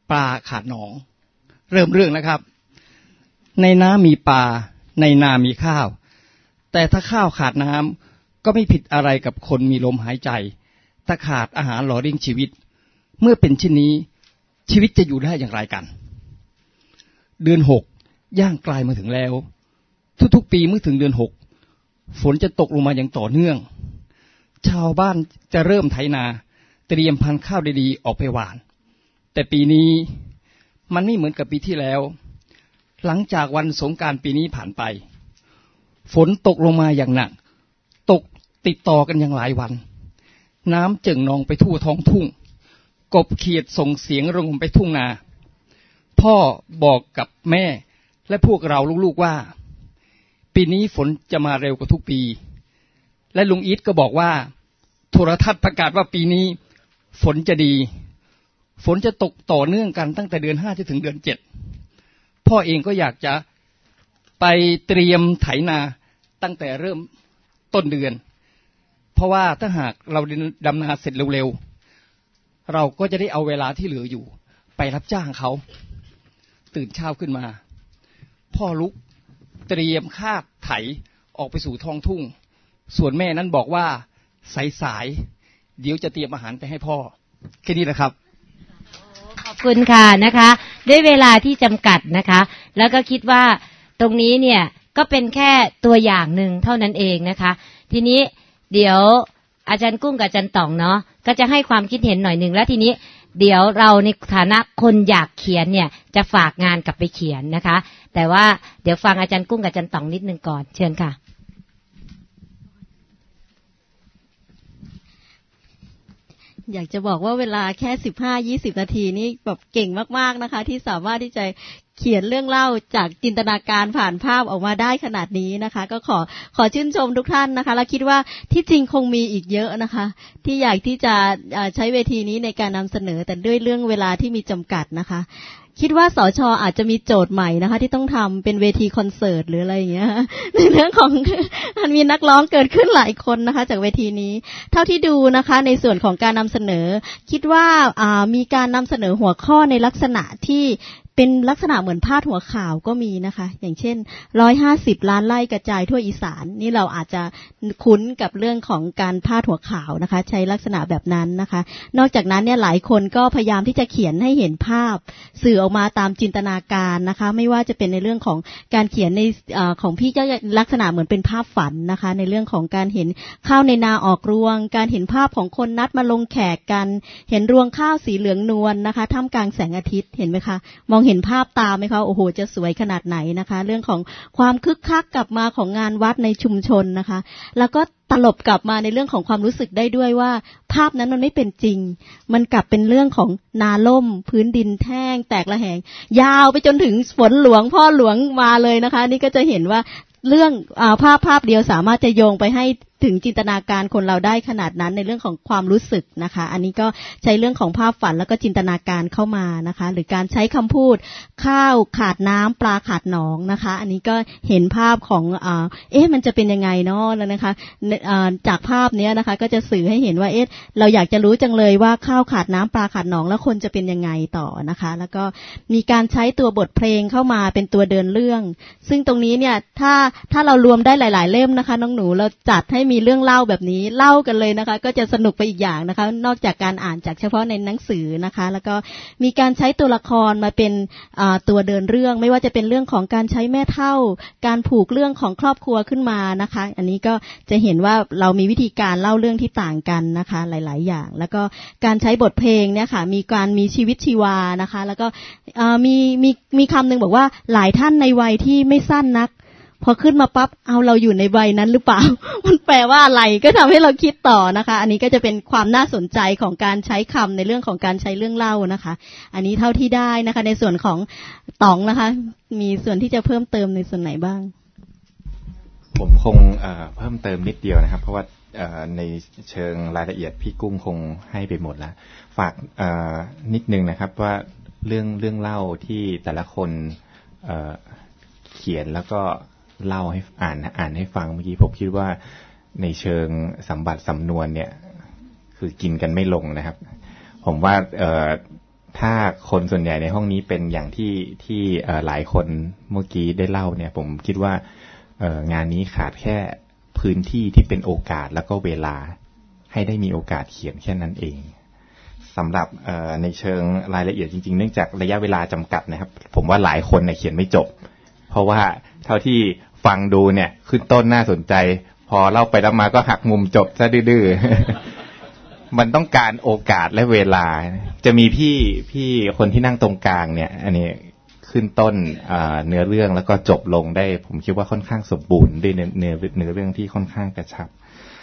ปลาขาดหนองเริ่มเรื่องนะครับในน้ำมีปลาในนามีข้าวแต่ถ้าข้าวขาดน้ำก็ไม่ผิดอะไรกับคนมีลมหายใจถ้าขาดอาหารหล่อเลี้ยงชีวิตเมื่อเป็นเช่นนี้ชีวิตจะอยู่ได้อย่างไรกันเดือนหกย่างกลายมาถึงแล้วทุกๆปีเมื่อถึงเดือนหกฝนจะตกลงมาอย่างต่อเนื่องชาวบ้านจะเริ่มไถนาเตรียมพันธุ์ข้าวดีๆออกไปหว่านแต่ปีนี้มันไม่เหมือนกับปีที่แล้วหลังจากวันสงกรานต์ปีนี้ผ่านไปฝนตกลงมาอย่างหนักตกติดต่อกันอย่างหลายวันน้ำเจิ่งนองไปทั่วท้องทุ่งกบเขียดส่งเสียงระงมไปทุ่งนาพ่อบอกกับแม่และพวกเราลูกๆว่าปีนี้ฝนจะมาเร็วกว่าทุกปีและลุงอีทก็บอกว่าโทรทัศน์ประกาศว่าปีนี้ฝนจะดีฝนจะตกต่อเนื่องกันตั้งแต่เดือนห้าจนถึงเดือนเจ็ดพ่อเองก็อยากจะไปเตรียมไถนาตั้งแต่เริ่มต้นเดือนเพราะว่าถ้าหากเราดำนาเสร็จเร็วๆเราก็จะได้เอาเวลาที่เหลืออยู่ไปรับจ้างเขาตื่นเช้าขึ้นมาพ่อลุกเตรียมคาดไถออกไปสู่ท้องทุ่งส่วนแม่นั้นบอกว่าสายๆเดี๋ยวจะเตรียมอาหารไปให้พ่อแค่นี้นะครับขอบคุณค่ะนะคะด้วยเวลาที่จำกัดนะคะแล้วก็คิดว่าตรงนี้เนี่ยก็เป็นแค่ตัวอย่างหนึ่งเท่านั้นเองนะคะทีนี้เดี๋ยวอาจารย์กุ้งกับอาจารย์ต่องเนาะก็จะให้ความคิดเห็นหน่อยหนึ่งแล้วทีนี้เดี๋ยวเราในฐานะคนอยากเขียนเนี่ยจะฝากงานกลับไปเขียนนะคะแต่ว่าเดี๋ยวฟังอาจารย์กุ้งกับอาจารย์ต่องนิดนึงก่อนเชิญค่ะอยากจะบอกว่าเวลาแค่สิบห้า ยี่สิบนาทีนี่แบบเก่งมากๆนะคะที่สามารถที่จะเขียนเรื่องเล่าจากจินตนาการผ่านภาพออกมาได้ขนาดนี้นะคะก็ขอขอชื่นชมทุกท่านนะคะและคิดว่าที่จริงคงมีอีกเยอะนะคะที่อยากที่จะใช้เวทีนี้ในการนำเสนอแต่ด้วยเรื่องเวลาที่มีจำกัดนะคะคิดว่าสช.อาจจะมีโจทย์ใหม่นะคะที่ต้องทำเป็นเวทีคอนเสิร์ตหรืออะไรอย่างเงี้ยในเรื่องของมันมีนักร้องเกิดขึ้นหลายคนนะคะจากเวทีนี้เท่าที่ดูนะคะในส่วนของการนำเสนอคิดว่าอ่ามีการนำเสนอหัวข้อในลักษณะที่เป็นลักษณะเหมือนพาดหัวข่าวก็มีนะคะอย่างเช่นหนึ่งร้อยห้าสิบล้านไร่กระจายทั่วอีสานนี่เราอาจจะคุ้นกับเรื่องของการพาดหัวข่าวนะคะใช้ลักษณะแบบนั้นนะคะนอกจากนั้นเนี่ยหลายคนก็พยายามที่จะเขียนให้เห็นภาพสื่อออกมาตามจินตนาการนะคะไม่ว่าจะเป็นในเรื่องของการเขียนในเอ่อของพี่ก็ลักษณะเหมือนเป็นภาพฝันนะคะในเรื่องของการเห็นข้าวในนาออกรวงการเห็นภาพของคนนัดมาลงแขกกันเห็นรวงข้าวสีเหลืองนวลนะคะท่ามกลางแสงอาทิตย์เห็นไหมคะมองเห็นภาพตามไหมคะโอ้โหจะสวยขนาดไหนนะคะเรื่องของความคึกคักกลับมาของงานวัดในชุมชนนะคะแล้วก็ตลบกลับมาในเรื่องของความรู้สึกได้ด้วยว่าภาพนั้นมันไม่เป็นจริงมันกลับเป็นเรื่องของนาล่มพื้นดินแห้งแตกระแหงยาวไปจนถึงฝนหลวงพ่อหลวงมาเลยนะคะนี่ก็จะเห็นว่าเรื่องอ่าภาพภาพเดียวสามารถจะโยงไปให้ถึงจินตนาการคนเราได้ขนาดนั้นในเรื่องของความรู้สึกนะคะอันนี้ก็ใช้เรื่องของภาพฝันแล้วก็จินตนาการเข้ามานะคะหรือการใช้คำพูดข้าวขาดน้ำปลาขาดหนองนะคะอันนี้ก็เห็นภาพของอ่าเอ๊ะมันจะเป็นยังไงเนาะแล้วนะคะอ่าจากภาพนี้นะคะก็จะสื่อให้เห็นว่าเอ๊ะเราอยากจะรู้จังเลยว่าข้าวขาดน้ำปลาขาดหนองแล้วคนจะเป็นยังไงต่อนะคะแล้วก็มีการใช้ตัวบทเพลงเข้ามาเป็นตัวเดินเรื่องซึ่งตรงนี้เนี่ยถ้าถ้าเรารวมได้หลายๆเล่มนะคะน้องหนูเราจัดให้มีเรื่องเล่าแบบนี้เล่ากันเลยนะคะก็จะสนุกไปอีกอย่างนะคะนอกจากการอ่านจากเฉพาะในหนังสือนะคะแล้วก็มีการใช้ตัวละครมาเป็นตัวเดินเรื่องไม่ว่าจะเป็นเรื่องของการใช้แม่เฒ่าการผูกเรื่องของครอบครัวขึ้นมานะคะอันนี้ก็จะเห็นว่าเรามีวิธีการเล่าเรื่องที่ต่างกันนะคะหลายๆอย่างแล้วก็การใช้บทเพลงเนี่ยค่ะมีการมีชีวิตชีวานะคะแล้วก็มีมีมีคำหนึ่งบอกว่าหลายท่านในวัยที่ไม่สั้นนักพอขึ้นมาปั๊บเอาเราอยู่ในวัยนั้นหรือเปล่า มันแปลว่าอะไรก็ทำให้เราคิดต่อนะคะอันนี้ก็จะเป็นความน่าสนใจของการใช้คำในเรื่องของการใช้เรื่องเล่านะคะอันนี้เท่าที่ได้นะคะในส่วนของต๋องนะคะมีส่วนที่จะเพิ่มเติมในส่วนไหนบ้างผมคงเอ่อเพิ่มเติมนิดเดียวนะครับเพราะว่าเอ่อในเชิงรายละเอียดพี่กุ้งคงให้ไปหมดแล้วฝากเอ่อนิดนึงนะครับว่าเรื่องเรื่องเล่าที่แต่ละคนเอ่อเขียนแล้วก็เล่าให้อ่านอ่านให้ฟังเมื่อกี้ผมคิดว่าในเชิงสัมบัติสำนวนเนี่ยคือกินกันไม่ลงนะครับผมว่าเอ่อถ้าคนส่วนใหญ่ในห้องนี้เป็นอย่างที่ที่หลายคนเมื่อกี้ได้เล่าเนี่ยผมคิดว่างานนี้ขาดแค่พื้นที่ที่เป็นโอกาสแล้วก็เวลาให้ได้มีโอกาสเขียนแค่นั้นเองสำหรับในเชิงรายละเอียดจริงๆเนื่องจากระยะเวลาจำกัดนะครับผมว่าหลายคนเนี่ยเขียนไม่จบเพราะว่าเท่าที่ฟังดูเนี่ยขึ้นต้นน่าสนใจพอเล่าไปแล้วมาก็หักมุมจบซะดื้อๆ มันต้องการโอกาสและเวลาจะมีพี่พี่คนที่นั่งตรงกลางเนี่ยอันนี้ขึ้นต้นเนื้อเรื่องแล้วก็จบลงได้ผมคิดว่าค่อนข้างสมบูรณ์ด้วยเนื้อเนื้อเนื้อเรื่องที่ค่อนข้างกระชับ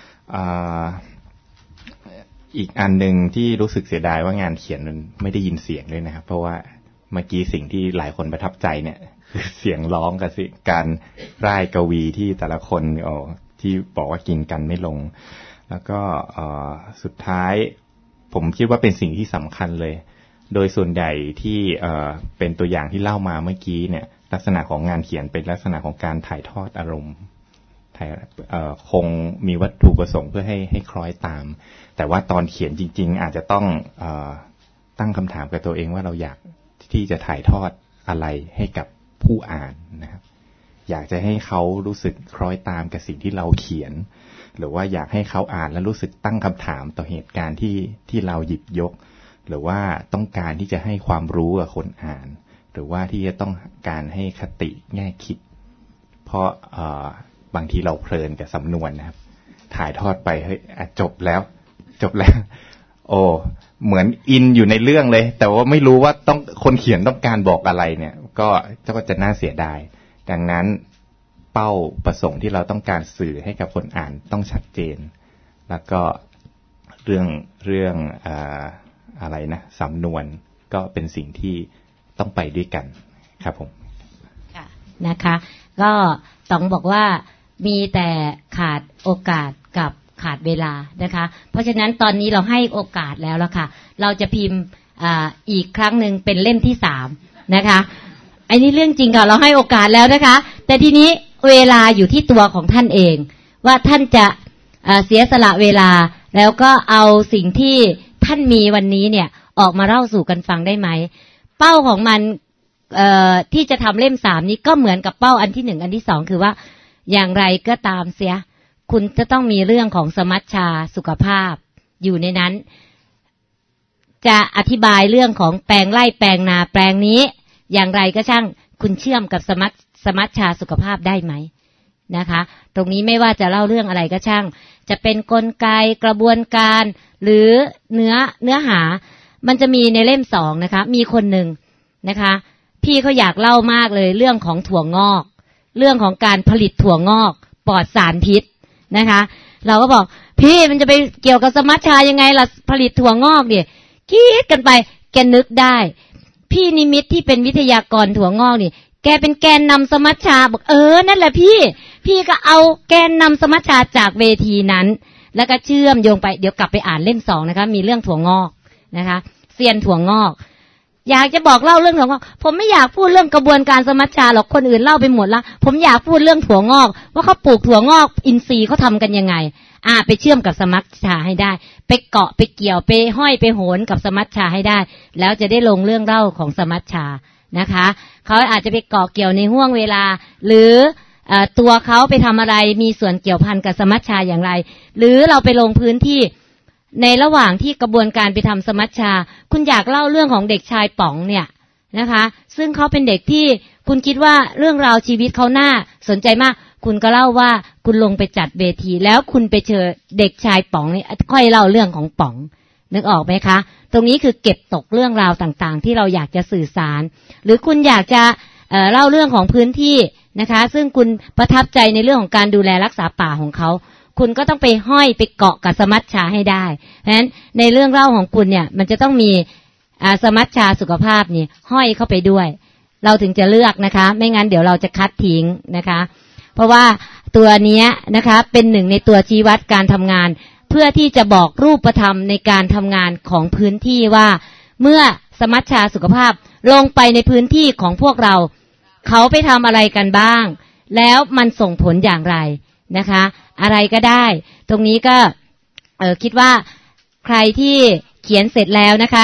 อีกอันหนึ่งที่รู้สึกเสียดายว่างานเขียนมันไม่ได้ยินเสียงเลยนะครับเพราะว่าเมื่อกี้สิ่งที่หลายคนประทับใจเนี่ยคือเสียงร้องกับการร่ายกวีที่แต่ละคนอ๋อที่บอกว่ากินกันไม่ลงแล้วก็สุดท้ายผมคิดว่าเป็นสิ่งที่สำคัญเลยโดยส่วนใหญ่ที่เป็นตัวอย่างที่เล่ามาเมื่อกี้เนี่ยลักษณะของงานเขียนเป็นลักษณะของการถ่ายทอดอารมณ์คงมีวัตถุประสงค์เพื่อให้ให้คล้อยตามแต่ว่าตอนเขียนจริงๆอาจจะต้องเอ่อตั้งคำถามกับตัวเองว่าเราอยากที่จะถ่ายทอดอะไรให้กับผู้อ่านนะครับอยากจะให้เขารู้สึกคล้อยตามกับสิ่งที่เราเขียนหรือว่าอยากให้เขาอ่านแล้วรู้สึกตั้งคำถามต่อเหตุการณ์ที่ที่เราหยิบยกหรือว่าต้องการที่จะให้ความรู้กับคนอ่านหรือว่าที่จะต้องการให้คติแง่คิดเพราะเอ่อบางทีเราเพลินกับสำนวนนะครับถ่ายทอดไปเฮ้ยจบแล้วจบแล้วโอ้เหมือนอินอยู่ในเรื่องเลยแต่ว่าไม่รู้ว่าต้องคนเขียนต้องการบอกอะไรเนี่ยก็ก็จะน่าเสียดายดังนั้นเป้าประสงค์ที่เราต้องการสื่อให้กับคนอ่านต้องชัดเจนแล้วก็เรื่องเรื่องอ่าอะไรนะสำนวนก็เป็นสิ่งที่ต้องไปด้วยกันครับผมค่ะนะคะก็ต้องบอกว่ามีแต่ขาดโอกาสกับขาดเวลานะคะเพราะฉะนั้นตอนนี้เราให้โอกาสแล้วละค่ะเราจะพิมพ์อ่าอีกครั้งหนึ่งเป็นเล่มที่สามนะคะอันนี้เรื่องจริงค่ะเราให้โอกาสแล้วนะคะแต่ทีนี้เวลาอยู่ที่ตัวของท่านเองว่าท่านจะเสียสละเวลาแล้วก็เอาสิ่งที่ท่านมีวันนี้เนี่ยออกมาเล่าสู่กันฟังได้ไหมเป้าของมันที่จะทำเล่มสามนี้ก็เหมือนกับเป้าอันที่หนึ่งอันที่สองคือว่าอย่างไรก็ตามเสียคุณจะต้องมีเรื่องของสมัชชาสุขภาพอยู่ในนั้นจะอธิบายเรื่องของแปลงไร่แปลงนาแปลงนี้อย่างไรก็ช่างคุณเชื่อมกับสมัชสมัชชาสุขภาพได้ไหมนะคะตรงนี้ไม่ว่าจะเล่าเรื่องอะไรก็ช่างจะเป็นกลไกกระบวนการหรือเนื้อเนื้อหามันจะมีในเล่มสองนะคะมีคนหนึ่งนะคะพี่เขาอยากเล่ามากเลยเรื่องของถั่วงอกเรื่องของการผลิตถั่วงอกปลอดสารพิษนะคะเราก็บอกพี่มันจะไปเกี่ยวกับสมัชชายังไงล่ะผลิตถั่วงอกเนี่ยคิดกันไปแกนึกได้พี่นิมิตที่เป็นวิทยากรถั่วงอกนี่แกเป็นแกนนำสมัชชาบอกเออนั่นแหละพี่พี่ก็เอาแกนนำสมัชชาจากเวทีนั้นแล้วก็เชื่อมโยงไปเดี๋ยวกลับไปอ่านเล่มสองนะคะมีเรื่องถั่วงอกนะคะเซียนถั่วงอกอยากจะบอกเล่าเรื่องถั่วงอกผมไม่อยากพูดเรื่องกระบวนการสมัชชาหรอกคนอื่นเล่าไปหมดละผมอยากพูดเรื่องถั่วงอกว่าเขาปลูกถั่วงอกอินทรีย์เขาทำกันยังไงอ่าไปเชื่อมกับสมัชชาให้ได้ไปเกาะไปเกี่ยวไปห้อยไปโหนกับสมัชชาให้ได้แล้วจะได้ลงเรื่องเล่าของสมัชชานะคะเขาอาจจะไปเกาะเกี่ยวในห่วงเวลาหรือตัวเขาไปทำอะไรมีส่วนเกี่ยวพันกับสมัชชาอย่างไรหรือเราไปลงพื้นที่ในระหว่างที่กระบวนการไปทำสมัชชาคุณอยากเล่าเรื่องของเด็กชายป๋องเนี่ยนะคะซึ่งเขาเป็นเด็กที่คุณคิดว่าเรื่องราวชีวิตเขาน่าสนใจมากคุณก็เล่าว่าคุณลงไปจัดเวทีแล้วคุณไปเจอเด็กชายป๋องนี่ค่อยเล่าเรื่องของป๋องนึกออกไหมคะตรงนี้คือเก็บตกเรื่องราวต่างๆที่เราอยากจะสื่อสารหรือคุณอยากจะ เอ่อ เล่าเรื่องของพื้นที่นะคะซึ่งคุณประทับใจในเรื่องของการดูแลรักษาป่าของเขาคุณก็ต้องไปห้อยไปเกาะกับสมัชชาให้ได้เพราะฉะนั้นในเรื่องเล่าของคุณเนี่ยมันจะต้องมีสมัชชาสุขภาพนี่ห้อยเข้าไปด้วยเราถึงจะเลือกนะคะไม่งั้นเดี๋ยวเราจะคัดทิ้งนะคะเพราะว่าตัวนี้นะคะเป็นหนึ่งในตัวชี้วัดการทำงานเพื่อที่จะบอกรูปธรรมในการทำงานของพื้นที่ว่าเมื่อสมัชชาสุขภาพลงไปในพื้นที่ของพวกเราเขาไปทำอะไรกันบ้างแล้วมันส่งผลอย่างไรนะคะอะไรก็ได้ตรงนี้ก็เออคิดว่าใครที่เขียนเสร็จแล้วนะคะ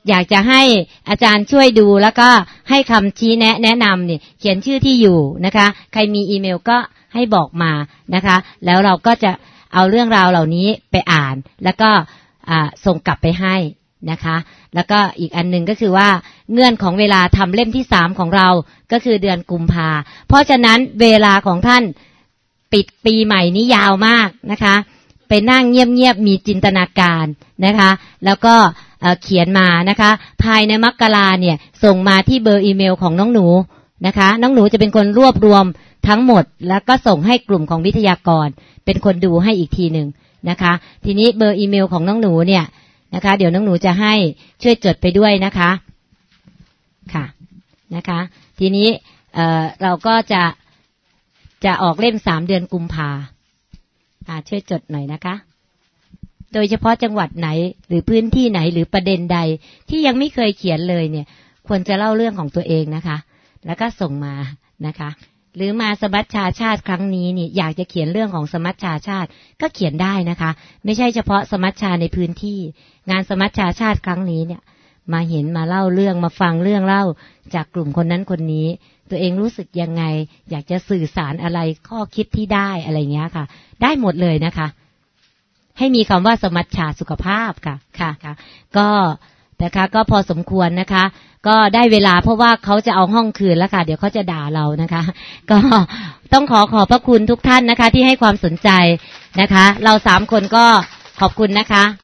อยากจะให้อาจารย์ช่วยดูแล้วก็ให้คำชี้แนะแนะนำเนี่ยเขียนชื่อที่อยู่นะคะใครมีอีเมลก็ให้บอกมานะคะแล้วเราก็จะเอาเรื่องราวเหล่านี้ไปอ่านแล้วก็ส่งกลับไปให้นะคะแล้วก็อีกอันนึงก็คือว่าเงื่อนของเวลาทำเล่มที่สามของเราก็คือเดือนกุมภาเพราะฉะนั้นเวลาของท่านปิดปีใหม่นี้ยาวมากนะคะไปนั่งเงียบๆมีจินตนาการนะคะแล้วก็เขียนมานะคะภายในมกราเนี่ยส่งมาที่เบอร์อีเมลของน้องหนูนะคะน้องหนูจะเป็นคนรวบรวมทั้งหมดแล้วก็ส่งให้กลุ่มของวิทยากรเป็นคนดูให้อีกทีหนึ่งนะคะทีนี้เบอร์อีเมลของน้องหนูเนี่ยนะคะเดี๋ยวน้องหนูจะให้ช่วยจดไปด้วยนะคะค่ะนะคะทีนี้เอ่อเราก็จะจะออกเล่มสามเดือนกุมภาอ่าช่วยจดหน่อยนะคะโดยเฉพาะจังหวัดไหนหรือพื้นที่ไหนหรือประเด็นใดที่ยังไม่เคยเขียนเลยเนี่ยควรจะเล่าเรื่องของตัวเองนะคะแล้วก็ส่งมานะคะหรือมาสมัชชาชาติครั้งนี้นี่อยากจะเขียนเรื่องของสมัชชาชาติก็เขียนได้นะคะไม่ใช่เฉพาะสมัชชาในพื้นที่งานสมัชชาชาติครั้งนี้เนี่ยมาเห็นมาเล่าเรื่องมาฟังเรื่องเล่าจากกลุ่มคนนั้นคนนี้ตัวเองรู้สึกยังไงอยากจะสื่อสารอะไรข้อคิดที่ได้อะไรเงี้ยค่ะได้หมดเลยนะคะให้มีคำว่าสมัชชาสุขภาพค่ะค่ะค่ะก็นะคะก็พอสมควรนะคะก็ได้เวลาเพราะว่าเขาจะเอาห้องคืนแล้วค่ะเดี๋ยวเขาจะด่าเรานะคะก็ต้องขอขอบพระคุณทุกท่านนะคะที่ให้ความสนใจนะคะเราสามคนก็ขอบคุณนะคะ